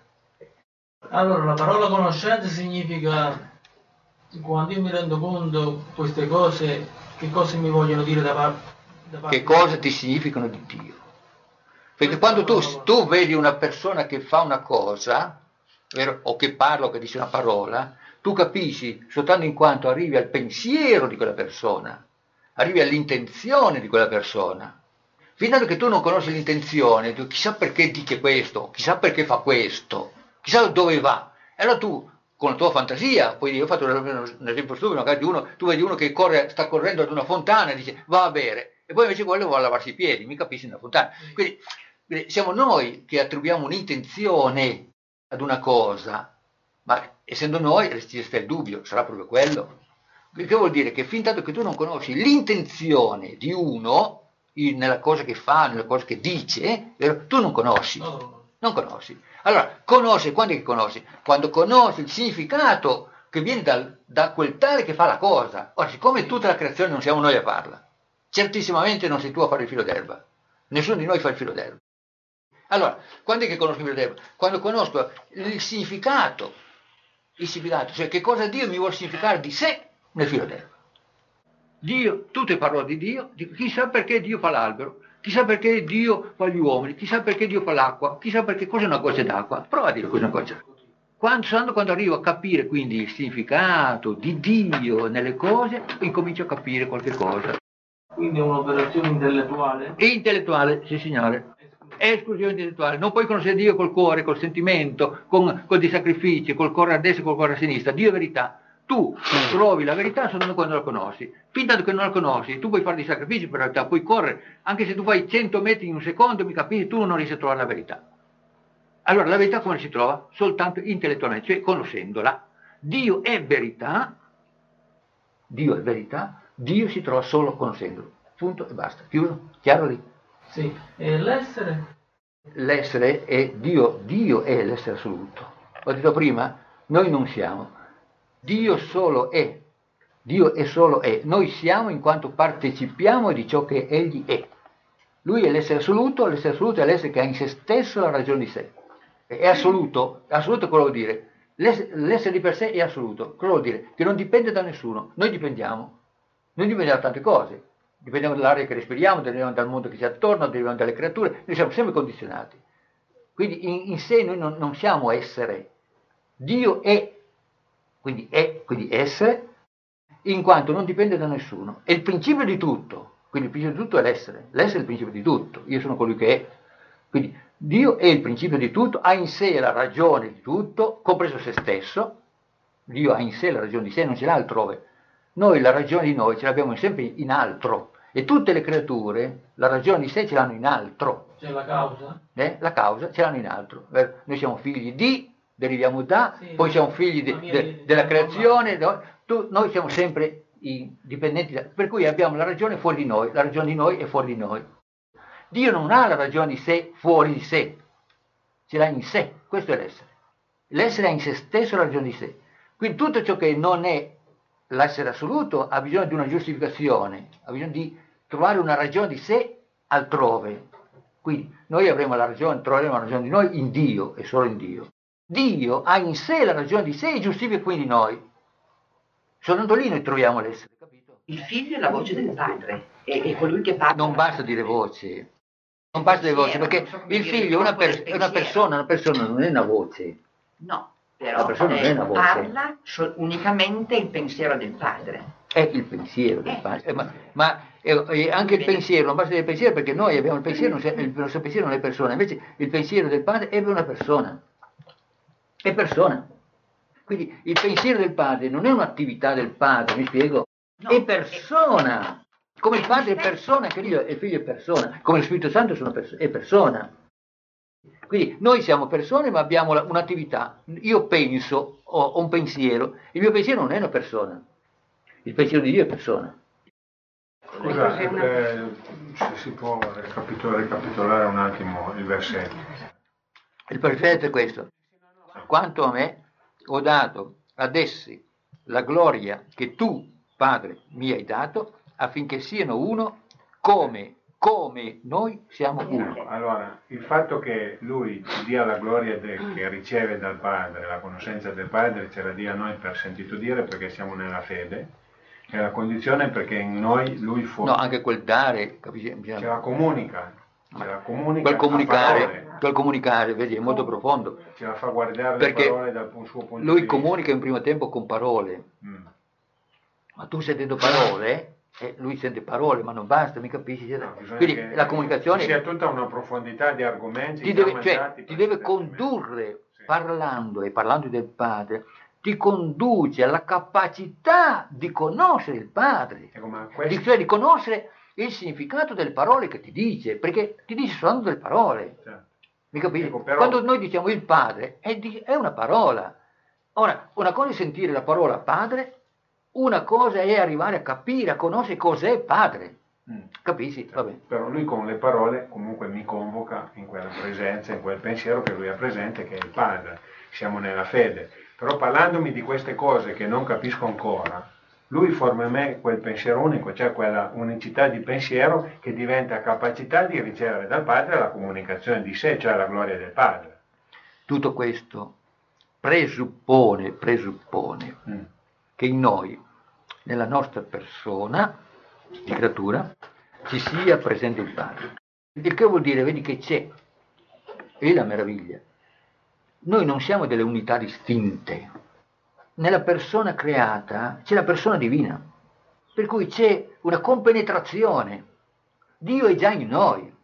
Allora, la parola conoscenza significa, quando io mi rendo conto di queste cose, che cosa mi vogliono dire da parte. Che cosa ti significano di Dio? Perché quando tu vedi una persona che fa una cosa, vero? O che parla o che dice una parola, tu capisci soltanto in quanto arrivi al pensiero di quella persona, arrivi all'intenzione di quella persona. Fino a che tu non conosci l'intenzione, tu chissà perché dice questo, chissà perché fa questo, chissà dove va. E allora tu, con la tua fantasia, poi io ho fatto un esempio stupido, magari tu vedi uno che sta correndo ad una fontana e dice va a bere, e poi invece quello va a lavarsi i piedi, mi capisci, nella fontana. Quindi siamo noi che attribuiamo un'intenzione ad una cosa, ma essendo noi resta il dubbio, sarà proprio quello. Che vuol dire che fin tanto che tu non conosci l'intenzione di uno, nella cosa che fa, nella cosa che dice, tu non conosci. Non conosci. Allora, conosci, quando è che conosci? Quando conosci il significato che viene da quel tale che fa la cosa. Ora, siccome tutta la creazione non siamo noi a farla, certissimamente non sei tu a fare il filo d'erba. Nessuno di noi fa il filo d'erba. Allora, quando è che conosco il filo d'erba? Quando conosco il significato, cioè che cosa Dio mi vuole significare di sé nel filo d'erba. Dio, tutte parole di Dio, chissà perché Dio fa l'albero, chissà perché Dio fa gli uomini, chissà perché Dio fa l'acqua, chissà perché cos'è una goccia d'acqua. Prova a dire cos'è una goccia d'acqua. Quando arrivo a capire quindi il significato di Dio nelle cose, incomincio a capire qualche cosa. Quindi è un'operazione intellettuale? Intellettuale, sì signore. È esclusione intellettuale. Non puoi conoscere Dio col cuore, col sentimento, con dei sacrifici, col cuore a destra e col cuore a sinistra. Dio è verità. Tu trovi la verità soltanto quando la conosci. Fin tanto che non la conosci, tu puoi fare dei sacrifici per la verità, puoi correre, anche se tu fai 100 metri in un secondo, mi capisci, tu non riesci a trovare la verità. Allora la verità come si trova? Soltanto intellettualmente, cioè conoscendola. Dio è verità, Dio si trova solo conoscendolo. Punto e basta. Chiuso? Chiaro lì? Sì. E l'essere? L'essere è Dio è l'essere assoluto. Ho detto prima, noi non siamo. Dio solo è, Dio è solo è, noi siamo in quanto partecipiamo di ciò che Egli è. Lui è l'essere assoluto è l'essere che ha in se stesso la ragione di sé. È assoluto cosa vuol dire? L'essere di per sé è assoluto, cosa vuol dire? Che non dipende da nessuno, noi dipendiamo da tante cose, dipendiamo dall'aria che respiriamo, dipendiamo dal mondo che ci attorno, dipendiamo dalle creature, noi siamo sempre condizionati. Quindi in sé noi non siamo essere, Dio è. Quindi essere, in quanto non dipende da nessuno. È il principio di tutto, quindi il principio di tutto è l'essere è il principio di tutto, io sono colui che è. Quindi Dio è il principio di tutto, ha in sé la ragione di tutto, compreso se stesso. Dio ha in sé la ragione di sé, non ce l'ha altrove. Noi la ragione di noi ce l'abbiamo sempre in altro. E tutte le creature la ragione di sé ce l'hanno in altro. C'è la causa? La causa ce l'hanno in altro. Noi siamo figli di, deriviamo da, sì, poi siamo figli della creazione, noi siamo sempre dipendenti, per cui abbiamo la ragione fuori di noi, la ragione di noi è fuori di noi. Dio non ha la ragione di sé fuori di sé, ce l'ha in sé, questo è l'essere. L'essere ha in se stesso la ragione di sé. Quindi tutto ciò che non è l'essere assoluto ha bisogno di una giustificazione, ha bisogno di trovare una ragione di sé altrove. Quindi noi avremo la ragione, troveremo la ragione di noi in Dio e solo in Dio. Dio ha in sé la ragione di sé e giustifica quindi noi. Soltanto lì noi troviamo l'essere, capito? Il figlio è la voce del padre, è colui che parla. Non basta dire voci, non basta dire voci, perché il figlio è una persona non è una voce. No, però parla unicamente il pensiero del padre. È il pensiero del padre, ma anche il pensiero, non basta dire pensiero, perché noi abbiamo il pensiero, il nostro pensiero non è persona, invece il pensiero del padre è una persona, è persona. Quindi il pensiero del padre non è un'attività del padre, mi spiego? No, è persona, come il padre è persona, anche il figlio è persona, come lo Spirito Santo è persona. Quindi noi siamo persone ma abbiamo un'attività, io penso, ho un pensiero, il mio pensiero non è una persona, il pensiero di Dio è persona. Scusa, se si può ricapitolare un attimo il versetto. Il versetto è questo: quanto a me ho dato ad essi la gloria che tu, Padre, mi hai dato, affinché siano uno come noi siamo uno. Allora, il fatto che lui ci dia la gloria che riceve dal Padre, la conoscenza del Padre, ce la dia a noi per sentito dire, perché siamo nella fede, è la condizione perché in noi lui No, anche quel dare, capisci? Ce la comunica. Quel comunicare, vedi, è molto profondo. Ce la fa guardare perché le parole dal suo punto di vista. Lui comunica in primo tempo con parole. Ma tu sentendo parole, lui sente parole, ma non basta, mi capisci? Quindi la comunicazione... Ci sia tutta una profondità di argomenti. Ti deve condurre, parlando del Padre, ti conduce alla capacità di conoscere il Padre, cioè di conoscere il significato delle parole che ti dice, perché ti dice soltanto delle parole. Mi capisci? Quando noi diciamo il Padre, è una parola. Ora, una cosa è sentire la parola Padre, una cosa è arrivare a capire, a conoscere cos'è Padre. Capisci? Vabbè. Però lui con le parole comunque mi convoca in quella presenza, in quel pensiero che lui ha presente, che è il Padre. Siamo nella fede. Però parlandomi di queste cose che non capisco ancora, lui forma in me quel pensiero unico, cioè quella unicità di pensiero che diventa capacità di ricevere dal Padre la comunicazione di sé, cioè la gloria del Padre. Tutto questo presuppone che in noi, nella nostra persona di creatura, ci sia presente il Padre. Il che vuol dire, vedi che c'è, è la meraviglia. Noi non siamo delle unità distinte. Nella persona creata c'è la persona divina, per cui c'è una compenetrazione. Dio è già in noi,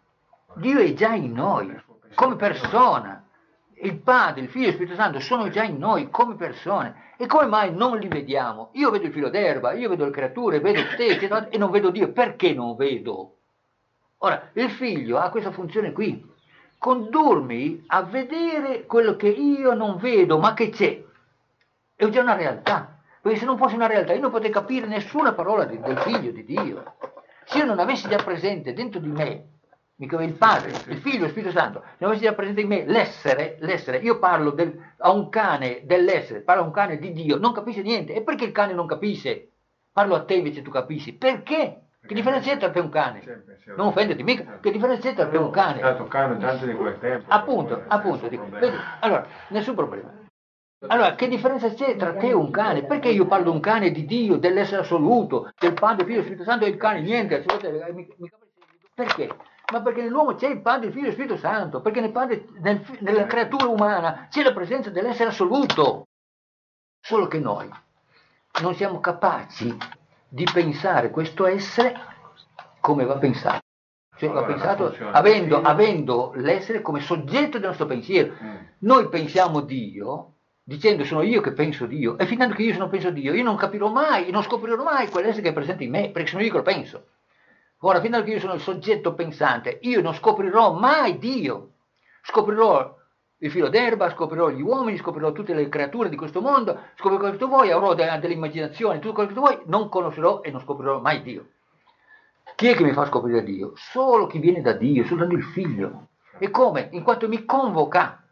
come persona. Il Padre, il Figlio e lo Spirito Santo sono già in noi come persone. E come mai non li vediamo? Io vedo il filo d'erba, io vedo le creature, vedo te, e non vedo Dio. Perché non vedo? Ora, il Figlio ha questa funzione qui, condurmi a vedere quello che io non vedo, ma che c'è. È già una realtà, perché se non fosse una realtà io non potrei capire nessuna parola del Figlio di Dio. Se io non avessi già presente dentro di me, il Padre, il Figlio e lo Spirito Santo, se non avessi già presente in me l'essere, io parlo a un cane dell'essere, parlo a un cane di Dio, non capisce niente. E perché il cane non capisce? Parlo a te invece tu capisci. Perché? Che differenza c'è tra te e un cane? Non offenditi mica, che differenza c'è tra te e un cane? Sta toccando tanto di quel tempo. Appunto, dico. Vedi? Allora, nessun problema. Allora, che differenza c'è tra te e un cane? Perché io parlo a un cane di Dio, dell'essere assoluto, del Padre, Figlio e Spirito Santo e il cane niente? Perché? Ma perché nell'uomo c'è il Padre, il Figlio e lo Spirito Santo, perché nella creatura umana c'è la presenza dell'essere assoluto. Solo che noi non siamo capaci di pensare questo essere come va pensato. Cioè, ho pensato, avendo l'essere come soggetto del nostro pensiero. Noi pensiamo Dio, dicendo sono io che penso Dio, e finendo che io sono penso Dio, io non capirò mai, non scoprirò mai quell'essere che è presente in me, perché sono io che lo penso. Ora, finendo che io sono il soggetto pensante, io non scoprirò mai Dio. Scoprirò il filo d'erba, scoprirò gli uomini, scoprirò tutte le creature di questo mondo, scoprirò quello che tu vuoi, avrò delle immaginazioni, tutto quello che tu vuoi, non conoscerò e non scoprirò mai Dio. Chi è che mi fa scoprire Dio? Solo chi viene da Dio, soltanto il Figlio. E come? In quanto mi convoca,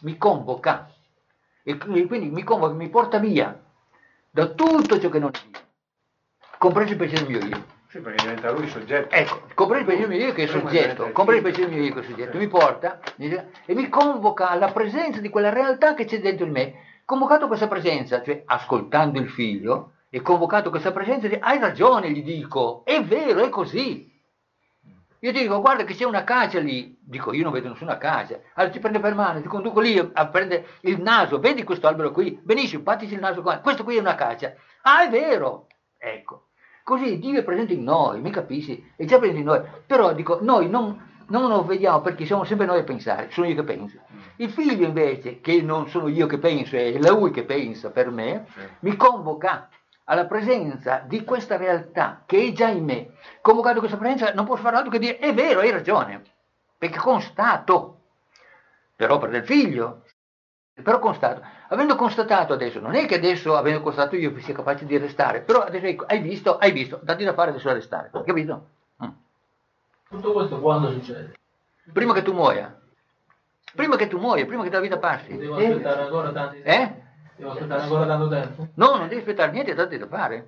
e quindi mi convoca, mi porta via da tutto ciò che non è Dio, compreso il pensiero mio io. Sì, perché diventa lui il soggetto. Ecco, compreso il pensiero mio io che è soggetto, compreso il pensiero mio io che è soggetto, mi porta e mi convoca alla presenza di quella realtà che c'è dentro di me. Convocato questa presenza, cioè ascoltando il Figlio, e convocato questa presenza, hai ragione, gli dico, è vero, è così. Io ti dico, guarda che c'è una acacia lì, dico, io non vedo nessuna acacia, allora ti prende per mano, ti conduco lì a prendere il naso, vedi questo albero qui? Benissimo, pattici il naso qua, questo qui è un'acacia. Ah, è vero! Ecco, così Dio è presente in noi, mi capisci? È già presente in noi, però dico, noi non lo vediamo perché siamo sempre noi a pensare, sono io che penso. Il Figlio invece, che non sono io che penso, è Lui che pensa per me, mi convoca alla presenza di questa realtà che è già in me. Convocato questa presenza non posso fare altro che dire è vero, hai ragione, perché constato per opera del Figlio, però constato. Avendo constatato adesso, non è che adesso avendo constatato io sia capace di arrestare, però adesso ecco, hai visto, datti da fare adesso arrestare, capito? Tutto questo quando succede? Prima che tu muoia, prima che la vita passi. Devo aspettare ancora tanti tempo. Devo aspettare ancora tanto tempo? No, non devi aspettare niente, datti da fare.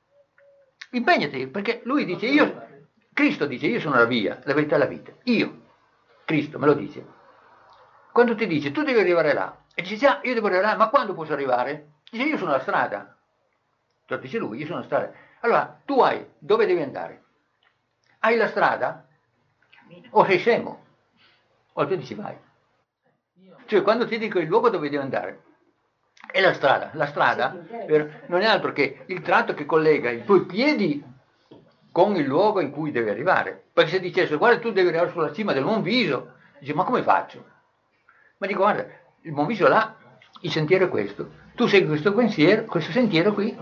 Impegnati, perché lui dice, Cristo dice, io sono la via, la verità e la vita. Io, Cristo me lo dice. Quando ti dice, tu devi arrivare là, e dici, ah, io devo arrivare là, ma quando posso arrivare? Dice, io sono la strada. Cioè, dice lui, io sono la strada. Allora, tu dove devi andare? Hai la strada? O sei scemo? O tu dici, vai. Cioè, quando ti dico il luogo dove devi andare, è la strada non è altro che il tratto che collega i tuoi piedi con il luogo in cui devi arrivare. Perché se dicesse, guarda, tu devi arrivare sulla cima del Monviso, dice, ma come faccio? Ma dico, guarda, il Monviso là, il sentiero è questo, tu segui questo pensiero, questo sentiero qui,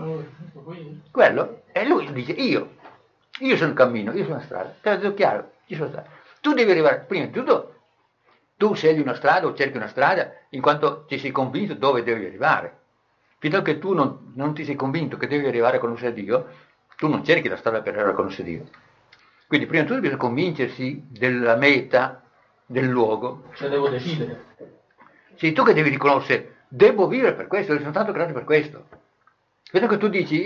quello, e lui dice, io sono il cammino, io sono la strada, te l'ho chiaro, io sono la strada. Tu devi arrivare, prima di tutto, tu scegli una strada o cerchi una strada in quanto ti sei convinto dove devi arrivare. Fino a che tu non ti sei convinto che devi arrivare a conoscere Dio, tu non cerchi la strada per arrivare a conoscere Dio. Quindi prima di tutto bisogna convincersi della meta, del luogo. Cioè devo decidere. Sei tu che devi riconoscere, devo vivere per questo, sono stato creato per questo. Fino a che tu dici,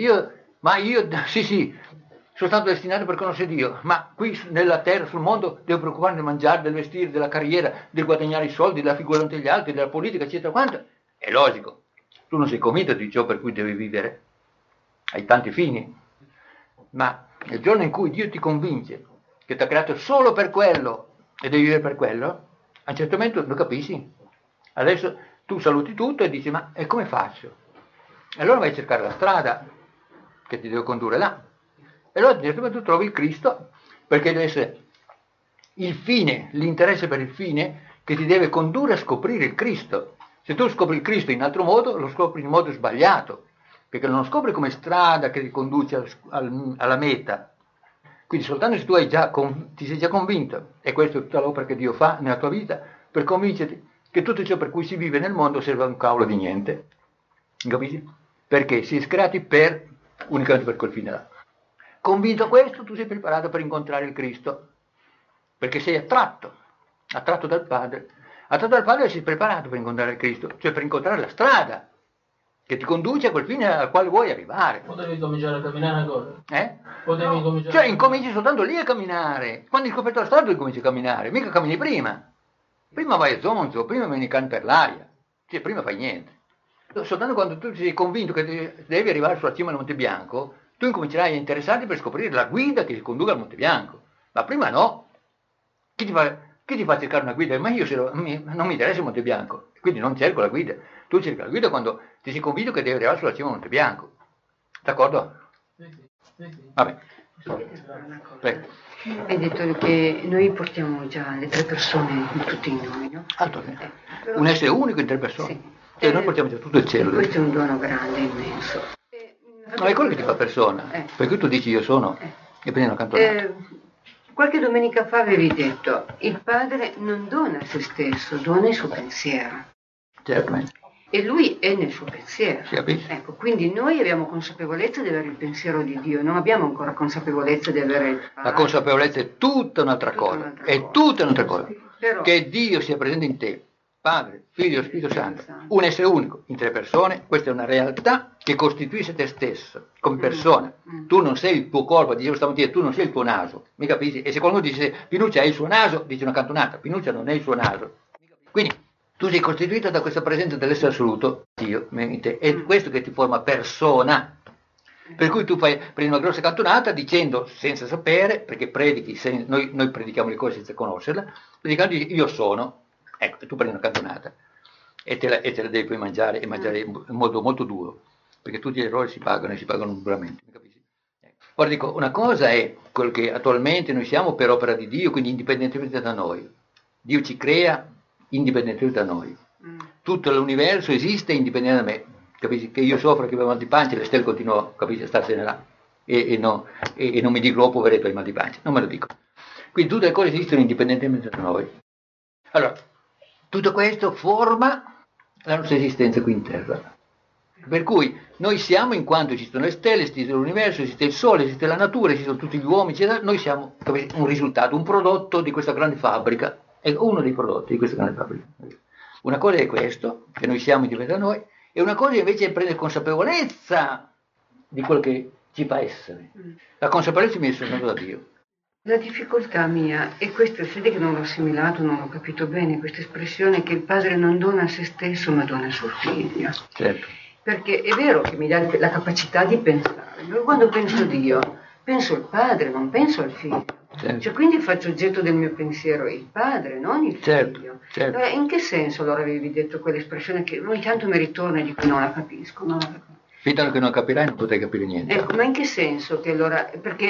sì, sono stato destinato per conoscere Dio, ma qui nella terra, sul mondo, devo preoccuparmi del mangiare, del vestire, della carriera, del guadagnare i soldi, della figura davanti agli altri, della politica, eccetera, quanto. È logico. Tu non sei convinto di ciò per cui devi vivere. Hai tanti fini. Ma nel giorno in cui Dio ti convince che ti ha creato solo per quello e devi vivere per quello, a un certo momento lo capisci. Adesso tu saluti tutto e dici, ma e come faccio? E allora vai a cercare la strada che ti deve condurre là. E allora tu trovi il Cristo, perché deve essere il fine, l'interesse per il fine che ti deve condurre a scoprire il Cristo. Se tu scopri il Cristo in altro modo, lo scopri in modo sbagliato, perché non lo scopri come strada che ti conduce alla meta. Quindi soltanto se tu ti sei già convinto, e questa è tutta l'opera che Dio fa nella tua vita, per convincerti che tutto ciò per cui si vive nel mondo serve a un cavolo di niente. Capisci? Perché si è creati unicamente per quel fine là. Convinto a questo, tu sei preparato per incontrare il Cristo, perché sei attratto dal Padre. Attratto dal Padre sei preparato per incontrare il Cristo, cioè per incontrare la strada che ti conduce a quel fine al quale vuoi arrivare. Potevi cominciare a camminare ancora? Potevi cominciare. Cioè incominci soltanto lì a camminare. Quando hai scoperto la strada tu cominci a camminare, mica cammini prima. Prima vai a zonzo, prima vieni can per l'aria, cioè prima fai niente. Soltanto quando tu sei convinto che devi arrivare sulla cima del Monte Bianco, tu incomincerai a interessarti per scoprire la guida che ti conduca al Monte Bianco. Ma prima no. Chi ti fa cercare una guida? Ma io non mi interessa il Monte Bianco, quindi non cerco la guida. Tu cerchi la guida quando ti sei convinto che devi arrivare sulla cima del Monte Bianco. D'accordo? Sì. Vabbè. Prego. Hai detto che noi portiamo già le 3 persone tutti in noi, no? Un essere unico in 3 persone. Sì. Cioè noi portiamo già tutto il cielo. Questo è un dono grande, immenso. No, è quello che ti fa persona. Perché tu dici io sono e prendi una cantonata. Qualche domenica fa avevi detto, il padre non dona a se stesso, dona il suo pensiero. Certamente. E lui è nel suo pensiero. Si capisce? Ecco, quindi noi abbiamo consapevolezza di avere il pensiero di Dio, non abbiamo ancora consapevolezza di avere il padre. La consapevolezza è tutta un'altra cosa. È tutta un'altra cosa. Però, che Dio sia presente in te, Padre, Figlio e Spirito Santo, un essere unico in 3 persone, questa è una realtà che costituisce te stesso, come persona. Tu non sei il tuo corpo, dicevo stamattina, tu non sei il tuo naso, mi capisci? E se qualcuno dice Pinuccia è il suo naso, dice una cantonata, Pinuccia non è il suo naso. Quindi tu sei costituito da questa presenza dell'essere assoluto, Dio, in te, è questo che ti forma persona. Per cui tu prendi una grossa cantonata dicendo, senza sapere, perché predichi, noi predichiamo le cose senza conoscerle, predicando dici io sono, ecco, tu prendi una cantonata e te la devi poi mangiare, e mangiare in modo molto duro, perché tutti gli errori si pagano e si pagano duramente, mi capisci? Ora dico, una cosa è quello che attualmente noi siamo per opera di Dio, quindi indipendentemente da noi. Dio ci crea indipendentemente da noi. Tutto l'universo esiste indipendentemente da me. Capisci? Che io soffro, che avevo mal di pancia, le stelle continuano, capisci, a starsene là. E non mi dico, oh poveretto, hai mal di pancia. Non me lo dico. Quindi tutte le cose esistono indipendentemente da noi. Allora, tutto questo forma la nostra esistenza qui in terra. Per cui noi siamo in quanto esistono le stelle, esiste l'universo, esiste il sole, esiste la natura, esistono tutti gli uomini, eccetera. Noi siamo un risultato, un prodotto di questa grande fabbrica. È uno dei prodotti di questa grande fabbrica. Una cosa è questo, che noi siamo indipendenti da noi, e una cosa invece è prendere consapevolezza di quello che ci fa essere. La consapevolezza mi è soltanto da Dio. La difficoltà mia è questa, vedi che non l'ho assimilato, non l'ho capito bene, questa espressione che il padre non dona a se stesso ma dona al suo figlio. Certo. Perché è vero che mi dà la capacità di pensare, però quando penso a Dio, penso al padre, non penso al figlio. Certo. Cioè, quindi faccio oggetto del mio pensiero il padre, non il figlio. Certo. In che senso allora avevi detto quell'espressione che ogni tanto mi ritorna e dico non la capisco, non la capisco. Fino a che non capirai non potrai capire niente. Ecco, ma in che senso che allora, perché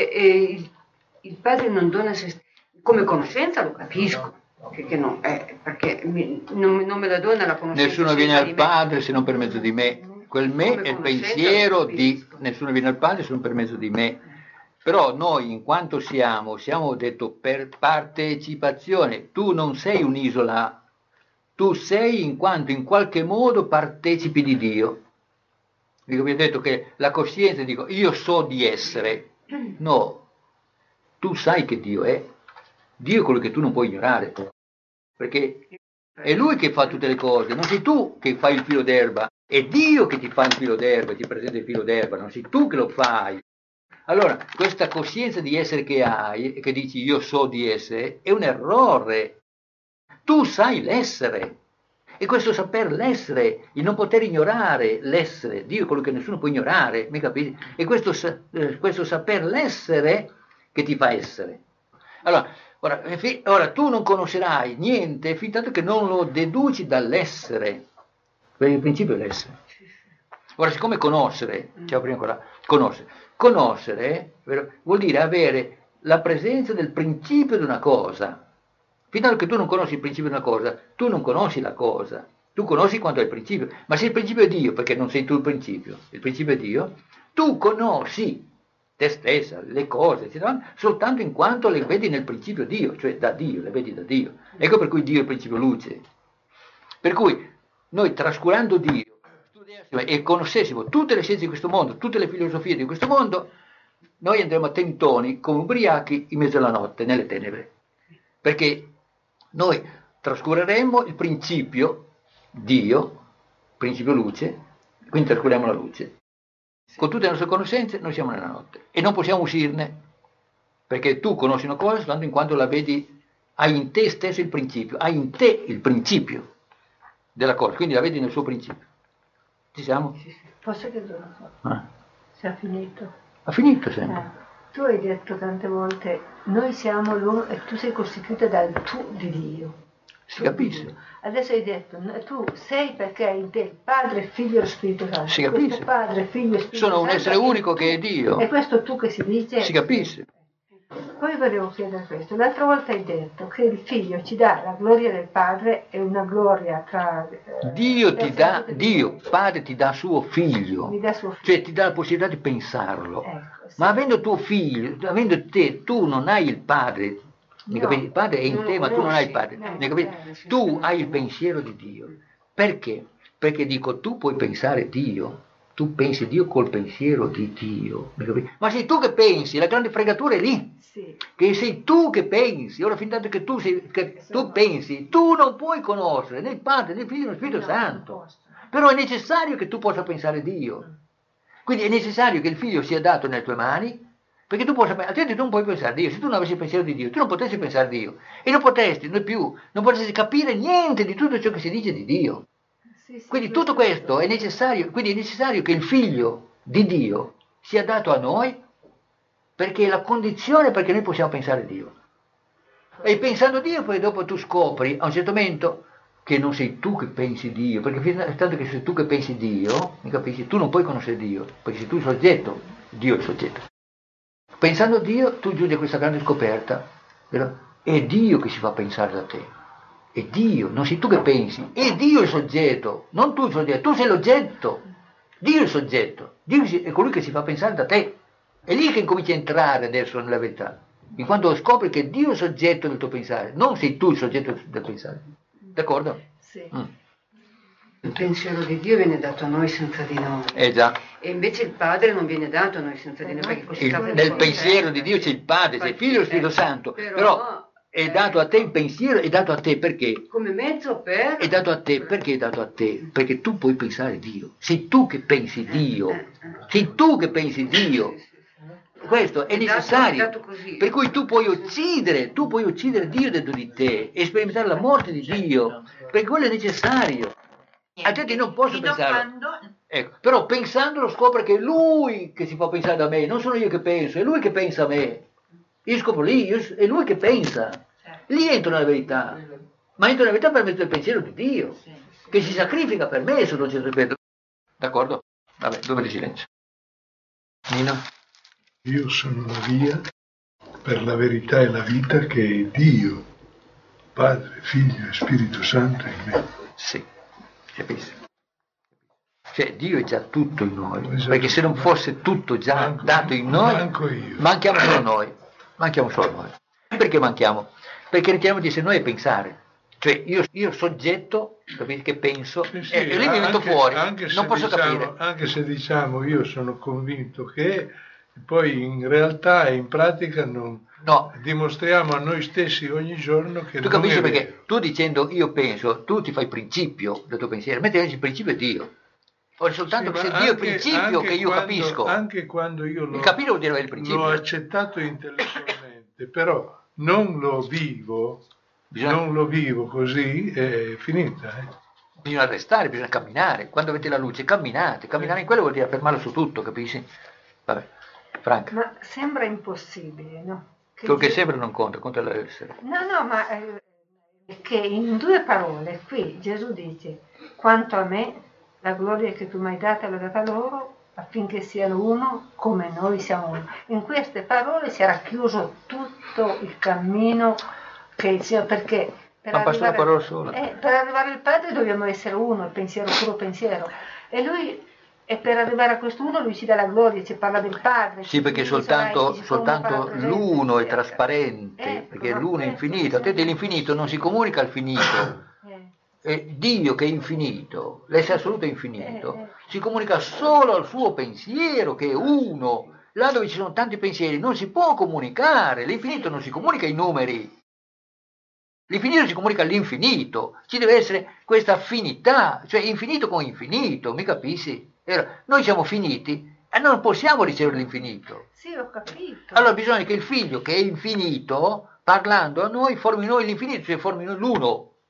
il padre non dona se stesso, come conoscenza lo capisco, che non, perché non me la dona la conoscenza. Nessuno viene al padre se non per mezzo di me, quel me è il pensiero di, nessuno viene al padre se non per mezzo di me. Però noi, in quanto siamo detto per partecipazione, tu non sei un'isola, tu sei in quanto in qualche modo partecipi di Dio. Dico, vi ho detto che la coscienza, dico, io so di essere, no, tu sai che Dio è quello che tu non puoi ignorare, perché è Lui che fa tutte le cose, non sei tu che fai il filo d'erba, è Dio che ti fa il filo d'erba, ti presenta il filo d'erba, non sei tu che lo fai. Allora, questa coscienza di essere che hai, e che dici io so di essere, è un errore. Tu sai l'essere. E questo saper l'essere, il non poter ignorare l'essere, Dio è quello che nessuno può ignorare, mi capisci? E questo saper l'essere che ti fa essere. Allora, ora tu non conoscerai niente fin tanto che non lo deduci dall'essere, perché il principio è l'essere. Ora, siccome conoscere, conoscere vuol dire avere la presenza del principio di una cosa. Fino a che tu non conosci il principio di una cosa, tu non conosci la cosa, tu conosci quanto è il principio. Ma se il principio è Dio, perché non sei tu il principio è Dio, tu conosci te stessa, le cose, eccetera, soltanto in quanto le vedi nel principio Dio, cioè da Dio, le vedi da Dio. Ecco per cui Dio è il principio luce. Per cui noi trascurando Dio, studiassimo e conoscessimo tutte le scienze di questo mondo, tutte le filosofie di questo mondo, noi andremo a tentoni come ubriachi in mezzo alla notte, nelle tenebre. Perché noi trascureremo il principio Dio, principio luce, quindi trascuriamo la luce. Con tutte le nostre conoscenze noi siamo nella notte e non possiamo uscirne, perché tu conosci una cosa soltanto in quanto la vedi, hai in te stesso il principio, hai in te il principio della cosa, quindi la vedi nel suo principio. Ci siamo? Sì. Posso chiedere una cosa? Se ha finito? Ha finito sempre. Tu hai detto tante volte, noi siamo l'uno e tu sei costituita dal tu di Dio. Si capisce. Adesso hai detto, tu sei perché in te il Padre, il Figlio e lo Spirito Santo. Si capisce. Questo Padre, Figlio e Spirito Sono un Santo essere unico che è Dio. E questo tu che si dice. Si capisce. Poi volevo chiedere questo. L'altra volta hai detto che il Figlio ci dà la gloria del Padre e una gloria tra... Dio, Padre ti dà suo Figlio. Mi dà suo Figlio. Cioè ti dà la possibilità di pensarlo. Ecco, sì. Ma avendo tuo Figlio, avendo te, tu non hai il Padre. No, il Padre è in te, ma tu non hai il Padre. Tu hai il pensiero di Dio. Perché? Perché dico, tu puoi pensare Dio. Tu pensi Dio col pensiero di Dio. Ma sei tu che pensi, la grande fregatura è lì. Sì. Che sei tu che pensi. Ora, fin tanto che tu pensi, tu non puoi conoscere né il Padre, né il Figlio, né lo Spirito Santo. Però è necessario che tu possa pensare Dio. Quindi è necessario che il Figlio sia dato nelle tue mani, perché tu possa, altrimenti tu non puoi pensare a Dio. Se tu non avessi il pensiero di Dio, tu non potessi pensare a Dio. E non potresti capire niente di tutto ciò che si dice di Dio. Quindi tutto questo è necessario, quindi è necessario che il Figlio di Dio sia dato a noi, perché è la condizione perché noi possiamo pensare a Dio. E pensando a Dio poi dopo tu scopri a un certo momento che non sei tu che pensi Dio, perché fino tanto che sei tu che pensi Dio, mi capisci? Tu non puoi conoscere Dio, perché sei tu il soggetto, Dio è il soggetto. Pensando a Dio tu giungi a questa grande scoperta, vero? È Dio che si fa pensare da te. È Dio, non sei tu che pensi, è Dio il soggetto, non tu il soggetto, tu sei l'oggetto, Dio è il soggetto, Dio è colui che si fa pensare da te. È lì che incominci a entrare adesso nella verità, in quanto scopri che Dio è il soggetto del tuo pensare, non sei tu il soggetto del pensare. D'accordo? Sì. Il pensiero di Dio viene dato a noi senza di noi. Già. E invece il Padre non viene dato a noi senza di noi. Perché così nel pensiero di Dio c'è il Padre, c'è il Figlio e lo Spirito Santo, però è dato a te il pensiero, è dato a te perché? Come mezzo per... È dato a te, perché è dato a te? Perché tu puoi pensare Dio, sei tu che pensi Dio, sei tu che pensi Dio. Questo è necessario, per cui tu puoi uccidere Dio dentro di te e sperimentare la morte di Dio, perché quello è necessario. Altrimenti non posso pensarlo. Ecco, però pensandolo scopre che è Lui che si fa pensare da me, non sono io che penso, è Lui che pensa a me. Io scopro lì, è Lui che pensa. Lì entro nella verità, ma entro nella verità per mezzo del pensiero di Dio, che si sacrifica per me sotto un certo aspetto. D'accordo? Vabbè, 2 minuti di silenzio. Nino? Io sono la via per la verità e la vita che è Dio, Padre, Figlio e Spirito Santo in me. Sì, capisci? Cioè Dio è già tutto in noi, perché se non fosse tutto già dato in noi, manchiamo solo noi. Perché manchiamo? Perché riteniamo di essere noi a pensare. Cioè io soggetto, capite, che penso, e lì mi metto fuori, non posso capire. Anche se diciamo io sono convinto che... Poi in realtà e in pratica non dimostriamo a noi stessi ogni giorno che tu capisci, perché tu dicendo io penso, tu ti fai principio del tuo pensiero, mentre il principio è Dio. Ora soltanto se Dio è il principio che io capisco. Anche quando io capire vuol dire avere il principio. L'ho accettato intellettualmente, però non lo vivo così, è finita. Bisogna restare, bisogna camminare. Quando avete la luce, camminate. Camminare in quello vuol dire affermarlo su tutto, capisci? Vabbè. Franca. Ma sembra impossibile, no? Quello che sembra non conta l'essere. No, ma che in 2 parole qui Gesù dice: quanto a me, la gloria che tu mi hai data l'ho data loro, affinché siano uno come noi siamo uno. In queste parole si era chiuso tutto il cammino che il Signore, perché per arrivare al Padre dobbiamo essere uno, il pensiero, puro pensiero. E lui... E per arrivare a questo uno lui ci dà la gloria, ci parla del Padre. Sì, perché soltanto l'uno è trasparente, perché l'uno è infinito. A te dell'infinito non si comunica al finito. E Dio che è infinito, l'essere assoluto è infinito, si comunica solo al suo pensiero che è uno. Là dove ci sono tanti pensieri non si può comunicare, l'infinito non si comunica ai numeri. L'infinito si comunica all'infinito, ci deve essere questa affinità, cioè infinito con infinito, mi capisci? Noi siamo finiti e non possiamo ricevere l'infinito. Sì, ho capito. Allora bisogna che il Figlio, che è infinito, parlando a noi, formi noi l'infinito, cioè formi noi l'uno.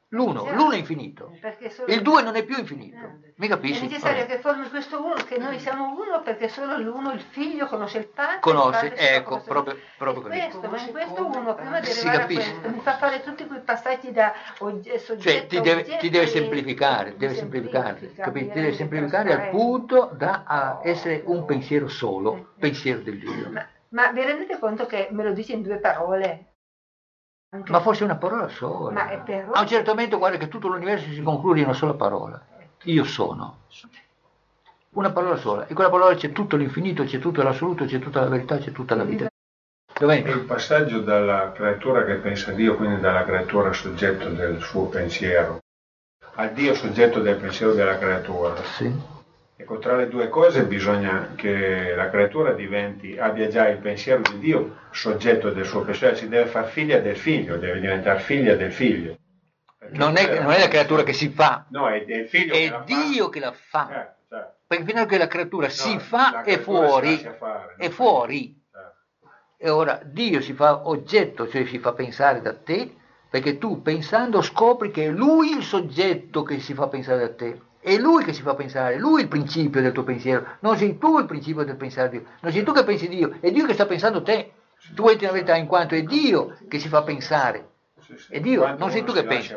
L'uno è infinito. Il due non è più infinito. Mi capisci? È necessario che formi questo uno, che noi siamo uno, perché solo l'uno, il figlio, conosce il padre. Conosce, il padre ecco, proprio così. Ma in questo uno, prima di arrivare a questo, mi fa fare tutti quei passaggi da soggetto cioè ti deve semplificare, capito? Ti deve semplificare al punto da essere un pensiero solo, pensiero del Dio. Ma vi rendete conto che me lo dice in 2 parole? Ma forse una parola sola. Ma è però... A un certo momento guarda che tutto l'universo si conclude in una sola parola. Io sono. Una parola sola. E quella parola c'è tutto l'infinito, c'è tutto l'assoluto, c'è tutta la verità, c'è tutta la vita. È il passaggio dalla creatura che pensa a Dio, quindi dalla creatura soggetto del suo pensiero, al Dio soggetto del pensiero della creatura. Sì. Ecco, tra le due cose bisogna che la creatura abbia già il pensiero di Dio soggetto del suo pensiero, si deve far figlia del figlio, deve diventare figlia del figlio. Non è la creatura che si fa, no, è il figlio è Dio che la fa. Certo. Perché fino a che la creatura si fa è fuori, è fuori. E ora Dio si fa oggetto, cioè si fa pensare da te, perché tu pensando scopri che è Lui il soggetto che si fa pensare da te. È Lui che si fa pensare, Lui è il principio del tuo pensiero, non sei tu il principio del pensare di Dio, non sei tu che pensi Dio, è Dio che sta pensando te. Tu entri nella verità in quanto è Dio che si fa pensare, è Dio, non sei tu che pensi,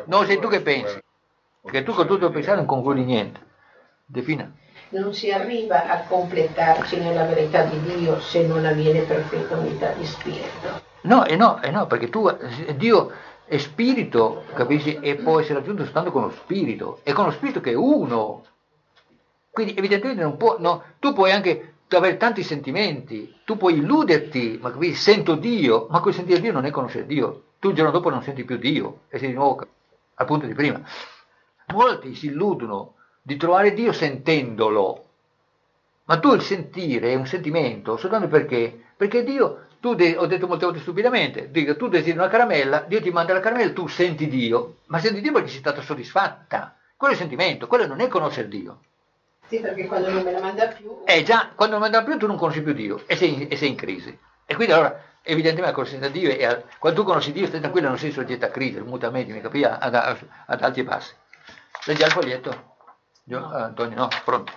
perché tu con tutto il pensare non concludi niente. Defina. Non si arriva a completarci nella verità di Dio se non avviene perfetta unità di spirito. No, perché Dio è spirito, capisci? E può essere raggiunto soltanto con lo spirito, e con lo spirito che è uno. Quindi evidentemente non può, no, tu puoi anche avere tanti sentimenti, tu puoi illuderti, ma capisci? Sento Dio, ma quel sentire Dio non è conoscere Dio. Tu il giorno dopo non senti più Dio, e sei di nuovo al punto di prima. Molti si illudono di trovare Dio sentendolo, ma tu il sentire è un sentimento soltanto perché Dio... ho detto molte volte stupidamente, dico, tu desideri una caramella, Dio ti manda la caramella, tu senti Dio, ma senti Dio perché sei stata soddisfatta. Quello è il sentimento, quello non è conoscere Dio. Sì, perché quando non me la manda più... Già, quando non me la manda più tu non conosci più Dio e sei in crisi. E quindi allora, evidentemente la conoscenza di Dio, quando tu conosci Dio stai tranquillo, non sei soggetto a crisi, mutamenti, mi capisci, ad alti e bassi. Leggi il foglietto? Antonio, no, pronto.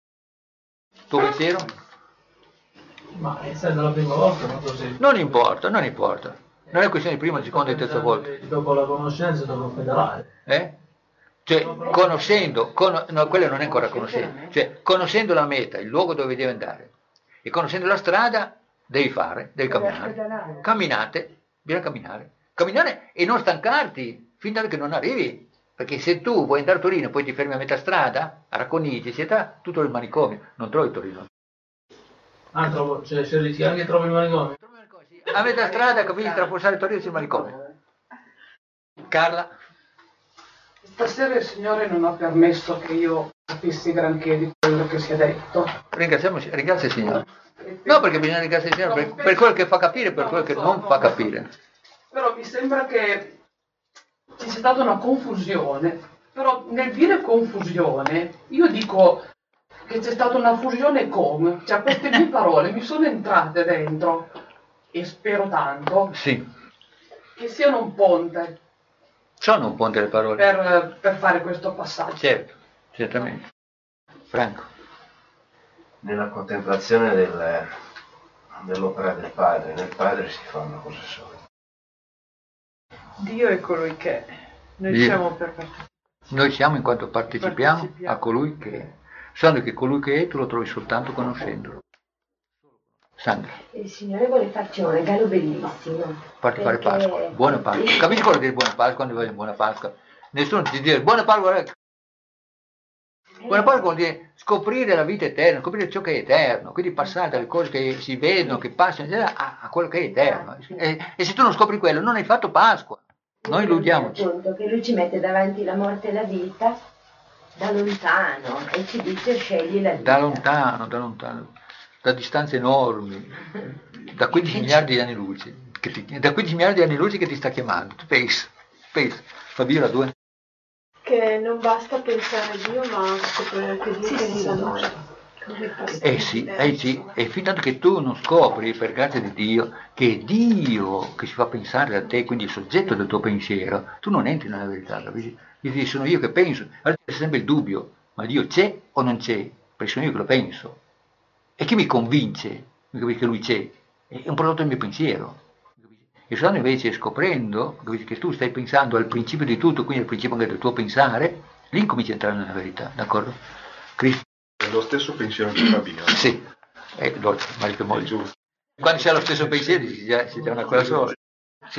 Tuo pensiero? Ma essendo la prima volta non so se... Non importa. Non è questione di prima, seconda e terza volta. Dopo la conoscenza dovrò pedalare. Cioè, conoscendo, no, quello non è ancora conoscendo. Cioè, conoscendo la meta, il luogo dove devi andare, e conoscendo la strada, devi camminare. Bisogna camminare e non stancarti, fin da che non arrivi. Perché se tu vuoi andare a Torino e poi ti fermi a metà strada, a Racconigi, tutto il manicomio, non trovi Torino. Se rischi anche trovi il manicomio. A metà strada capisci tra Fossare e Torino sul manicomio. Carla? Stasera il Signore non ha permesso che io capissi granché di quello che si è detto. Ringrazia il Signore. No, perché bisogna ringraziare il Signore per quello che fa capire e per quello che non fa capire. Però mi sembra che ci sia stata una confusione. Però nel dire confusione, io dico che c'è stata una fusione con, cioè queste 2 parole mi sono entrate dentro e spero tanto che siano un ponte. Sono un ponte le parole. Per fare questo passaggio. Certo, certamente. Franco. Nella contemplazione dell'opera del Padre, nel Padre si fa una cosa sola. Dio è colui che noi siamo per partecipare. Noi siamo in quanto partecipiamo a colui che è. Sanno che colui che è tu lo trovi soltanto conoscendolo. Sandra. Il Signore vuole farci un regalo bellissimo. Farti fare Pasqua, buona Pasqua. Capisci cosa vuol dire buona Pasqua quando vai in buona Pasqua? Nessuno ti dice buona Pasqua. Buona Pasqua vuol dire scoprire la vita eterna, scoprire ciò che è eterno, quindi passare dalle cose che si vedono, che passano, a quello che è eterno. E se tu non scopri quello, non hai fatto Pasqua. Noi illudiamoci. Appunto, che lui ci mette davanti la morte e la vita da lontano e ci dice scegli la vita. Da lontano, da distanze enormi, da 15 miliardi di anni luce, da 15 miliardi di anni luce che ti sta chiamando. Tu pensa, Fabiola 2. Che non basta pensare a Dio, ma scoprire che Dio pensa a noi. Sì, e fin tanto che tu non scopri, per grazia di Dio, che è Dio che si fa pensare a te, quindi il soggetto del tuo pensiero, tu non entri nella verità, capisci? Dici, sono io che penso, allora c'è sempre il dubbio, ma Dio c'è o non c'è? Perché sono io che lo penso. E chi mi convince che lui c'è? È un prodotto del mio pensiero. E soltanto invece scoprendo che tu stai pensando al principio di tutto, quindi al principio anche del tuo pensare, lì incominci a entrare nella verità, d'accordo? Cristo. È lo stesso pensiero che Fabio. Sì, marito e moglie. Quando c'è lo stesso pensiero si già una cosa sola. Sì,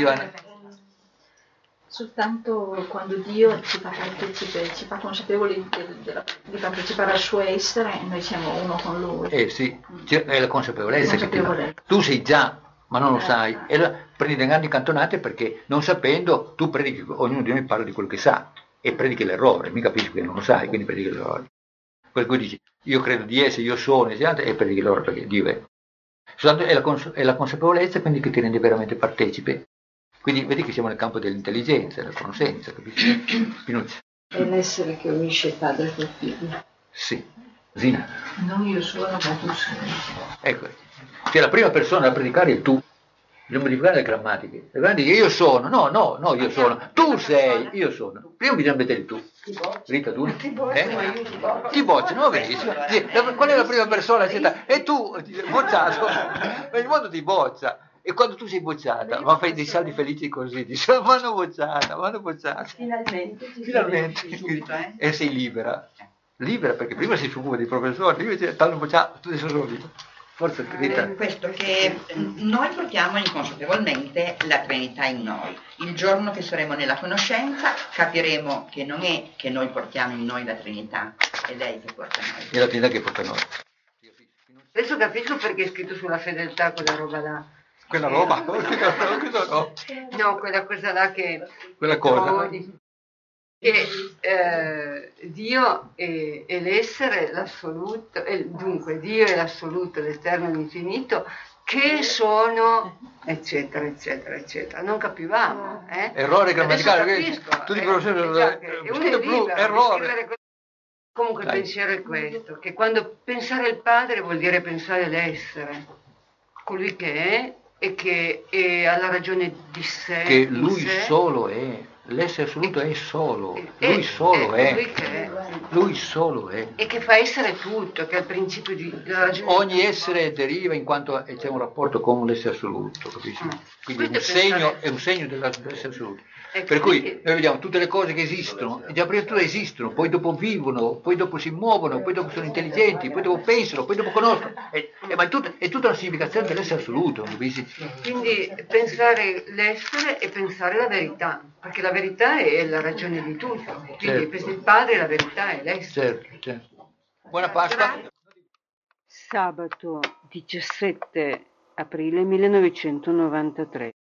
soltanto quando Dio ci fa partecipe, ci fa consapevoli di partecipare al suo essere, noi siamo uno con Lui. Sì, è la consapevolezza che ti dà. Tu sei già, ma non lo sai, e prendi delle grandi cantonate perché non sapendo tu predichi, ognuno di noi parla di quello che sa e predichi l'errore, mica capisci che non lo sai, quindi predichi l'errore. Per cui dici, io credo di essere, io sono, e predichi l'errore perché Dio è. Soltanto è la consapevolezza quindi che ti rende veramente partecipe. Quindi vedi che siamo nel campo dell'intelligenza, della conoscenza, capisci? Pinuccia. È l'essere che unisce il padre e il figlio. Sì. Zina. Non io sono, ma tu sei. Ecco. Cioè la prima persona a predicare è il tu. Bisogna modificare le grammatiche. Le grammatiche io sono, no, io sono. Tu sei, io sono. Prima bisogna mettere il tu. Rita, tu? Ti boccia, non vedi? Qual è la prima persona? E tu, bocciato. Il mondo ti boccia. E quando tu sei bocciata, ma fai dei saldi felici così, dici, mi hanno bocciata. Finalmente. E sei libera. Libera perché prima si occupa dei professori, invece t'hanno bocciato, tu adesso sono libera. Forza, Rita. Questo che noi portiamo inconsapevolmente la Trinità in noi. Il giorno che saremo nella conoscenza capiremo che non è che noi portiamo in noi la Trinità, è lei che porta noi. È la Trinità che porta noi. Adesso capisco perché è scritto sulla fedeltà quella roba là. Quella roba? No, quella cosa là che... Quella cosa? Che Dio è l'essere, l'assoluto, dunque Dio è l'assoluto, l'eterno e l'infinito, che sono, eccetera, eccetera, eccetera. Non capivamo. Errore grammaticale. Tu di professore... errore. Comunque il pensiero è questo, che quando pensare il Padre vuol dire pensare l'essere, colui che è e che ha la ragione di sé. Che lui solo è, l'essere assoluto è solo, lui solo è. Lui solo è. E che fa essere tutto, che è il principio della ragione. Ogni essere deriva in quanto c'è un rapporto con l'essere assoluto, capisci? Quindi è un segno dell'essere assoluto. Per cui noi vediamo tutte le cose che esistono, già prima di tutto esistono, poi dopo vivono, poi dopo si muovono, poi dopo sono intelligenti, poi dopo pensano, poi dopo conoscono. Ma è tutta una significazione dell'essere assoluto, capisci? Quindi pensare l'essere e pensare la verità, perché la verità è la ragione di tutto. Quindi il Padre la verità è l'essere. Certo. Buona Pasqua. Sabato 17 aprile 1993.